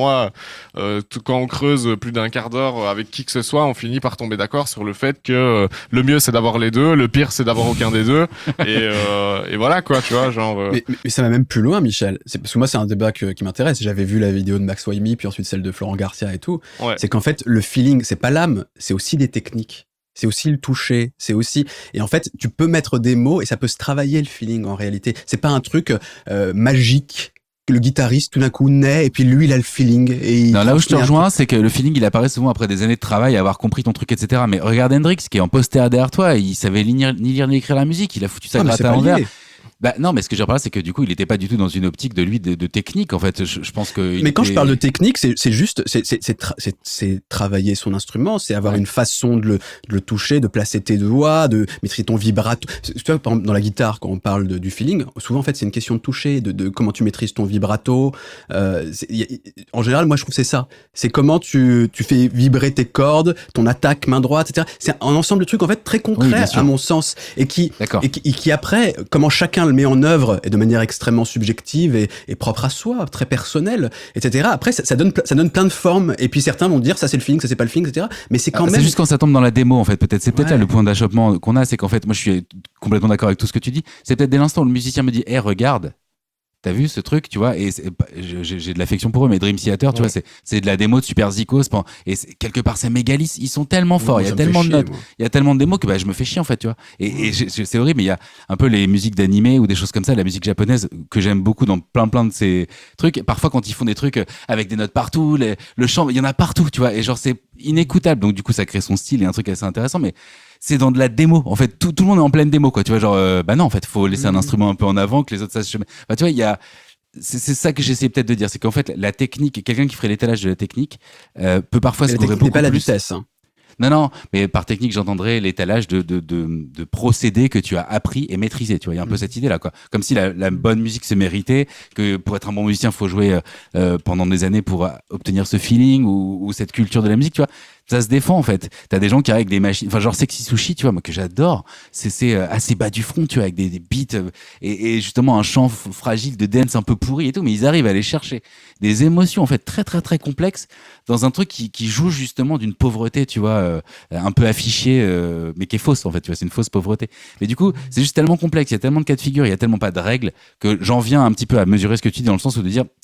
euh, tout, quand on creuse plus d'un quart d'heure avec qui que ce soit, on finit par tomber d'accord sur le fait que euh, le mieux c'est d'avoir les deux, le pire c'est d'avoir aucun des deux, et, euh, et voilà quoi, tu vois, genre. Euh... Mais, mais ça va même plus loin, Michel. C'est parce que moi c'est un débat que, qui m'intéresse. J'avais vu la vidéo de Max Waimi, puis ensuite celle de Florent Garcia et tout. Ouais. C'est qu'en fait le feeling, c'est pas l'âme, c'est aussi des techniques. C'est aussi le toucher, c'est aussi... Et en fait, tu peux mettre des mots et ça peut se travailler, le feeling, en réalité. C'est pas un truc euh, magique que le guitariste, tout d'un coup, naît et puis lui, il a le feeling. Et il non, là où je te rejoins, un... c'est que le feeling, il apparaît souvent après des années de travail, avoir compris ton truc, et cetera. Mais regarde Hendrix, qui est en poster derrière toi, il savait ni lire ni, lire, ni écrire la musique, il a foutu ça ah, gratte à l'envers. Bah non, mais ce que je veux dire par là, c'est que du coup, il n'était pas du tout dans une optique de lui de, de technique. En fait, je, je pense que. Mais était... quand je parle de technique, c'est, c'est juste, c'est, c'est, c'est, tra- c'est, c'est travailler son instrument, c'est avoir ouais. une façon de le, de le toucher, de placer tes doigts, de maîtriser ton vibrato. Tu vois, par exemple, dans la guitare, quand on parle de, du feeling, souvent en fait, c'est une question de toucher, de, de comment tu maîtrises ton vibrato. Euh, y a, en général, moi, je trouve que c'est ça. C'est comment tu, tu fais vibrer tes cordes, ton attaque main droite, et cetera. C'est un ensemble de trucs en fait très concrets oui, à mon sens, et qui, et qui, et qui après, comment chacun le met en œuvre et de manière extrêmement subjective et, et propre à soi, très personnelle, et cetera. Après, ça, ça donne ça donne plein de formes. Et puis certains vont dire ça c'est le feeling, ça c'est pas le feeling, et cetera. Mais c'est quand ah, même. C'est juste quand ça tombe dans la démo en fait. Peut-être c'est peut-être ouais. là le point d'achoppement qu'on a, c'est qu'en fait moi je suis complètement d'accord avec tout ce que tu dis. C'est peut-être dès l'instant où le musicien me dit, hé hey, regarde. T'as vu ce truc, tu vois, et j'ai, j'ai de l'affection pour eux, mais Dream Theater, tu ouais. vois, c'est, c'est de la démo de Super Zikos, et quelque part c'est méga lisse, ils sont tellement forts, il y a tellement de notes, il y a tellement de démos que bah, je me fais chier en fait, tu vois. Et, ouais. et j'ai, c'est horrible, mais il y a un peu les musiques d'animé ou des choses comme ça, la musique japonaise que j'aime beaucoup dans plein plein de ces trucs. Parfois quand ils font des trucs avec des notes partout, les, le chant, il y en a partout, tu vois, et genre c'est inécoutable, donc du coup ça crée son style et un truc assez intéressant, mais c'est dans de la démo en fait, tout, tout le monde est en pleine démo quoi, tu vois, genre euh, bah non en fait faut laisser mmh. un instrument un peu en avant que les autres ça se... bah, tu vois il y a C'est, c'est ça que j'essaie peut-être de dire, c'est qu'en fait la technique, quelqu'un qui ferait l'étalage de la technique euh, peut parfois se courir beaucoup pas la plus. Vitesse, hein. Non, non, mais par technique, j'entendrais l'étalage de, de, de, de procédés que tu as appris et maîtrisé. Tu vois, il y a un peu cette idée-là, quoi. Comme si la, la bonne musique se méritait, que pour être un bon musicien, il faut jouer euh, pendant des années pour obtenir ce feeling ou, ou cette culture de la musique, tu vois. Ça se défend, en fait. T'as des gens qui arrivent avec des machines, enfin, genre Sexy Sushi, tu vois, moi, que j'adore. C'est, c'est assez bas du front, tu vois, avec des, des beats euh, et, et justement un chant f- fragile de dance un peu pourri et tout, mais ils arrivent à aller chercher des émotions, en fait, très, très, très complexes dans un truc qui, qui joue justement d'une pauvreté, tu vois, euh, un peu affichée, euh, mais qui est fausse, en fait, tu vois, c'est une fausse pauvreté. Mais du coup, c'est juste tellement complexe, il y a tellement de cas de figure, il y a tellement pas de règles que j'en viens un petit peu à mesurer ce que tu dis dans le sens où de dire,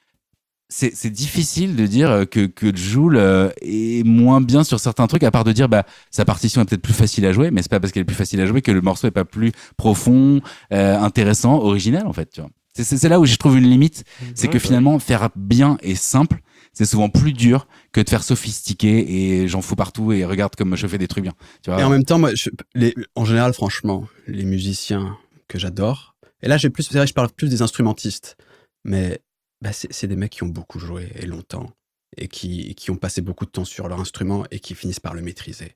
c'est, c'est difficile de dire que, que Jul euh, est moins bien sur certains trucs, à part de dire bah sa partition est peut-être plus facile à jouer, mais c'est pas parce qu'elle est plus facile à jouer que le morceau est pas plus profond, euh, intéressant, original en fait. Tu vois. C'est, c'est, c'est là où je trouve une limite, c'est ouais, que finalement faire bien et simple, c'est souvent plus dur que de faire sophistiqué et j'en fous partout et regarde comme je fais des trucs bien. Tu vois. Et en même temps, moi, je, les, en général, franchement, les musiciens que j'adore, et là j'ai plus, c'est vrai, je parle plus des instrumentistes, mais bah c'est, c'est des mecs qui ont beaucoup joué et longtemps et qui, qui ont passé beaucoup de temps sur leur instrument et qui finissent par le maîtriser.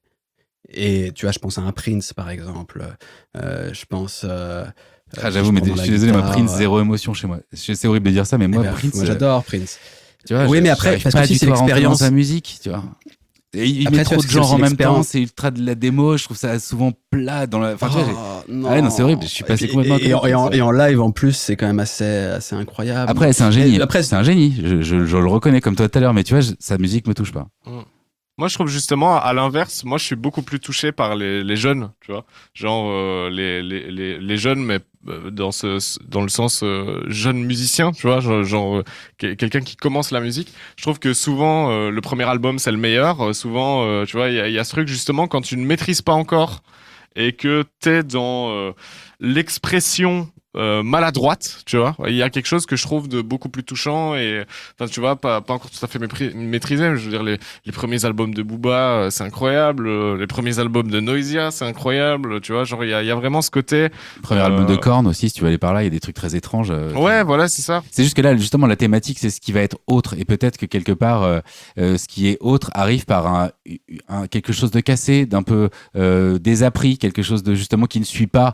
Et tu vois, je pense à un Prince par exemple. Euh, je pense. Euh, ah, j'avoue, mais je suis désolé, moi Prince zéro émotion chez moi. C'est horrible de dire ça, mais moi ben, Prince. Moi j'adore Prince. Tu vois, oui, je, mais après, parce que si c'est l'expérience. Sa musique, tu vois. Et il après, met trop de genres en même temps, c'est ultra de la démo, je trouve ça souvent plat dans la. Enfin, oh, tu vois, non. Ah ouais, non, c'est horrible, je suis passé et, complètement. Et, et, en, et, en, et en live en plus, c'est quand même assez, assez incroyable. Après, c'est un génie. Et, après, c'est un génie. Je, je, je le reconnais comme toi tout à l'heure, mais tu vois, je, sa musique me touche pas. Mm. Moi, je trouve justement, à l'inverse, moi, je suis beaucoup plus touché par les, les jeunes, tu vois. Genre, euh, les, les, les, les jeunes, mais dans, ce, dans le sens euh, jeune musicien, tu vois. Genre, genre euh, quelqu'un qui commence la musique. Je trouve que souvent, euh, le premier album, c'est le meilleur. Euh, souvent, euh, tu vois, il y, y a ce truc, justement, quand tu ne maîtrises pas encore et que t'es dans euh, l'expression Euh, maladroite, tu vois. Il y a quelque chose que je trouve de beaucoup plus touchant et, enfin, tu vois, pas, pas encore tout à fait mépris- maîtrisé. Je veux dire, les, les premiers albums de Booba, c'est incroyable. Les premiers albums de Noisia, c'est incroyable. Tu vois, genre, il y a, il y a vraiment ce côté. Le premier euh... album de Korn aussi, si tu vas aller par là, il y a des trucs très étranges. Euh, ouais, voilà, c'est ça. C'est juste que là, justement, la thématique, c'est ce qui va être autre. Et peut-être que quelque part, euh, euh, ce qui est autre arrive par un, un, quelque chose de cassé, d'un peu euh, désappris, quelque chose de justement qui ne suit pas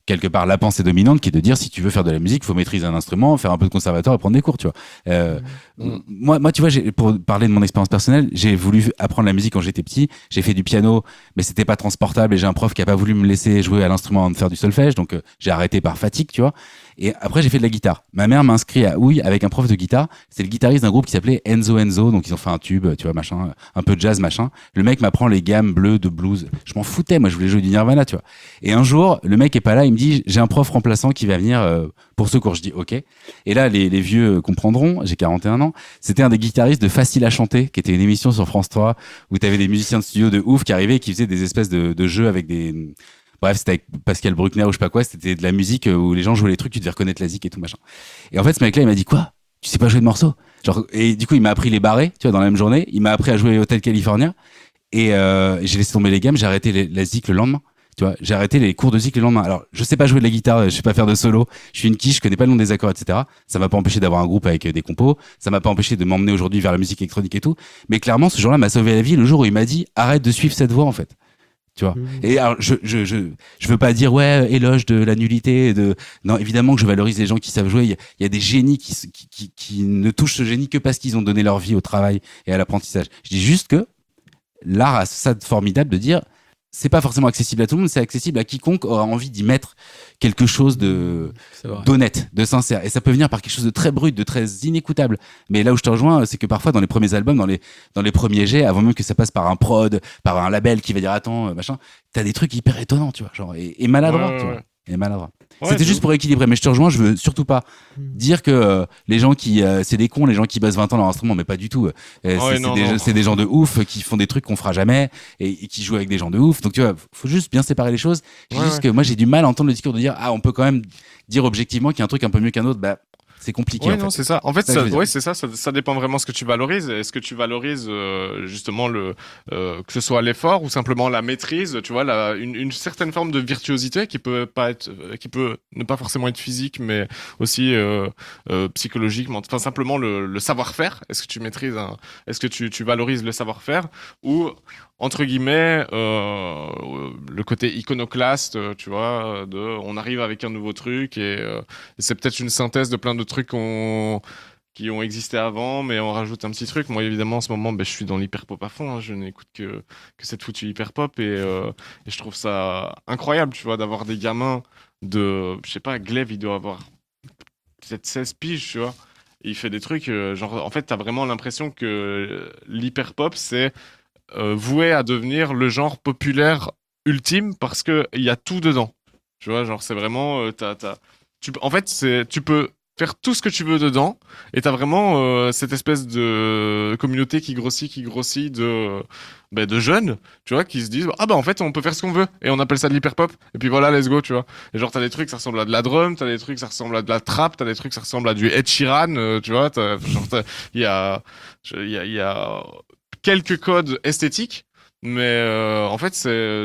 quelque part la pensée dominante qui est de dire si tu veux faire de la musique, il faut maîtriser un instrument, faire un peu de conservatoire et prendre des cours, tu vois. Euh, mmh. moi, moi, tu vois, j'ai, pour parler de mon expérience personnelle, j'ai voulu apprendre la musique quand j'étais petit. J'ai fait du piano, mais c'était pas transportable et j'ai un prof qui a pas voulu me laisser jouer à l'instrument avant de faire du solfège, donc euh, j'ai arrêté par fatigue, tu vois. Et après, j'ai fait de la guitare. Ma mère m'a inscrit à Houille avec un prof de guitare. C'est le guitariste d'un groupe qui s'appelait Enzo Enzo. Donc, ils ont fait un tube, tu vois, machin, un peu de jazz, machin. Le mec m'apprend les gammes bleues de blues. Je m'en foutais. Moi, je voulais jouer du Nirvana, tu vois. Et un jour, le mec est pas là. Il me dit, j'ai un prof remplaçant qui va venir euh, pour ce cours. Je dis, OK. Et là, les, les vieux comprendront. J'ai quarante et un ans. C'était un des guitaristes de Facile à chanter, qui était une émission sur France trois où t'avais des musiciens de studio de ouf qui arrivaient et qui faisaient des espèces de, de jeux avec des... Bref, c'était avec Pascal Bruckner ou je sais pas quoi, c'était de la musique où les gens jouaient les trucs, tu devais reconnaître la zik et tout machin. Et en fait, ce mec-là, il m'a dit quoi? Tu sais pas jouer de morceaux? Genre, et du coup, il m'a appris les barrés, tu vois, dans la même journée. Il m'a appris à jouer Hotel California. Et euh, j'ai laissé tomber les gammes, j'ai arrêté les, la zik le lendemain. Tu vois, j'ai arrêté les cours de zik le lendemain. Alors, je sais pas jouer de la guitare, je sais pas faire de solo, je suis une quiche, je connais pas le nom des accords, et cetera. Ça m'a pas empêché d'avoir un groupe avec des compos, ça m'a pas empêché de m'emmener aujourd'hui vers la musique électronique et tout. Mais clairement, ce jour-là m'a sauvé la vie le jour où il m'a dit arrête de suivre cette voie en fait. Tu vois. Mmh. Et alors, je, je, je, je veux pas dire, ouais, éloge de la nullité, de, non, évidemment que je valorise les gens qui savent jouer. Il y a, il y a des génies qui, qui, qui, qui ne touchent ce génie que parce qu'ils ont donné leur vie au travail et à l'apprentissage. Je dis juste que l'art a ça de formidable de dire, c'est pas forcément accessible à tout le monde, c'est accessible à quiconque aura envie d'y mettre quelque chose de d'honnête, de sincère. Et ça peut venir par quelque chose de très brut, de très inécoutable. Mais là où je te rejoins, c'est que parfois dans les premiers albums, dans les dans les premiers jets, avant même que ça passe par un prod, par un label qui va dire attends, machin, t'as des trucs hyper étonnants, tu vois, genre et, et maladroits, ouais, ouais, tu vois, ouais. et maladroits. Ouais, C'était juste pour équilibrer, mais je te rejoins, je veux surtout pas mmh. dire que euh, les gens qui, euh, c'est des cons, les gens qui bossent vingt ans dans l'instrument, mais pas du tout. Euh, ouais, c'est, non, c'est, des, c'est des gens de ouf qui font des trucs qu'on fera jamais et, et qui jouent avec des gens de ouf. Donc tu vois, faut juste bien séparer les choses. Ouais, juste ouais. que moi j'ai du mal à entendre le discours de dire ah on peut quand même dire objectivement qu'il y a un truc un peu mieux qu'un autre. Bah c'est compliqué. Ouais, en fait. non, c'est ça. En fait, ça, ça ouais, c'est ça, ça. Ça dépend vraiment ce que tu valorises. Est-ce que tu valorises euh, justement le euh, que ce soit l'effort ou simplement la maîtrise, tu vois, la, une, une certaine forme de virtuosité qui peut pas être, qui peut ne pas forcément être physique, mais aussi euh, euh, psychologique. Enfin, simplement le, le savoir-faire. Est-ce que tu maîtrises un, est-ce que tu, tu valorises le savoir-faire ou entre guillemets euh, le côté iconoclaste, tu vois, de on arrive avec un nouveau truc et, euh, et c'est peut-être une synthèse de plein de trucs qu'on, qui ont existé avant, mais on rajoute un petit truc. Moi, évidemment, en ce moment, ben, je suis dans l'hyper-pop à fond. Hein. Je n'écoute que, que cette foutue hyper-pop et, euh, et je trouve ça incroyable, tu vois, d'avoir des gamins de, je sais pas, Glaive, il doit avoir peut-être seize piges, tu vois. Et il fait des trucs, euh, genre, en fait, t'as vraiment l'impression que l'hyper-pop, c'est euh, voué à devenir le genre populaire ultime parce qu'il y a tout dedans. Tu vois, genre, c'est vraiment, euh, t'as, t'as, tu, en fait, c'est, tu peux faire tout ce que tu veux dedans et t'as vraiment euh, cette espèce de communauté qui grossit, qui grossit de, bah, de jeunes, tu vois, qui se disent ah bah en fait on peut faire ce qu'on veut et on appelle ça de l'hyperpop et puis voilà let's go, tu vois. Et genre t'as des trucs ça ressemble à de la drum, t'as des trucs ça ressemble à de la trap, t'as des trucs ça ressemble à du Ed Sheeran, euh, tu vois, t'as, genre il y a il y a il y a quelques codes esthétiques. Mais euh, en fait, c'est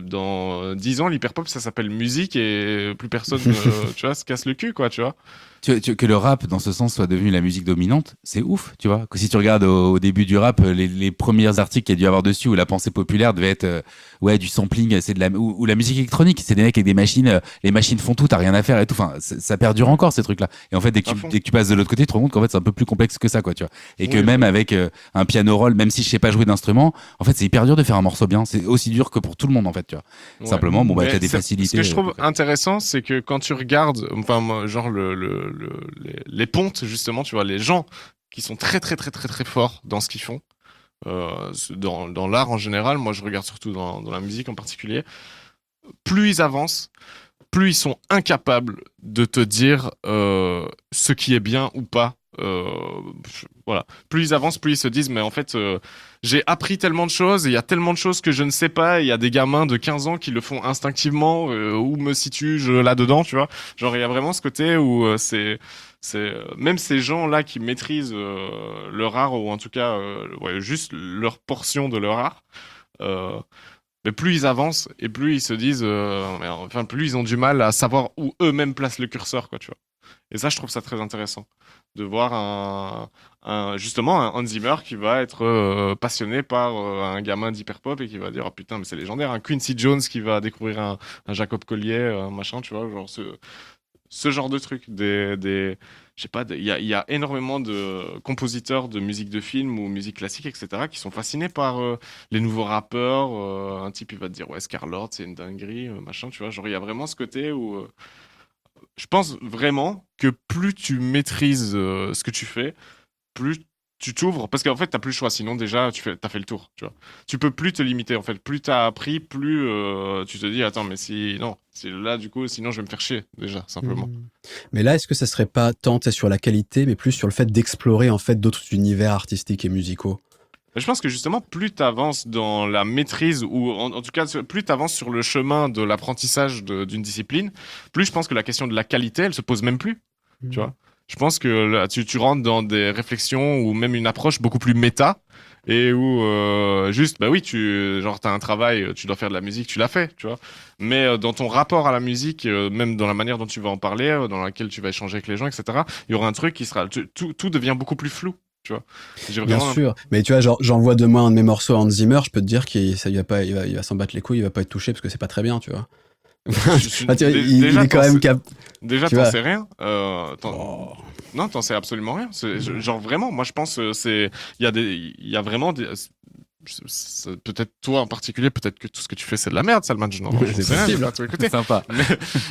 dans dix ans, l'hyperpop, ça s'appelle musique et plus personne, euh, tu vois, se casse le cul, quoi, tu vois. Tu, tu, que le rap, dans ce sens, soit devenu la musique dominante, c'est ouf, tu vois. Que si tu regardes au, au début du rap, les, les premiers articles qu'il y a dû avoir dessus où la pensée populaire devait être, euh, ouais, du sampling, c'est de la, ou, ou la musique électronique, c'est des mecs avec des machines, euh, les machines font tout, t'as rien à faire et tout. Enfin, ça perdure encore ces trucs-là. Et en fait, dès que, tu, dès que tu passes de l'autre côté, tu te rends compte qu'en fait, c'est un peu plus complexe que ça, quoi, tu vois. Et oui, que même oui. avec euh, un piano roll, même si je sais pas jouer d'instrument, en fait, c'est hyper dur de faire un morceau bien. C'est aussi dur que pour tout le monde, en fait, tu vois. Ouais. Simplement, bon, bah, mais t'as des facilités. Ce que je trouve euh, intéressant, c'est que quand tu regardes, enfin, genre le, le, le les, les pontes, justement, tu vois, les gens qui sont très, très, très, très, très forts dans ce qu'ils font, euh, dans, dans l'art en général, moi je regarde surtout dans, dans la musique en particulier, plus ils avancent, plus ils sont incapables de te dire euh, ce qui est bien ou pas. Euh, voilà. Plus ils avancent, plus ils se disent mais en fait euh, j'ai appris tellement de choses et il y a tellement de choses que je ne sais pas, il y a des gamins de quinze ans qui le font instinctivement, euh, où me situe-je là-dedans, tu vois, genre il y a vraiment ce côté où euh, c'est c'est euh, même ces gens-là qui maîtrisent euh, leur art ou en tout cas euh, ouais, juste leur portion de leur art, euh, mais plus ils avancent et plus ils se disent euh, enfin plus ils ont du mal à savoir où eux-mêmes placent le curseur, quoi, tu vois. Et ça, je trouve ça très intéressant de voir un, un, justement un Hans Zimmer qui va être euh, passionné par euh, un gamin d'hyperpop et qui va dire oh putain mais c'est légendaire, un Quincy Jones qui va découvrir un, un Jacob Collier, un machin, tu vois, genre ce, ce genre de truc, des, des je sais pas, il y a, y a énormément de compositeurs de musique de film ou musique classique, et cetera, qui sont fascinés par euh, les nouveaux rappeurs. Euh, un type, il va te dire, ouais, Scarlett, c'est une dinguerie, euh, machin, tu vois. Genre, il y a vraiment ce côté où euh, je pense vraiment que plus tu maîtrises euh, ce que tu fais, plus tu t'ouvres, parce qu'en fait, t'as plus le choix. Sinon, déjà, tu fais, t'as fait le tour, tu vois. Tu peux plus te limiter, en fait. Plus t'as appris, plus euh, tu te dis, attends, mais si, non, c'est là, du coup, sinon, je vais me faire chier, déjà, simplement. Mmh. Mais là, est-ce que ça serait pas tant sur la qualité, mais plus sur le fait d'explorer, en fait, d'autres univers artistiques et musicaux? Je pense que justement, plus tu avances dans la maîtrise, ou en, en tout cas, plus tu avances sur le chemin de l'apprentissage de- d'une discipline, plus je pense que la question de la qualité, elle se pose même plus, Mmh. tu vois. Je pense que là, tu, tu rentres dans des réflexions ou même une approche beaucoup plus méta et où euh, juste, bah oui, tu, genre, t'as un travail, tu dois faire de la musique, tu l'as fait, tu vois. Mais euh, dans ton rapport à la musique, euh, même dans la manière dont tu vas en parler, euh, dans laquelle tu vas échanger avec les gens, et cetera, il y aura un truc qui sera, tu- tout, tout devient beaucoup plus flou, tu vois. J'ai Bien vraiment sûr, mais tu vois, genre, j'envoie demain un de mes morceaux à Hans Zimmer, je peux te dire qu'il ça, il va pas, il va, il va s'en battre les couilles, il va pas être touché parce que c'est pas très bien, tu vois. Je suis- Enfin, tu vois, dé- il, déjà, il est quand t'en même sais- cap. Déjà, Tu t'en vois. sais rien. Euh, t'en- Oh. Non, t'en sais absolument rien. C'est- je- Genre vraiment, moi je pense euh, c'est il y a des il y a vraiment des c'est- c'est- peut-être toi en particulier, peut-être que tout ce que tu fais c'est de la merde, Salman. Je n'en Ouais, j'en c'est sais rien, possible. j'ai pas tout écouté. C'est sympa. Mais...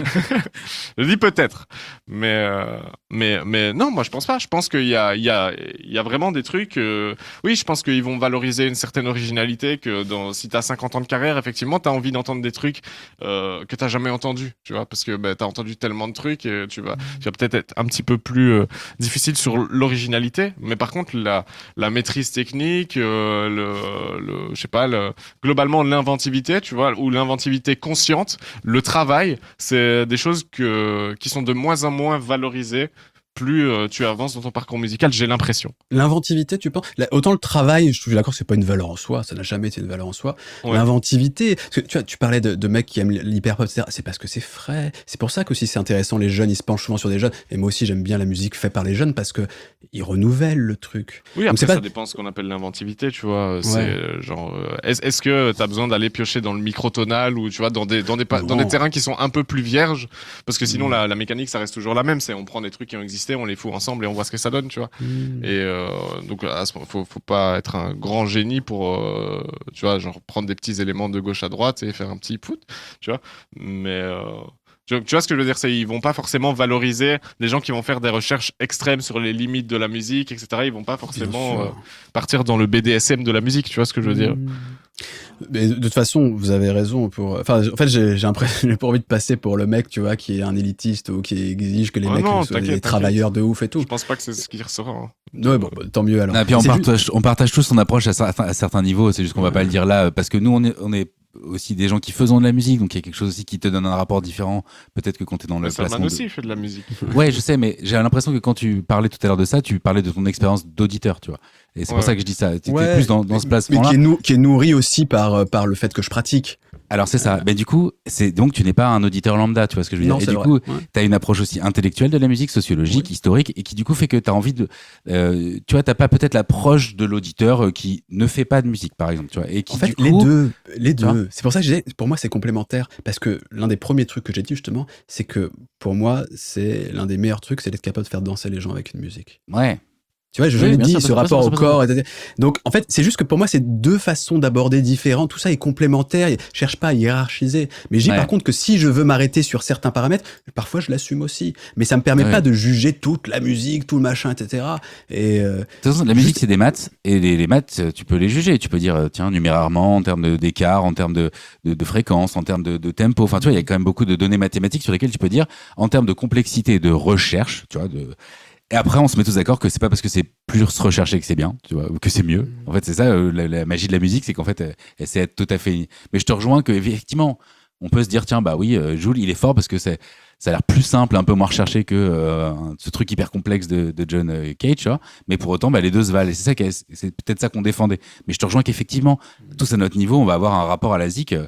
je dis peut-être, mais euh, mais mais non, moi je pense pas. Je pense qu'il y a il y a il y a vraiment des trucs. euh, Oui, je pense qu'ils vont valoriser une certaine originalité. Que dans si t'as cinquante ans de carrière, effectivement, t'as envie d'entendre des trucs euh, que t'as jamais entendu, tu vois, parce que bah, t'as entendu tellement de trucs et tu vas tu vas peut-être être un petit peu plus euh, difficile sur l'originalité. Mais par contre, la la maîtrise technique, euh, le le je sais pas, le, globalement l'inventivité, tu vois, ou l'inventivité consciente. Le travail, c'est des choses que, qui sont de moins en moins valorisées plus euh, tu avances dans ton parcours musical, j'ai l'impression. L'inventivité, tu penses? Là, autant le travail, je suis d'accord, c'est pas une valeur en soi, ça n'a jamais été une valeur en soi. Ouais. L'inventivité, parce que tu vois, tu parlais de, de mecs qui aiment l'hyperpop, et cetera. C'est parce que c'est frais. C'est pour ça qu'aussi c'est intéressant, les jeunes, ils se penchent souvent sur des jeunes. Et moi aussi, j'aime bien la musique faite par les jeunes parce que ils renouvellent le truc. Oui, Donc, après, c'est pas- ça dépend de ce qu'on appelle l'inventivité, tu vois. C'est Ouais. euh, genre, euh, est-ce, est-ce que t'as besoin d'aller piocher dans le microtonal ou, tu vois, dans des, dans des, pa- Non. dans des terrains qui sont un peu plus vierges? Parce que sinon, Mm. la, la mécanique, ça reste toujours la même. C'est, on prend des trucs qui ont existé, on les fout ensemble et on voit ce que ça donne, tu vois. Mm. Et euh, donc, à ce moment, faut, faut pas être un grand génie pour, euh, tu vois, genre prendre des petits éléments de gauche à droite et faire un petit put, tu vois. Mais euh, tu, tu vois ce que je veux dire, c'est ils vont pas forcément valoriser des gens qui vont faire des recherches extrêmes sur les limites de la musique, et cetera. Ils vont pas Bien forcément sûr. euh, partir dans le B D S M de la musique, tu vois ce que je veux dire. Mm. Mais de toute façon, vous avez raison pour. Enfin, en fait, j'ai j'ai l'impression, j'ai pas envie de passer pour le mec, tu vois, qui est un élitiste ou qui exige que les Ah mecs non, soient t'inquiète, des t'inquiète. travailleurs de ouf et tout. Je pense pas que c'est ce qui ressort. Hein. Ouais, bon, bah, tant mieux alors. Non, et puis on C'est partage, on partage tous son approche à, cer- à certains niveaux. C'est juste qu'on va Ouais. pas le dire là parce que nous, on est, on est aussi des gens qui faisons de la musique, donc il y a quelque chose aussi qui te donne un rapport différent. Peut-être que quand t'es dans le Mais Salman placement. de- aussi il fait de la musique. Ouais, je sais, mais j'ai l'impression que quand tu parlais tout à l'heure de ça, tu parlais de ton expérience d'auditeur, tu vois. Et c'est Ouais. pour ça que je dis ça. Tu Ouais, plus dans, dans ce mais placement-là. qui est, nou- qui est nourri aussi par, euh, par le fait que je pratique. Alors c'est ça. Mais du coup, c'est donc tu n'es pas un auditeur lambda, tu vois ce que je veux Non, dire. Et c'est du vrai. coup, Ouais. tu as une approche aussi intellectuelle de la musique, sociologique, historique, et qui du coup fait que tu as envie de, euh, tu vois, t'as pas peut-être l'approche de l'auditeur euh, qui ne fait pas de musique, par exemple, tu vois, et qui En fait, du les coup, deux, les tu vois. deux. C'est pour ça que j'ai, pour moi, c'est complémentaire. Parce que l'un des premiers trucs que j'ai dit justement, c'est que pour moi, c'est l'un des meilleurs trucs, c'est d'être capable de faire danser les gens avec une musique. ouais. Tu vois, je Oui, jamais bien dit sûr, ce bien sûr, rapport bien au sûr, bien corps. et cetera. Donc, en fait, c'est juste que pour moi, c'est deux façons d'aborder différentes. Tout ça est complémentaire. Je cherche pas à hiérarchiser. Mais je dis Ouais. par contre que si je veux m'arrêter sur certains paramètres, parfois je l'assume aussi. Mais ça me permet Ouais. pas de juger toute la musique, tout le machin, et cetera. Et euh, De toute façon, la musique, c'est des maths, et les, les maths, euh, tu peux les juger. Tu peux dire, euh, tiens, numérairement, en termes de- d'écart, en termes de, de, de fréquence, en termes de, de tempo. Enfin, tu vois, il y a quand même beaucoup de données mathématiques sur lesquelles tu peux dire, en termes de complexité, de recherche, tu vois, de... Et après, on se met tous d'accord que c'est pas parce que c'est plus recherché que c'est bien, tu vois, ou que c'est mieux. En fait, c'est ça, euh, la, la magie de la musique, c'est qu'en fait, elle, elle sait être tout à fait. Mais je te rejoins que effectivement, on peut se dire, tiens, bah oui, euh, Jul, il est fort parce que c'est, ça a l'air plus simple, un peu moins recherché que euh, ce truc hyper complexe de, de John euh, Cage, tu vois. Mais pour autant, bah, les deux se valent. Et c'est ça, qu'est- c'est peut-être ça qu'on défendait. Mais je te rejoins qu'effectivement, tous à notre niveau, on va avoir un rapport à la zik. euh,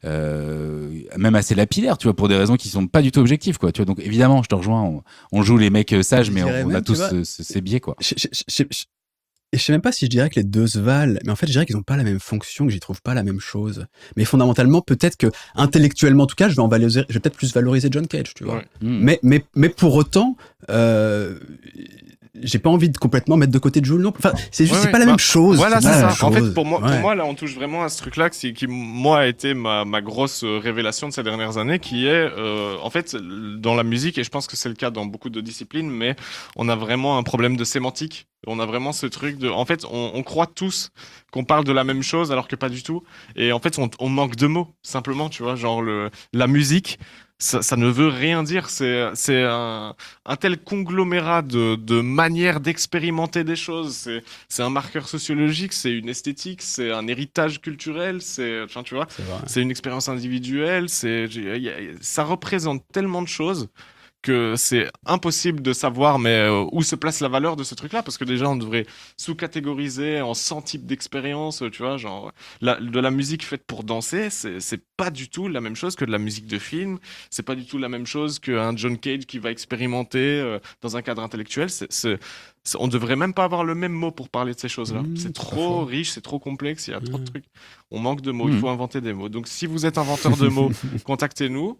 euh, même assez lapidaires, tu vois, pour des raisons qui sont pas du tout objectives, quoi. Tu vois, donc évidemment, je te rejoins, on, on joue les mecs sages, mais on, on même, a tous vois, ce, ce, ces biais, quoi. Je, je, je, je, et je sais même pas si je dirais que les deux se valent, mais en fait, je dirais qu'ils ont pas la même fonction, que j'y trouve pas la même chose. Mais fondamentalement, peut-être que intellectuellement, en tout cas, je vais en valoriser, je vais peut-être plus valoriser John Cage, tu vois. Ouais. Mm. Mais, mais, mais pour autant, euh, j'ai pas envie de complètement mettre de côté Jul non plus. Enfin, c'est juste, Ouais, c'est ouais, pas la bah, même chose. Voilà, c'est pas la ça. même En chose. fait, pour moi, Ouais. pour moi, là, on touche vraiment à ce truc-là qui, qui, moi, a été ma, ma grosse révélation de ces dernières années, qui est, euh, en fait, dans la musique, et je pense que c'est le cas dans beaucoup de disciplines, mais on a vraiment un problème de sémantique. On a vraiment ce truc de, en fait, on, on croit tous qu'on parle de la même chose, alors que pas du tout. Et en fait, on, on manque de mots, simplement, tu vois, genre le, la musique. Ça, ça ne veut rien dire. C'est, c'est un, un tel conglomérat de, de manières d'expérimenter des choses. C'est, c'est un marqueur sociologique, c'est une esthétique, c'est un héritage culturel, c'est, enfin, tu vois, C'est vrai. c'est une expérience individuelle. C'est, y a- ça représente tellement de choses que c'est impossible de savoir mais euh, où se place la valeur de ce truc-là, parce que déjà on devrait sous-catégoriser en cent types d'expériences, tu vois, genre la, de la musique faite pour danser, c'est c'est pas du tout la même chose que de la musique de film, c'est pas du tout la même chose qu'un John Cage qui va expérimenter euh, dans un cadre intellectuel. C'est, c'est, c'est- on devrait même pas avoir le même mot pour parler de ces choses-là. Mmh, c'est c'est pas trop faux. riche, c'est trop complexe, il y a trop de Mmh. trucs. On manque de mots, il Mmh. faut inventer des mots. Donc si vous êtes inventeur de mots, contactez-nous.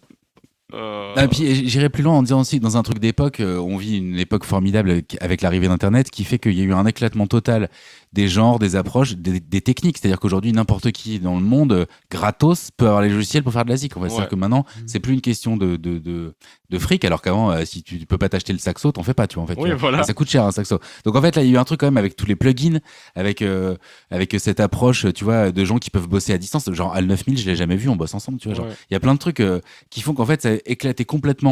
Euh, Ah, et puis j'irai plus loin en disant aussi que dans un truc d'époque, euh, on vit une époque formidable avec l'arrivée d'Internet qui fait qu'il y a eu un éclatement total des genres, des approches, des, des techniques. C'est-à-dire qu'aujourd'hui, n'importe qui dans le monde, euh, gratos, peut avoir les logiciels pour faire de la zik. En fait. Ouais. C'est-à-dire que maintenant, c'est plus une question de, de, de, de fric, alors qu'avant, euh, si tu peux pas t'acheter le saxo, t'en fais pas, tu vois. En fait, Oui, tu vois. voilà. Et ça coûte cher un saxo. Donc en fait, là, il y a eu un truc quand même avec tous les plugins, avec euh, avec cette approche, tu vois, de gens qui peuvent bosser à distance. Genre Al neuf mille, je l'ai jamais vu, on bosse ensemble, tu vois. Genre, Ouais. il y a plein de trucs euh, qui font qu'en fait, ça a éclaté complètement.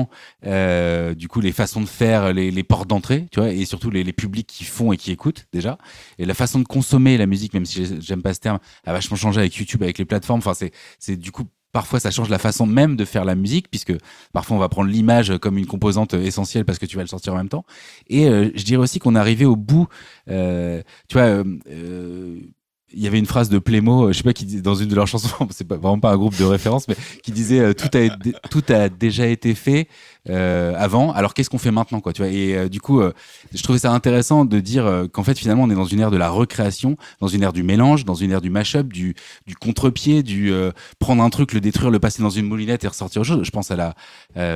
Euh, du coup, les façons de faire, les, les portes d'entrée, tu vois, et surtout les, les publics qui font et qui écoutent déjà, et la façon de consommer la musique, même si j'aime pas ce terme, a vachement changé avec YouTube, avec les plateformes. Enfin, c'est, c'est du coup parfois ça change la façon même de faire la musique, puisque parfois on va prendre l'image comme une composante essentielle parce que tu vas le sortir en même temps. Et euh, je dirais aussi qu'on est arrivé au bout, euh, tu vois. Euh, euh, il y avait une phrase de Plémo, je sais pas qui dit dans une de leurs chansons, c'est pas vraiment pas un groupe de référence, mais qui disait euh, tout a été- tout a déjà été fait euh, avant. Alors qu'est-ce qu'on fait maintenant, quoi, tu vois. Et euh, du coup, euh, je trouvais ça intéressant de dire euh, qu'en fait finalement on est dans une ère de la recréation, dans une ère du mélange, dans une ère du mash-up, du du contre-pied, du euh, prendre un truc, le détruire, le passer dans une moulinette et ressortir autre chose. Je pense à la euh,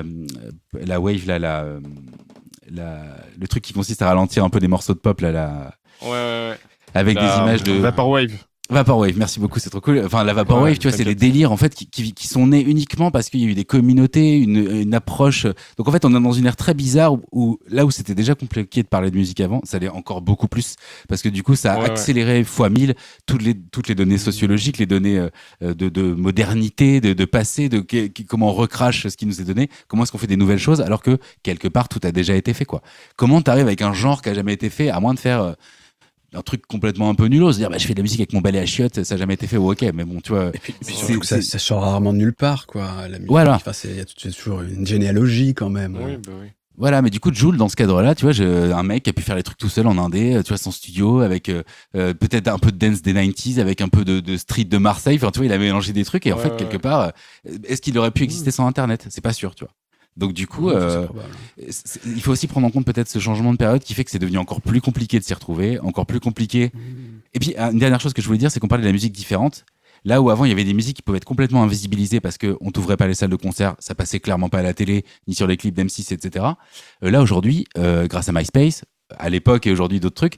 la wave là, la, euh, la le truc qui consiste à ralentir un peu des morceaux de pop là, la Ouais, ouais, ouais. avec La- des images de Vaporwave. Vaporwave, merci beaucoup, c'est trop cool. Enfin, la Vaporwave, Ouais, tu vois, c'est t'inquiète. des délires en fait qui, qui, qui sont nés uniquement parce qu'il y a eu des communautés, une, une approche. Donc en fait, on est dans une ère très bizarre où, où là où c'était déjà compliqué de parler de musique avant, ça l'est encore beaucoup plus parce que du coup, ça a Ouais, ouais. accéléré fois mille toutes les toutes les données sociologiques, les données euh, de, de modernité, de, de passé, de que- que- comment on recrache ce qui nous est donné, comment est-ce qu'on fait des nouvelles choses alors que quelque part tout a déjà été fait, quoi. Comment t'arrives avec un genre qui a jamais été fait, à moins de faire euh, un truc complètement un peu nulot, se dire bah je fais de la musique avec mon balai à chiottes, ça n'a jamais été fait, ou ok, mais bon, tu vois. Et puis, et puis c'est- surtout que ça, c'est- ça sort rarement de nulle part, quoi, la musique. Voilà. Enfin, c'est, il y a tout- c'est toujours une généalogie, quand même. Oui, bah oui. Voilà, mais du coup, Jul, dans ce cadre-là, tu vois, je, un mec qui a pu faire les trucs tout seul en indé, tu vois, son studio, avec euh, euh, peut-être un peu de dance des nineties, avec un peu de, de street de Marseille, enfin, tu vois, il a mélangé des trucs, et en Ouais, fait, ouais, quelque ouais. part, euh, est-ce qu'il aurait pu exister sans Internet? C'est pas sûr, tu vois. Donc du coup, Ouais, ça, euh, c'est probable. c'est- il faut aussi prendre en compte peut-être ce changement de période qui fait que c'est devenu encore plus compliqué de s'y retrouver, encore plus compliqué. Et puis, une dernière chose que je voulais dire, c'est qu'on parlait de la musique différente. Là où avant, il y avait des musiques qui pouvaient être complètement invisibilisées parce qu'on t'ouvrait pas les salles de concert, ça passait clairement pas à la télé, ni sur les clips d'M six, et cetera. Euh, là, aujourd'hui, euh, grâce à MySpace, à l'époque et aujourd'hui d'autres trucs,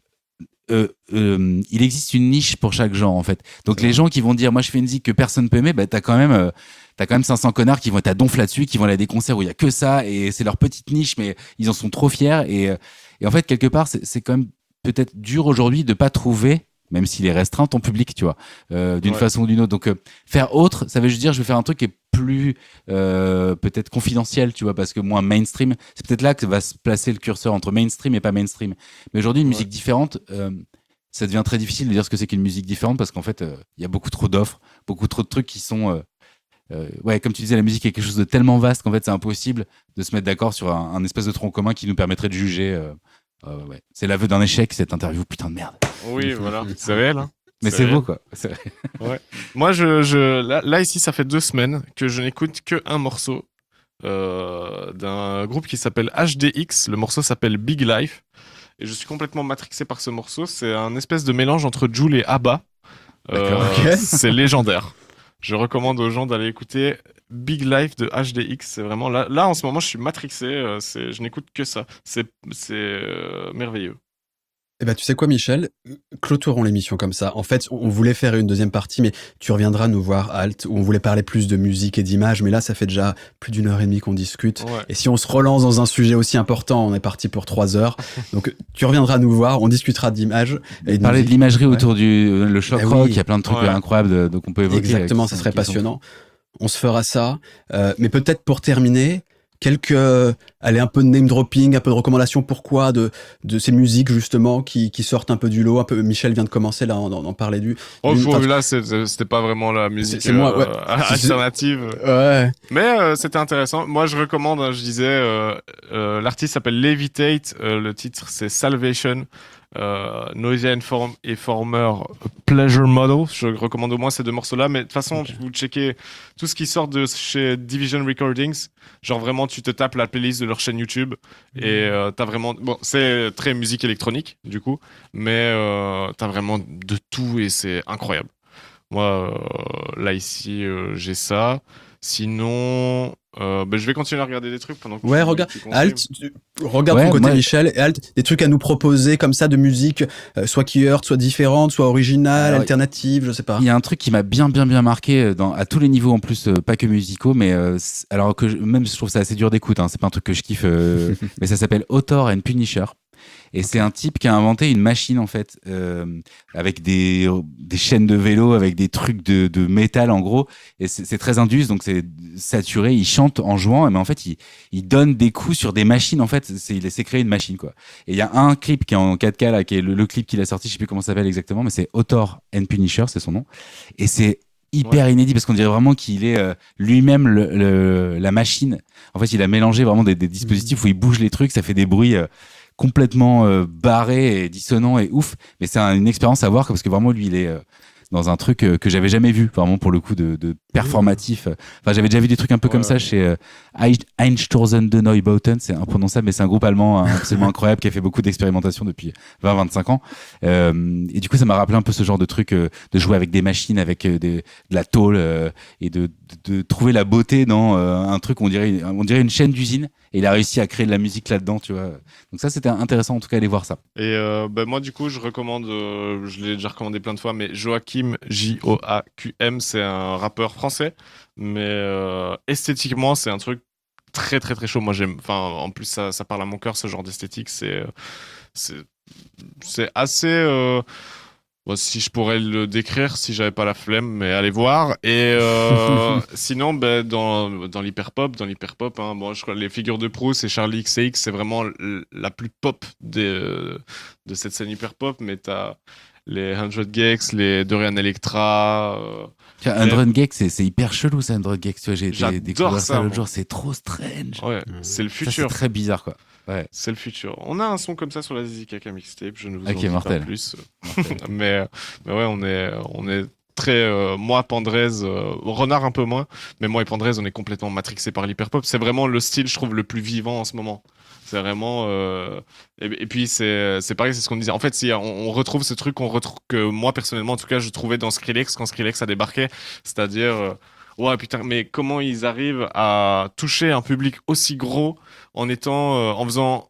euh, euh, il existe une niche pour chaque genre, en fait. Donc, les gens qui vont dire, moi, je fais une musique que personne peut aimer, bah, t'as quand même, euh, t'as quand même cinq cents connards qui vont être à donf là-dessus, qui vont aller à des concerts où il y a que ça, et c'est leur petite niche, mais ils en sont trop fiers. Et, euh, et en fait, quelque part, c'est, c'est quand même peut-être dur aujourd'hui de pas trouver, même s'il est restreint, ton public, tu vois, euh, d'une Ouais. façon ou d'une autre. Donc, euh, faire autre, ça veut juste dire, je vais faire un truc qui est plus euh, peut-être confidentiel, tu vois, parce que moins mainstream. C'est peut-être là que va se placer le curseur entre mainstream et pas mainstream. Mais aujourd'hui, une Ouais. musique différente, euh, ça devient très difficile de dire ce que c'est qu'une musique différente parce qu'en fait, il euh, y a beaucoup trop d'offres, beaucoup trop de trucs qui sont... Euh, euh, ouais, comme tu disais, la musique est quelque chose de tellement vaste qu'en fait, c'est impossible de se mettre d'accord sur un, un espèce de tronc commun qui nous permettrait de juger. Euh, euh, ouais. C'est l'aveu d'un échec, cette interview, putain de merde. Oui, voilà. C'est réel, hein. Mais c'est, c'est beau, quoi. C'est... Ouais. Moi, je, je, là, là, ici, ça fait deux semaines que je n'écoute qu'un morceau euh, d'un groupe qui s'appelle H D X. Le morceau s'appelle Big Life. Et je suis complètement matrixé par ce morceau. C'est un espèce de mélange entre Jul et ABBA. Euh, okay. C'est légendaire. Je recommande aux gens d'aller écouter Big Life de H D X. C'est vraiment là, là en ce moment, je suis matrixé. C'est, je n'écoute que ça. C'est, c'est euh, merveilleux. Eh ben, tu sais quoi, Michel? Clôturons l'émission comme ça. En fait, on voulait faire une deuxième partie, mais tu reviendras nous voir à Alt, où on voulait parler plus de musique et d'images, mais là, ça fait déjà plus d'une heure et demie qu'on discute. Ouais. Et si on se relance dans un sujet aussi important, on est parti pour trois heures. Donc, tu reviendras nous voir, on discutera d'images. Et de parler musique. De l'imagerie ouais. autour du le choc rock, oui. Il y a plein de trucs ouais. incroyables de, qu'on peut évoquer. Exactement, ça serait passionnant. On se fera ça. Euh, mais peut-être pour terminer, quelques, euh, allez, un peu de name dropping, un peu de recommandations, pourquoi de, de ces musiques, justement, qui, qui sortent un peu du lot. Un peu, Michel vient de commencer, là, d'en, d'en parler du. Oh, du, enfin, là, c'est, c'était pas vraiment la musique c'est, c'est moi, ouais. euh, alternative. Ouais. Mais euh, c'était intéressant. Moi, je recommande, hein, je disais, euh, euh, l'artiste s'appelle Levitate, euh, le titre, c'est Salvation. Euh, Noisia Inform- et Former Pleasure Model. Je recommande au moins ces deux morceaux-là. Mais de toute façon, okay. vous checkez tout ce qui sort de chez Division Recordings. Genre vraiment, tu te tapes la playlist de leur chaîne YouTube mmh. et euh, t'as vraiment. Bon, c'est très musique électronique du coup, mais euh, t'as vraiment de tout et c'est incroyable. Moi, euh, là ici, euh, j'ai ça. Sinon, euh, bah, je vais continuer à regarder des trucs pendant que ouais, regarde, Alt, tu, regarde ouais, ton côté, moi... Michel, et Alt, des trucs à nous proposer comme ça de musique, euh, soit qui heurte, soit différente, soit originale, alors, alternative, je sais pas. Il y a un truc qui m'a bien, bien, bien marqué dans, à tous les niveaux en plus, euh, pas que musicaux, mais euh, alors que je, même je trouve ça assez dur d'écoute, hein, c'est pas un truc que je kiffe, euh, mais ça s'appelle Author and Punisher. Et okay. c'est un type qui a inventé une machine en fait euh, avec des des chaînes de vélo, avec des trucs de de métal en gros. Et c'est, c'est très indus, donc c'est saturé. Il chante en jouant, mais en fait il il donne des coups sur des machines. En fait, c'est il s'est créé une machine quoi. Et il y a un clip qui est en quatre K là, qui est le, le clip qu'il a sorti. Je sais plus comment ça s'appelle exactement, mais c'est Author and Punisher, c'est son nom. Et c'est hyper ouais. inédit parce qu'on dirait vraiment qu'il est euh, lui-même le, le la machine. En fait, il a mélangé vraiment des, des dispositifs mmh. où il bouge les trucs, ça fait des bruits. Euh, complètement euh, barré et dissonant et ouf, mais c'est un, une expérience à voir parce que vraiment lui il est euh, dans un truc euh, que j'avais jamais vu, vraiment pour le coup de, de performatif. Enfin j'avais déjà vu des trucs un peu ouais, comme ouais. ça chez euh, Einstürzen de Neubauten, c'est imprononçable mais c'est un groupe allemand hein, absolument incroyable qui a fait beaucoup d'expérimentations depuis vingt à vingt-cinq ans euh, et du coup ça m'a rappelé un peu ce genre de truc euh, de jouer avec des machines, avec euh, des, de la tôle euh, et de, de, de trouver la beauté dans euh, un truc on dirait, on dirait une chaîne d'usine et il a réussi à créer de la musique là-dedans, tu vois. Donc ça c'était intéressant en tout cas aller voir ça. Et euh, bah, moi du coup je recommande, euh, je l'ai déjà recommandé plein de fois, mais Joachim, J O A Q M, c'est un rappeur français, mais euh, esthétiquement c'est un truc très très très chaud. Moi j'aime, enfin en plus ça, ça parle à mon cœur ce genre d'esthétique, c'est c'est c'est assez euh, bon, si je pourrais le décrire si j'avais pas la flemme, mais allez voir. Et euh, sinon ben dans dans l'hyperpop, dans l'hyperpop hein, bon je crois les figures de proue c'est Charlie X C X, c'est vraiment l- la plus pop des de cette scène hyperpop, mais t'as les hundred Gex, les Dorian Electra. Euh, hundred Gex, c'est, c'est hyper chelou ça, hundred Gex. Tu vois, j'ai J'adore découvert ça, ça l'autre jour, c'est trop strange. Ouais, mmh. c'est le futur. Ça, c'est très bizarre quoi. Ouais. C'est le futur. On a un son comme ça sur la Zizi Kaka mixtape, je ne vous okay, en dis mortel. pas plus. mais, mais ouais, on est, on est très, euh, moi, Pandrez, euh, Renard un peu moins, mais moi et Pandrez, on est complètement matrixés par l'hyperpop. C'est vraiment le style, je trouve, le plus vivant en ce moment. C'est vraiment euh... et, et puis c'est c'est pareil, c'est ce qu'on disait. En fait, si on, on retrouve ce truc qu'on retrouve que moi personnellement, en tout cas, je trouvais dans Skrillex quand Skrillex a débarqué, c'est-à-dire euh... ouais putain, mais comment ils arrivent à toucher un public aussi gros en étant euh, en faisant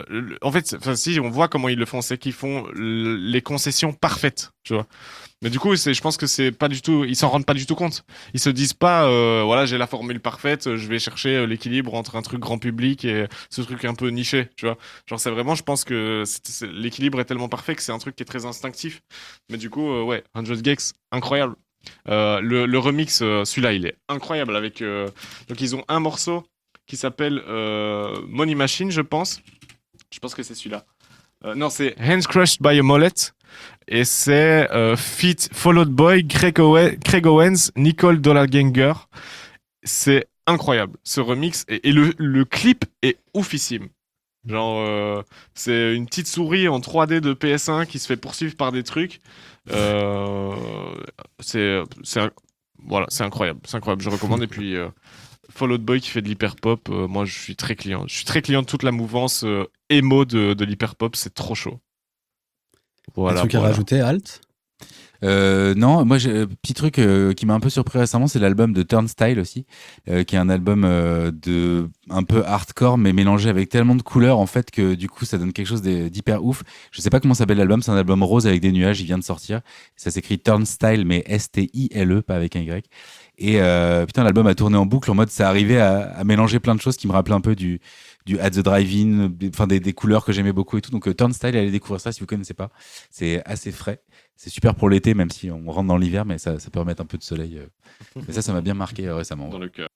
en fait, enfin si on voit comment ils le font, c'est qu'ils font les concessions parfaites, tu vois. Mais du coup, c'est, je pense que c'est pas du tout, ils s'en rendent pas du tout compte. Ils se disent pas, euh, voilà, j'ai la formule parfaite, je vais chercher l'équilibre entre un truc grand public et ce truc un peu niché, tu vois. Genre, c'est vraiment, je pense que c'est, c'est, l'équilibre est tellement parfait que c'est un truc qui est très instinctif. Mais du coup, euh, ouais, hundred Gex, incroyable. Euh, le, le remix, euh, celui-là, il est incroyable avec, euh, donc ils ont un morceau qui s'appelle euh, Money Machine, je pense. Je pense que c'est celui-là. Euh, non, c'est Hands Crushed by a Mullet. Et c'est euh, Feat Followed Boy, Craig, Owe- Craig Owens, Nicole Dollarganger. C'est incroyable, ce remix. Et, et le, le clip est oufissime. Genre, euh, c'est une petite souris en trois D de P S un qui se fait poursuivre par des trucs. Euh, c'est, c'est, voilà, c'est incroyable, c'est incroyable. Je recommande. Et puis euh, Fall Out Boy qui fait de l'hyper pop. Euh, moi, je suis très client. Je suis très client de toute la mouvance euh, emo de, de l'hyper pop. C'est trop chaud. Voilà. Un truc voilà. à rajouter, Alt? Euh, non, moi, j'ai, petit truc euh, qui m'a un peu surpris récemment, c'est l'album de Turnstile aussi, euh, qui est un album euh, de un peu hardcore, mais mélangé avec tellement de couleurs en fait que du coup, ça donne quelque chose d'hyper ouf. Je sais pas comment s'appelle l'album, c'est un album rose avec des nuages, il vient de sortir. Ça s'écrit Turnstile, mais S T I L E, pas avec un Y. Et euh, putain, l'album a tourné en boucle en mode, ça arrivait à, à mélanger plein de choses qui me rappelaient un peu du du At the Drive-In, enfin des, des couleurs que j'aimais beaucoup et tout. Donc euh, Turnstile, allez découvrir ça si vous connaissez pas. C'est assez frais. C'est super pour l'été, même si on rentre dans l'hiver, mais ça, ça peut remettre un peu de soleil. Mais ça, ça m'a bien marqué euh, récemment. Dans le cœur.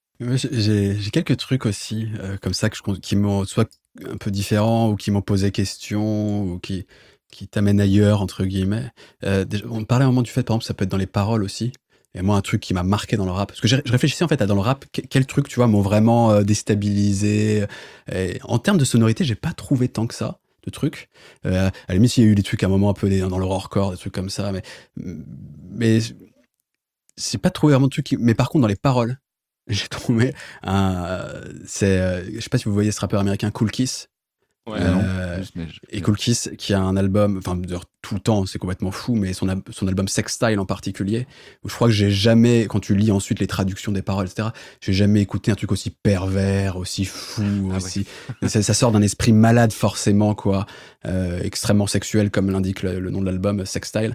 J'ai, j'ai quelques trucs aussi, euh, comme ça, que je, qui m'ont soit un peu différents, ou qui m'ont posé question, ou qui, qui t'amènent ailleurs, entre guillemets. Euh, déjà, on parlait un moment du fait, par exemple, ça peut être dans les paroles aussi. Et moi, un truc qui m'a marqué dans le rap, parce que je réfléchissais en fait à dans le rap, quels trucs, tu vois, m'ont vraiment euh, déstabilisé. Et en termes de sonorité, j'ai pas trouvé tant que ça de trucs. Euh, à la limite, il y a eu des trucs à un moment un peu des, dans le horrorcore, des trucs comme ça, mais, mais c'est pas trouvé vraiment de trucs qui... Mais par contre, dans les paroles, j'ai trouvé un... C'est, euh, je sais pas si vous voyez ce rappeur américain Kool Kiss. Ouais, euh, non, juste, mais je... Et Kool Kiss qui a un album, enfin tout le temps, c'est complètement fou, mais son, son album Sex Style en particulier, où je crois que j'ai jamais, quand tu lis ensuite les traductions des paroles, et cetera, j'ai jamais écouté un truc aussi pervers, aussi fou, ah aussi. Ouais. ça, ça sort d'un esprit malade forcément, quoi, euh, extrêmement sexuel comme l'indique le, le nom de l'album Sex Style.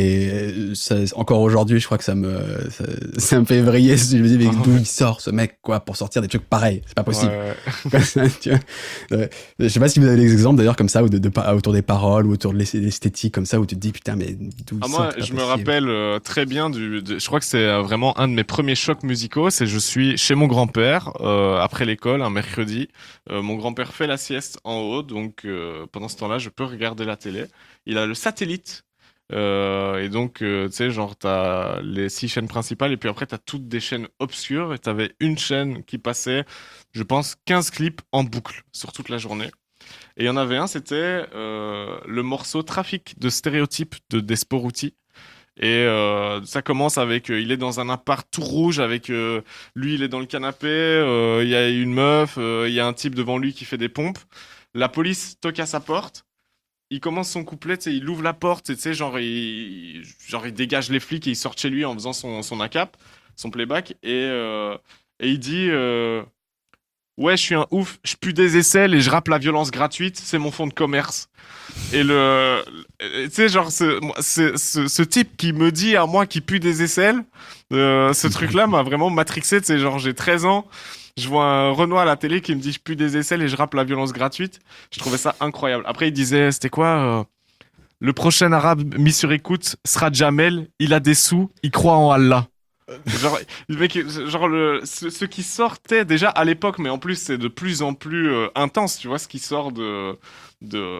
Et ça, encore aujourd'hui, je crois que ça me, ça, ça me fait vriller. Je me dis mais d'où il sort ce mec, quoi, pour sortir des trucs pareils, c'est pas possible. Ouais. tu vois ouais. Je sais pas si vous avez des exemples d'ailleurs comme ça, ou de, de, de, autour des paroles, ou autour de l'esthétique comme ça, où tu te dis putain mais d'où ah, il moi sort, je me rappelle euh, très bien du de, je crois que c'est euh, vraiment un de mes premiers chocs musicaux, c'est je suis chez mon grand-père euh, après l'école un mercredi, euh, mon grand-père fait la sieste en haut, donc euh, pendant ce temps-là je peux regarder la télé, il a le satellite euh, et donc euh, tu sais genre t'as les six chaînes principales et puis après t'as toutes des chaînes obscures et t'avais une chaîne qui passait je pense quinze clips en boucle sur toute la journée. Et il y en avait un, c'était euh, le morceau Trafic de Stéréotype de Despo Ruti. Et euh, ça commence avec, euh, il est dans un appart tout rouge, avec euh, lui, il est dans le canapé, euh, il y a une meuf, euh, il y a un type devant lui qui fait des pompes. La police toque à sa porte. Il commence son couplet, il ouvre la porte, tu sais, genre il, genre il dégage les flics et il sort de chez lui en faisant son, son A C A P, son playback. Et, euh, et il dit... Euh, ouais, je suis un ouf, je pue des aisselles et je rappe la violence gratuite, c'est mon fond de commerce. Et le, tu sais, genre, ce, ce, ce, ce type qui me dit à moi qui pue des aisselles, euh, ce truc-là m'a vraiment matrixé, tu sais, genre, j'ai treize ans, je vois un Renoir à la télé qui me dit je pue des aisselles et je rappe la violence gratuite. Je trouvais ça incroyable. Après, il disait, c'était quoi, euh, le prochain arabe mis sur écoute sera Jamel, il a des sous, il croit en Allah. genre, le mec, genre le, ce, ce qui sortait déjà à l'époque, mais en plus c'est de plus en plus euh, intense, tu vois, ce qui sort de, de,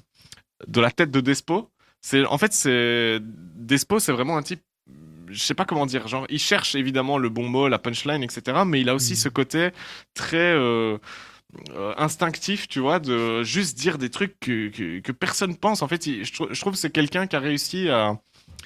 de la tête de Despo. C'est, en fait, c'est, Despo, c'est vraiment un type, je sais pas comment dire, genre, il cherche évidemment le bon mot, la punchline, et cetera, mais il a aussi mmh. ce côté très euh, euh, instinctif, tu vois, de juste dire des trucs que, que, que personne pense. En fait, il, je, je trouve que c'est quelqu'un qui a réussi à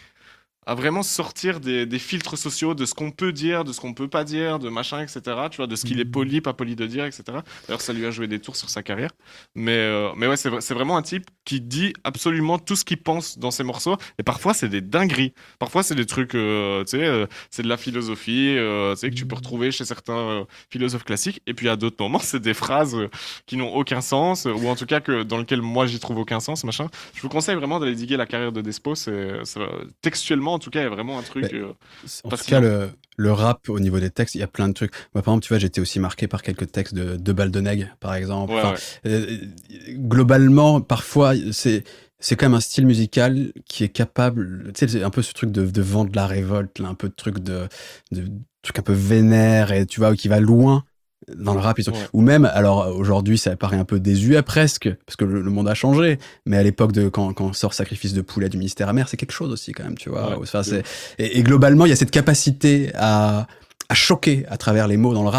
à vraiment sortir des, des filtres sociaux de ce qu'on peut dire, de ce qu'on peut pas dire, de machin, et cetera. Tu vois, de ce qu'il est poli, pas poli de dire, et cetera. D'ailleurs, ça lui a joué des tours sur sa carrière. Mais, euh, mais ouais, c'est, c'est vraiment un type qui dit absolument tout ce qu'il pense dans ses morceaux. Et parfois, c'est des dingueries. Parfois, c'est des trucs, euh, tu sais, euh, c'est de la philosophie, euh, tu sais, que tu peux retrouver chez certains euh, philosophes classiques. Et puis, à d'autres moments, c'est des phrases euh, qui n'ont aucun sens, ou en tout cas que, dans lesquelles moi, j'y trouve aucun sens, machin. Je vous conseille vraiment d'aller diguer la carrière de Despo. C'est, c'est textuellement, en tout cas, il y a vraiment un truc. Euh, en tout cas, le, le rap, au niveau des textes, il y a plein de trucs. Moi, par exemple, tu vois, j'étais aussi marqué par quelques textes de, de Baldeneg, par exemple. Ouais, enfin, ouais. Euh, globalement, parfois, c'est. C'est quand même un style musical qui est capable, tu sais, c'est un peu ce truc de, de vent de la révolte, là, un peu de truc de, de, de truc un peu vénère, et tu vois, qui va loin dans le rap. Ouais. Ou même, alors aujourd'hui, ça paraît un peu désuet presque, parce que le, le monde a changé, mais à l'époque, de quand, quand sort Sacrifice de poulet du Ministère amer, c'est quelque chose aussi quand même, tu vois. Ouais, enfin, c'est, et, et globalement, il y a cette capacité à, à choquer à travers les mots dans le rap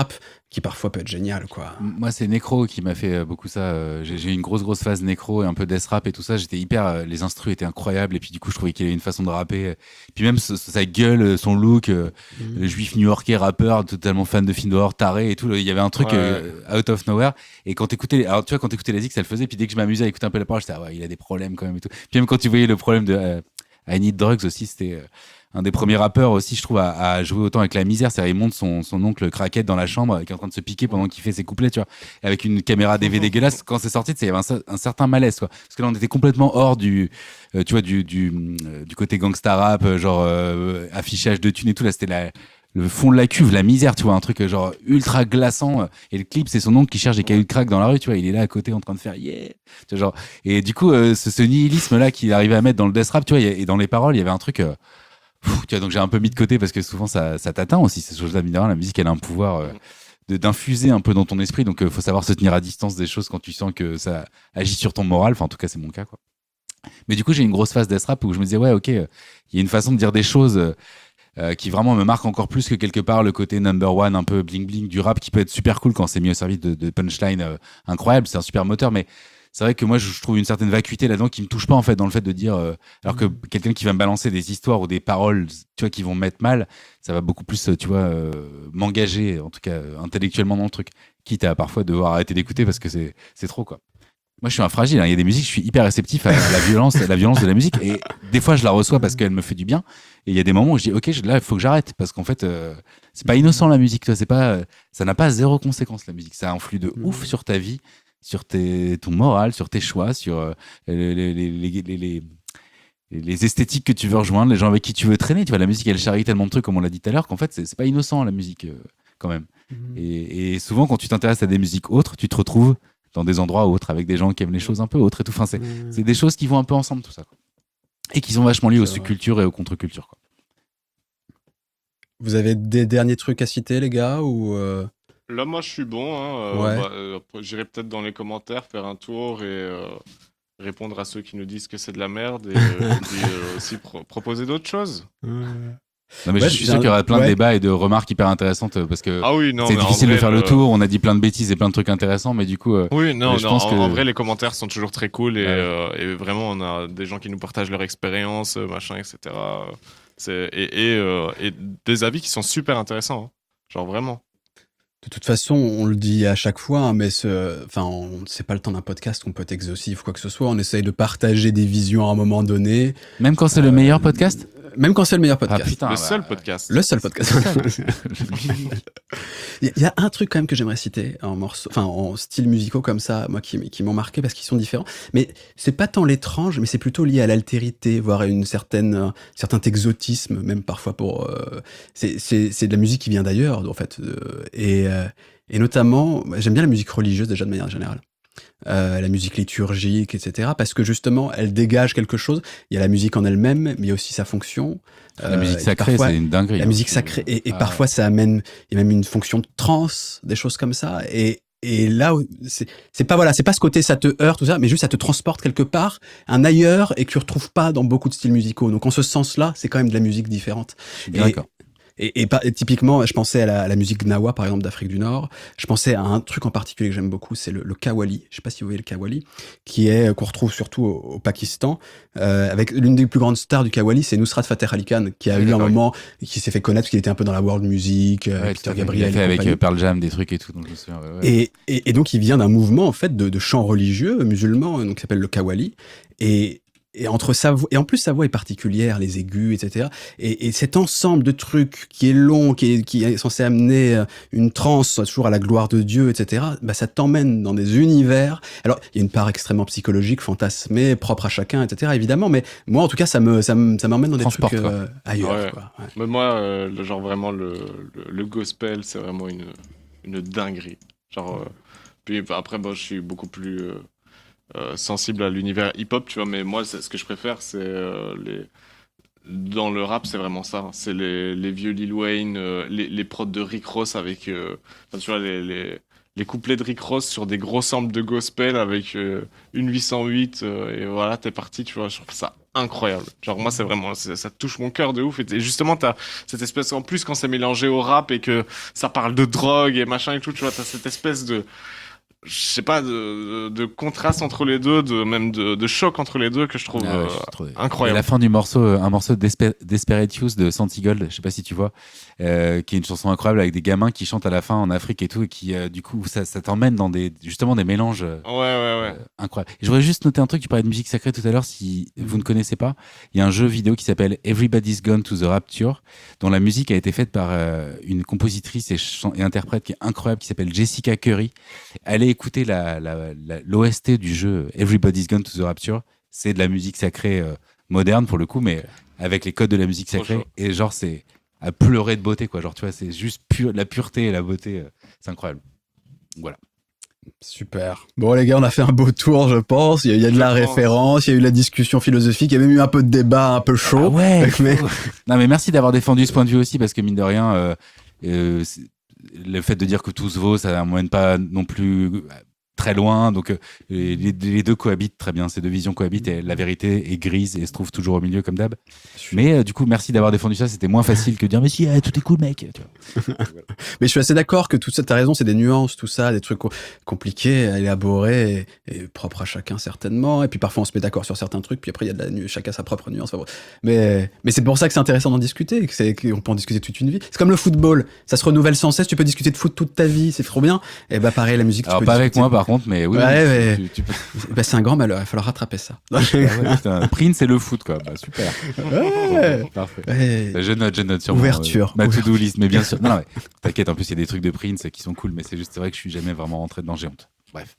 qui parfois peut être génial, quoi. Moi, c'est Necro qui m'a fait euh, beaucoup ça. Euh, j'ai, j'ai eu une grosse, grosse phase Necro et un peu death rap et tout ça. J'étais hyper. Euh, les instrus étaient incroyables. Et puis, du coup, je trouvais qu'il avait une façon de rapper. Puis, même ce- sa gueule, son look, euh, Mmh. le juif new-yorkais rappeur, totalement fan de films d'horreur, taré et tout. Il y avait un truc Ouais. euh, out of nowhere. Et quand t'écoutais, alors, tu vois, quand t'écoutais les X, ça le faisait. Puis, dès que je m'amusais à écouter un peu la parole, j'étais, ah ouais, il a des problèmes quand même et tout. Puis, même quand tu voyais le problème de euh, I Need Drugs aussi, c'était. Euh, un des premiers rappeurs aussi, je trouve, à, à jouer autant avec la misère. C'est-à-dire, il monte son, son oncle craquette dans la chambre, qui est en train de se piquer pendant qu'il fait ses couplets, tu vois. Et avec une caméra D V dégueulasse, quand c'est sorti, il y avait un, un certain malaise, quoi. Parce que là, on était complètement hors du, euh, tu vois, du, du, euh, du côté gangsta rap, euh, genre euh, affichage de thunes et tout. Là, c'était la, le fond de la cuve, la misère, tu vois, un truc euh, genre ultra glaçant. euh, Et le clip, c'est son oncle qui cherche des cailloux de crack dans la rue, tu vois. Il est là à côté en train de faire yeah. Tu vois, genre. Et du coup, euh, ce, ce nihilisme-là qu'il arrivait à mettre dans le death rap, tu vois, et dans les paroles, il y avait un truc. Euh, Pff, tu vois, donc j'ai un peu mis de côté parce que souvent ça, ça t'atteint aussi ces choses-là. Mine de rien, la musique elle a un pouvoir euh, de, d'infuser un peu dans ton esprit, donc il euh, faut savoir se tenir à distance des choses quand tu sens que ça agit sur ton moral. Enfin, en tout cas, c'est mon cas, quoi. Mais du coup, j'ai une grosse phase death rap où je me disais, ouais, ok, il euh, y a une façon de dire des choses euh, euh, qui vraiment me marque encore plus que quelque part le côté number one, un peu bling bling du rap qui peut être super cool quand c'est mis au service de, de punchline euh, incroyable. C'est un super moteur, mais c'est vrai que moi, je trouve une certaine vacuité là-dedans qui me touche pas en fait, dans le fait de dire, euh, alors que quelqu'un qui va me balancer des histoires ou des paroles, tu vois, qui vont me mettre mal, ça va beaucoup plus, tu vois, euh, m'engager, en tout cas euh, intellectuellement dans le truc, quitte à parfois devoir arrêter d'écouter parce que c'est c'est trop, quoi. Moi, je suis un fragile. hein. Il y a des musiques, je suis hyper réceptif à la violence, à la violence de la musique, et des fois, je la reçois parce qu'elle me fait du bien. Et il y a des moments où je dis, ok, je- là, il faut que j'arrête parce qu'en fait, euh, c'est pas innocent la musique, toi. C'est pas, euh, ça n'a pas zéro conséquence la musique. Ça influe de ouf sur ta vie, sur tes, ton moral, sur tes choix, sur euh, les, les, les, les, les, les- les esthétiques que tu veux rejoindre, les gens avec qui tu veux traîner. Tu vois, la musique, elle charrie tellement de trucs, comme on l'a dit tout à l'heure, qu'en fait, c'est c'est pas innocent la musique euh, quand même. Et, et souvent, quand tu t'intéresses à des musiques autres, tu te retrouves dans des endroits autres avec des gens qui aiment les choses un peu autres et tout. Enfin, c'est c'est des choses qui vont un peu ensemble, tout ça, quoi. Et qui sont vachement liées aux C'est vrai. subcultures et aux contre-cultures, quoi. Vous avez des derniers trucs à citer, les gars, ou euh, Là, moi, je suis bon. Hein. euh, Ouais. bah, euh, après, j'irai peut-être dans les commentaires faire un tour et euh, répondre à ceux qui nous disent que c'est de la merde et, euh, et puis euh, aussi pro- proposer d'autres choses. Non, mais Ouais, je suis j'ai sûr un- qu'il y aura plein ouais. de débats et de remarques hyper intéressantes euh, parce que Ah oui, non, c'est mais en difficile vrai, de faire le le- tour. On a dit plein de bêtises et plein de trucs intéressants, mais du coup, euh, Oui, non, Mais je non, pense en, que- en vrai, les commentaires sont toujours très cool et, Ouais. euh, et vraiment, on a des gens qui nous partagent leur expérience, euh, machin, et cetera. C'est, et, et, euh, et des avis qui sont super intéressants. hein. Genre vraiment. De toute façon, on le dit à chaque fois, hein, mais ce, enfin, on- c'est pas le temps d'un podcast qu'on peut être exhaustif ou quoi que ce soit. On essaye de partager des visions à un moment donné, même quand c'est le Euh, meilleur podcast. même quand c'est le meilleur podcast. Ah putain, le bah, seul podcast. Le seul podcast. Il y a un truc quand même que j'aimerais citer en morceaux, enfin en style musicaux comme ça, moi qui, qui m'ont marqué parce qu'ils sont différents. Mais c'est pas tant l'étrange, mais c'est plutôt lié à l'altérité, voire à une certaine, un certain exotisme, même parfois pour. Euh, c'est, c'est, c'est de la musique qui vient d'ailleurs, en fait, euh, et, euh, et notamment, j'aime bien la musique religieuse déjà de manière générale. Euh, la musique liturgique, et cetera. Parce que justement, elle dégage quelque chose. Il y a la musique en elle-même, mais il y a aussi sa fonction. la Euh, musique et sacrée, parfois, c'est une dinguerie. la hein. musique sacrée. Et, et Ah, parfois, ça amène, il y a même une fonction de trance, des choses comme ça. Et, et là, c'est, c'est pas, voilà, c'est pas ce côté ça te heurte, tout ça, mais juste ça te transporte quelque part, un ailleurs, et que tu retrouves pas dans beaucoup de styles musicaux. Donc, en ce sens-là, c'est quand même de la musique différente. je suis bien Et- d'accord. Et, et, pas- et typiquement, je pensais à la, à la musique gnawa, par exemple, d'Afrique du Nord. Je pensais à un truc en particulier que j'aime beaucoup, c'est le, le kawali. Je sais pas si vous voyez le kawali, qui est qu'on retrouve surtout au, au Pakistan, euh, avec l'une des plus grandes stars du kawali, c'est Nusrat Fateh Ali Khan, qui a Oui, eu un d'accord, oui. moment, qui s'est fait connaître, parce qu'il était un peu dans la world music, euh, Ouais, Peter tout à fait. Gabriel. Il a fait et avec compagnie. euh, Pearl Jam des trucs et tout. Donc je me souviens, ouais, ouais. Et, et, et donc, il vient d'un mouvement, en fait, de, de chant religieux musulman, donc, qui s'appelle le kawali. Et, et, entre sa voix, et en plus, sa voix est particulière, les aigus, et cetera. Et, et cet ensemble de trucs qui est long, qui est, qui est censé amener euh, une transe, toujours à la gloire de Dieu, et cetera, bah, ça t'emmène dans des univers. Alors, il y a une part extrêmement psychologique, fantasmée, propre à chacun, et cetera, évidemment. Mais moi, en tout cas, ça me, ça me- ça m'emmène dans des Transporte, trucs quoi. euh, ailleurs, Ouais. quoi. Ouais. Mais moi, euh, le genre vraiment, le, le, le gospel, c'est vraiment une, une dinguerie. Genre, euh, puis bah, après, bon, je suis beaucoup plus euh, euh, sensible à l'univers hip-hop, tu vois, mais moi, c'est- ce que je préfère, c'est euh, les. Dans le rap, c'est vraiment ça. hein. C'est les, les vieux Lil Wayne, euh, les, les prods de Rick Ross avec, euh, enfin, tu vois, les, les, les couplets de Rick Ross sur des gros samples de gospel avec euh, une huit cent huit euh, et voilà, t'es parti, tu vois. Je trouve ça incroyable. Genre, moi, c'est vraiment, c'est, ça touche mon cœur de ouf. Et, et justement, t'as cette espèce, en plus, quand c'est mélangé au rap et que ça parle de drogue et machin et tout, tu vois, t'as cette espèce de, je sais pas, de, de, de contraste entre les deux, de, même de, de choc entre les deux que je trouve Ah ouais, euh, je trouve- incroyable. Et la fin du morceau, euh, un morceau d'Esper- Desperate Youth de Santigold, je sais pas si tu vois, euh, qui est une chanson incroyable avec des gamins qui chantent à la fin en Afrique et tout, et qui, euh, du coup, ça, ça t'emmène dans des, justement, des mélanges euh, Ouais, ouais, ouais. euh, incroyables. Et je voudrais juste noter un truc, tu parlais de musique sacrée tout à l'heure, si vous ne connaissez pas, il y a un jeu vidéo qui s'appelle Everybody's Gone to the Rapture, dont la musique a été faite par euh, une compositrice et, chan- et interprète qui est incroyable, qui s'appelle Jessica Curry. Allez écouter la, la, la- l'O S T du jeu Everybody's Gone to the Rapture. C'est de la musique sacrée euh, moderne pour le coup, mais avec les codes de la musique Trop sacrée. chaud. Et genre, c'est à pleurer de beauté, quoi. Genre, tu vois, c'est juste pure, la pureté et la beauté. euh, c'est incroyable. Voilà. Super. Bon les gars, on a fait un beau tour, je pense. Il y a, il y a de Je la pense. référence, il y a eu la discussion philosophique, il y a même eu un peu de débat un peu chaud. Ah ouais. Mais- Non, mais merci d'avoir défendu ce point de vue aussi, parce que mine de rien, euh, euh, c'est- le fait de dire que tout se vaut, ça n'emmène pas non plus euh, très loin. Donc, euh, les, les deux cohabitent très bien. Ces deux visions cohabitent et la vérité est grise et se trouve toujours au milieu, comme d'hab. Mais euh, du coup, merci d'avoir défendu ça. C'était moins facile que de dire, mais si, eh, tout est cool, mec. Tu vois. Mais je suis assez d'accord que tout ça, t'as raison, c'est des nuances, tout ça, des trucs co- compliqués à élaborer et, et propres à chacun certainement. Et puis parfois on se met d'accord sur certains trucs, puis après il y a de la nu- chacun sa propre nuance. Enfin, bon. Mais mais c'est pour ça que c'est intéressant d'en discuter, que c'est qu'on peut en discuter toute une vie. C'est comme le football, ça se renouvelle sans cesse. Tu peux discuter de foot toute ta vie, c'est trop bien. Et bah pareil, la musique. tu Alors, peux pas avec discuter- moi, par contre, mais oui. Ouais, oui, mais- tu- tu peux- Bah, c'est un grand malheur. Il va falloir rattraper ça. Ah ouais, putain, Prince et le foot, quoi. Bah, super. Ouais. Parfait. Ouais. Bah, je note, je note sur Ouverture. ma to-do list, mais bien sûr. Non, non, mais t'inquiète, en plus, il y a des trucs de Prince qui sont cool, mais c'est juste c'est vrai que je suis jamais vraiment rentré dedans, j'ai honte. Bref.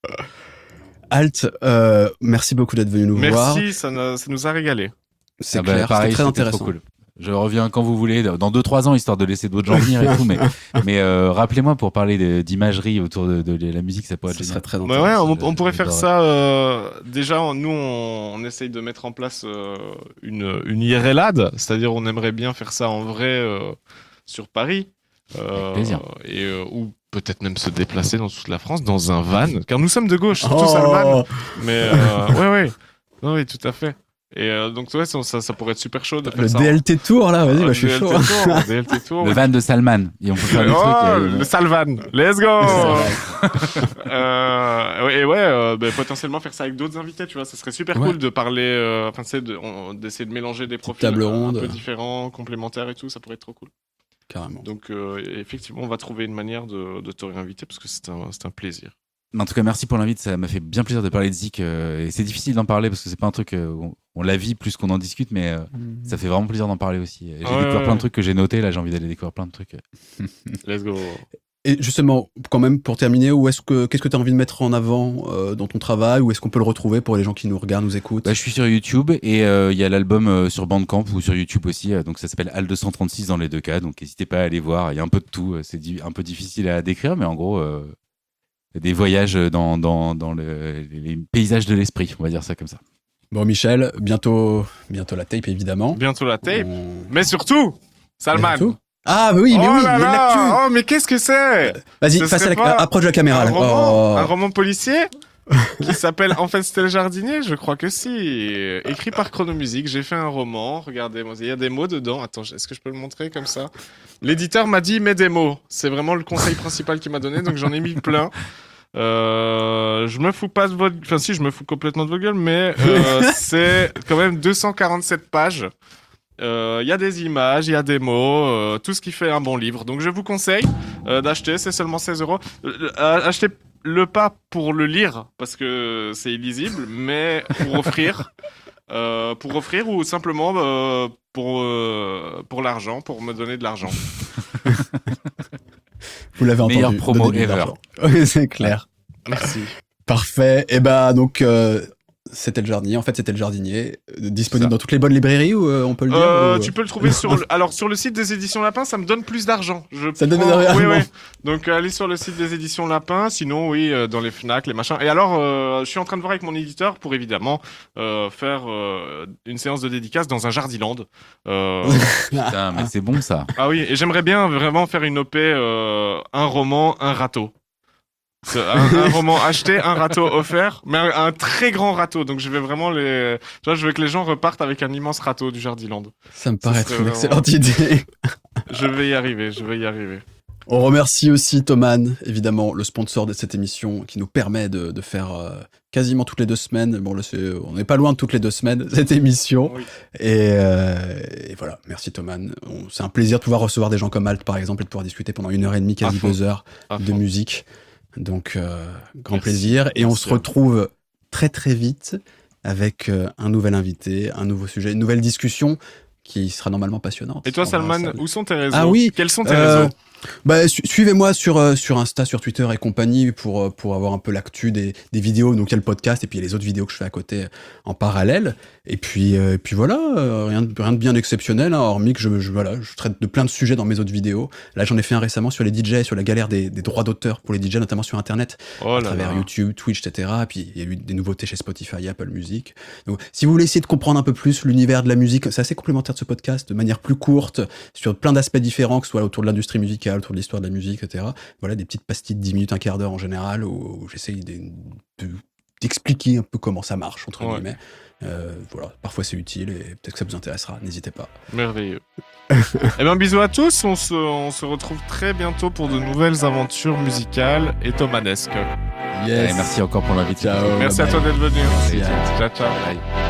Alt, euh, merci beaucoup d'être venu nous voir. Merci, ça, n'a- ça nous a régalé. C'est Ah bah, clair, pareil, c'était très c'était intéressant. trop cool. Je reviens quand vous voulez, dans deux trois ans, histoire de laisser d'autres gens venir et tout, mais, mais euh, rappelez-moi pour parler de- d'imagerie autour de, de la musique, ça pourrait être Ce serait génial. très Bah intéressant. ouais, on, on pourrait faire j'adorerais. ça. euh, déjà, on- nous, on, on essaye de mettre en place euh, une, une I R L A D, c'est-à-dire on aimerait bien faire ça en vrai euh, sur Paris. Euh, Avec plaisir. Et, euh, ou peut-être même se déplacer dans toute la France, dans un van, car nous sommes de gauche, Oh. tous allemands. Mais euh, ouais, ouais. Non, oui, tout à fait. Et euh, donc, ouais, ça, ça, ça pourrait être super chaud de faire Le ça. D L T Tour là, vas-y, en- bah, je suis D L T chaud. Tour, D L T Tour, Le ouais. van de Salman, et on peut faire des Oh, trucs. euh, le Salvan, let's go. C'est euh, ouais, et ouais, euh, bah, potentiellement faire ça avec d'autres invités, tu vois, ça serait super Ouais. cool de parler, euh, enfin, c'est de, on- d'essayer de mélanger des profils table un ronde. peu différents, complémentaires et tout, ça pourrait être trop cool. Carrément. Donc, euh, effectivement, on va trouver une manière de, de te réinviter parce que c'est un, c'est un plaisir. Mais en tout cas, merci pour l'invite. Ça m'a fait bien plaisir de parler de Zik. euh, et c'est difficile d'en parler parce que c'est pas un truc. euh, on, on la vit plus qu'on en discute, mais euh, ça fait vraiment plaisir d'en parler aussi. Et j'ai Ouais, découvert ouais, plein ouais. de trucs que j'ai notés. Là, j'ai envie d'aller découvrir plein de trucs. Let's go. Et justement, quand même, pour terminer, où est-ce que qu'est-ce que tu as envie de mettre en avant euh, dans ton travail? Où est-ce qu'on peut le retrouver pour les gens qui nous regardent, nous écoutent? Bah, je suis sur YouTube et euh, il y a l'album euh, sur Bandcamp ou sur YouTube aussi. euh, donc ça s'appelle Al deux cent trente-six dans les deux cas. Donc n'hésitez pas à aller voir. Il y a un peu de tout. euh, C'est di- un peu difficile à décrire, mais en gros, euh, des voyages dans, dans, dans le- les paysages de l'esprit. On va dire ça comme ça. Bon, Michel, bientôt, bientôt la tape, évidemment. Bientôt la tape. On- Mais surtout, Salman. Bientôt. Ah, mais oui, mais oh oui, là il y a de là, l'actu. oh, mais qu'est-ce que c'est? Vas-y, ce face à serait la, pas approche de la caméra. un là. roman, Oh. un roman policier qui s'appelle En fait c'était le jardinier, je crois que si. Écrit par Chronomusique, j'ai fait un roman. Regardez, moi, il y a des mots dedans. Attends, est-ce que je peux le montrer comme ça? L'éditeur m'a dit mets des mots. C'est vraiment le conseil principal qu'il m'a donné, donc j'en ai mis plein. Euh, je me fous pas de votre, enfin si, je me fous complètement de votre gueule, mais euh, c'est quand même deux cent quarante-sept pages. Il euh, y a des images, il y a des mots, euh, tout ce qui fait un bon livre. Donc je vous conseille euh, d'acheter, c'est seulement seize euros. Euh, Achetez-le pas pour le lire, parce que c'est illisible, mais pour offrir. Euh, pour offrir ou simplement euh, pour, euh, pour l'argent, pour me donner de l'argent. Vous l'avez entendu. Meilleure promo donnez-lui de ever. l'argent. Oui, c'est clair. Merci. Parfait. Et bah, donc, euh, c'était le jardinier. En fait, c'était le jardinier. Euh, Disponible Ça. dans toutes les bonnes librairies, ou euh, on peut le dire Euh, ou, tu peux le trouver sur le... alors sur le site des éditions Lapin, ça me donne plus d'argent. Je Ça donne prends- énormément. Oui, oui. Donc euh, allez sur le site des éditions Lapin, sinon oui euh, dans les Fnac, les machins. Et alors euh, je suis en train de voir avec mon éditeur pour évidemment euh, faire euh, une séance de dédicace dans un jardiland. Euh, Putain, mais c'est bon ça. ah oui, et j'aimerais bien vraiment faire une O P, euh, un roman, un râteau. Un, un roman acheté, un râteau offert, mais un, un très grand râteau. Donc je vais vraiment les, tu vois, je veux que les gens repartent avec un immense râteau du Jardiland. Ça me paraît Ça être serait une vraiment- excellente idée. Je vais y arriver, je vais y arriver. On remercie aussi Thomann, évidemment, le sponsor de cette émission, qui nous permet de, de faire euh, quasiment toutes les deux semaines. Bon, là, c'est, on n'est pas loin de toutes les deux semaines, cette émission. Oui. Et, euh, et voilà, merci Thomann. On- C'est un plaisir de pouvoir recevoir des gens comme Alt, par exemple, et de pouvoir discuter pendant une heure et demie, quasi À fond. deux heures À de fond. musique. Donc, euh, grand Merci. plaisir. Et on Merci se à vous. retrouve très, très vite avec euh, un nouvel invité, un nouveau sujet, une nouvelle discussion qui sera normalement passionnante. Et toi, On verra Salman, ça. où sont tes réseaux? Ah oui, Quels sont tes Euh, réseaux? Bah, su- suivez-moi sur, euh, sur Insta, sur Twitter et compagnie pour, euh, pour avoir un peu l'actu des, des vidéos. Donc, il y a le podcast et puis il y a les autres vidéos que je fais à côté euh, en parallèle. Et puis, euh, et puis voilà, euh, rien, de, rien de bien exceptionnel, hein, hormis que je, je, voilà, je traite de plein de sujets dans mes autres vidéos. Là, j'en ai fait un récemment sur les D J, sur la galère des, des droits d'auteur pour les D J, notamment sur Internet, Oh à là travers là. YouTube, Twitch, et cetera. Et puis, il y a eu des nouveautés chez Spotify, Apple Music. Donc, si vous voulez essayer de comprendre un peu plus l'univers de la musique, c'est assez complémentaire de ce podcast, de manière plus courte, sur plein d'aspects différents, que ce soit autour de l'industrie musicale, autour de l'histoire de la musique, et cetera. Voilà, des petites pastilles de dix minutes, un quart d'heure en général, où, où j'essaye de- de- d'expliquer un peu comment ça marche, entre Ouais. guillemets. Euh, voilà, parfois c'est utile et peut-être que ça vous intéressera, n'hésitez pas. Merveilleux. Eh bien, bisous à tous. On se, on se retrouve très bientôt pour de nouvelles aventures musicales et thomanesques. Allez, merci encore pour l'invitation. Ciao. Merci à bye toi d'être venu. Merci, Ciao, ciao. Bye.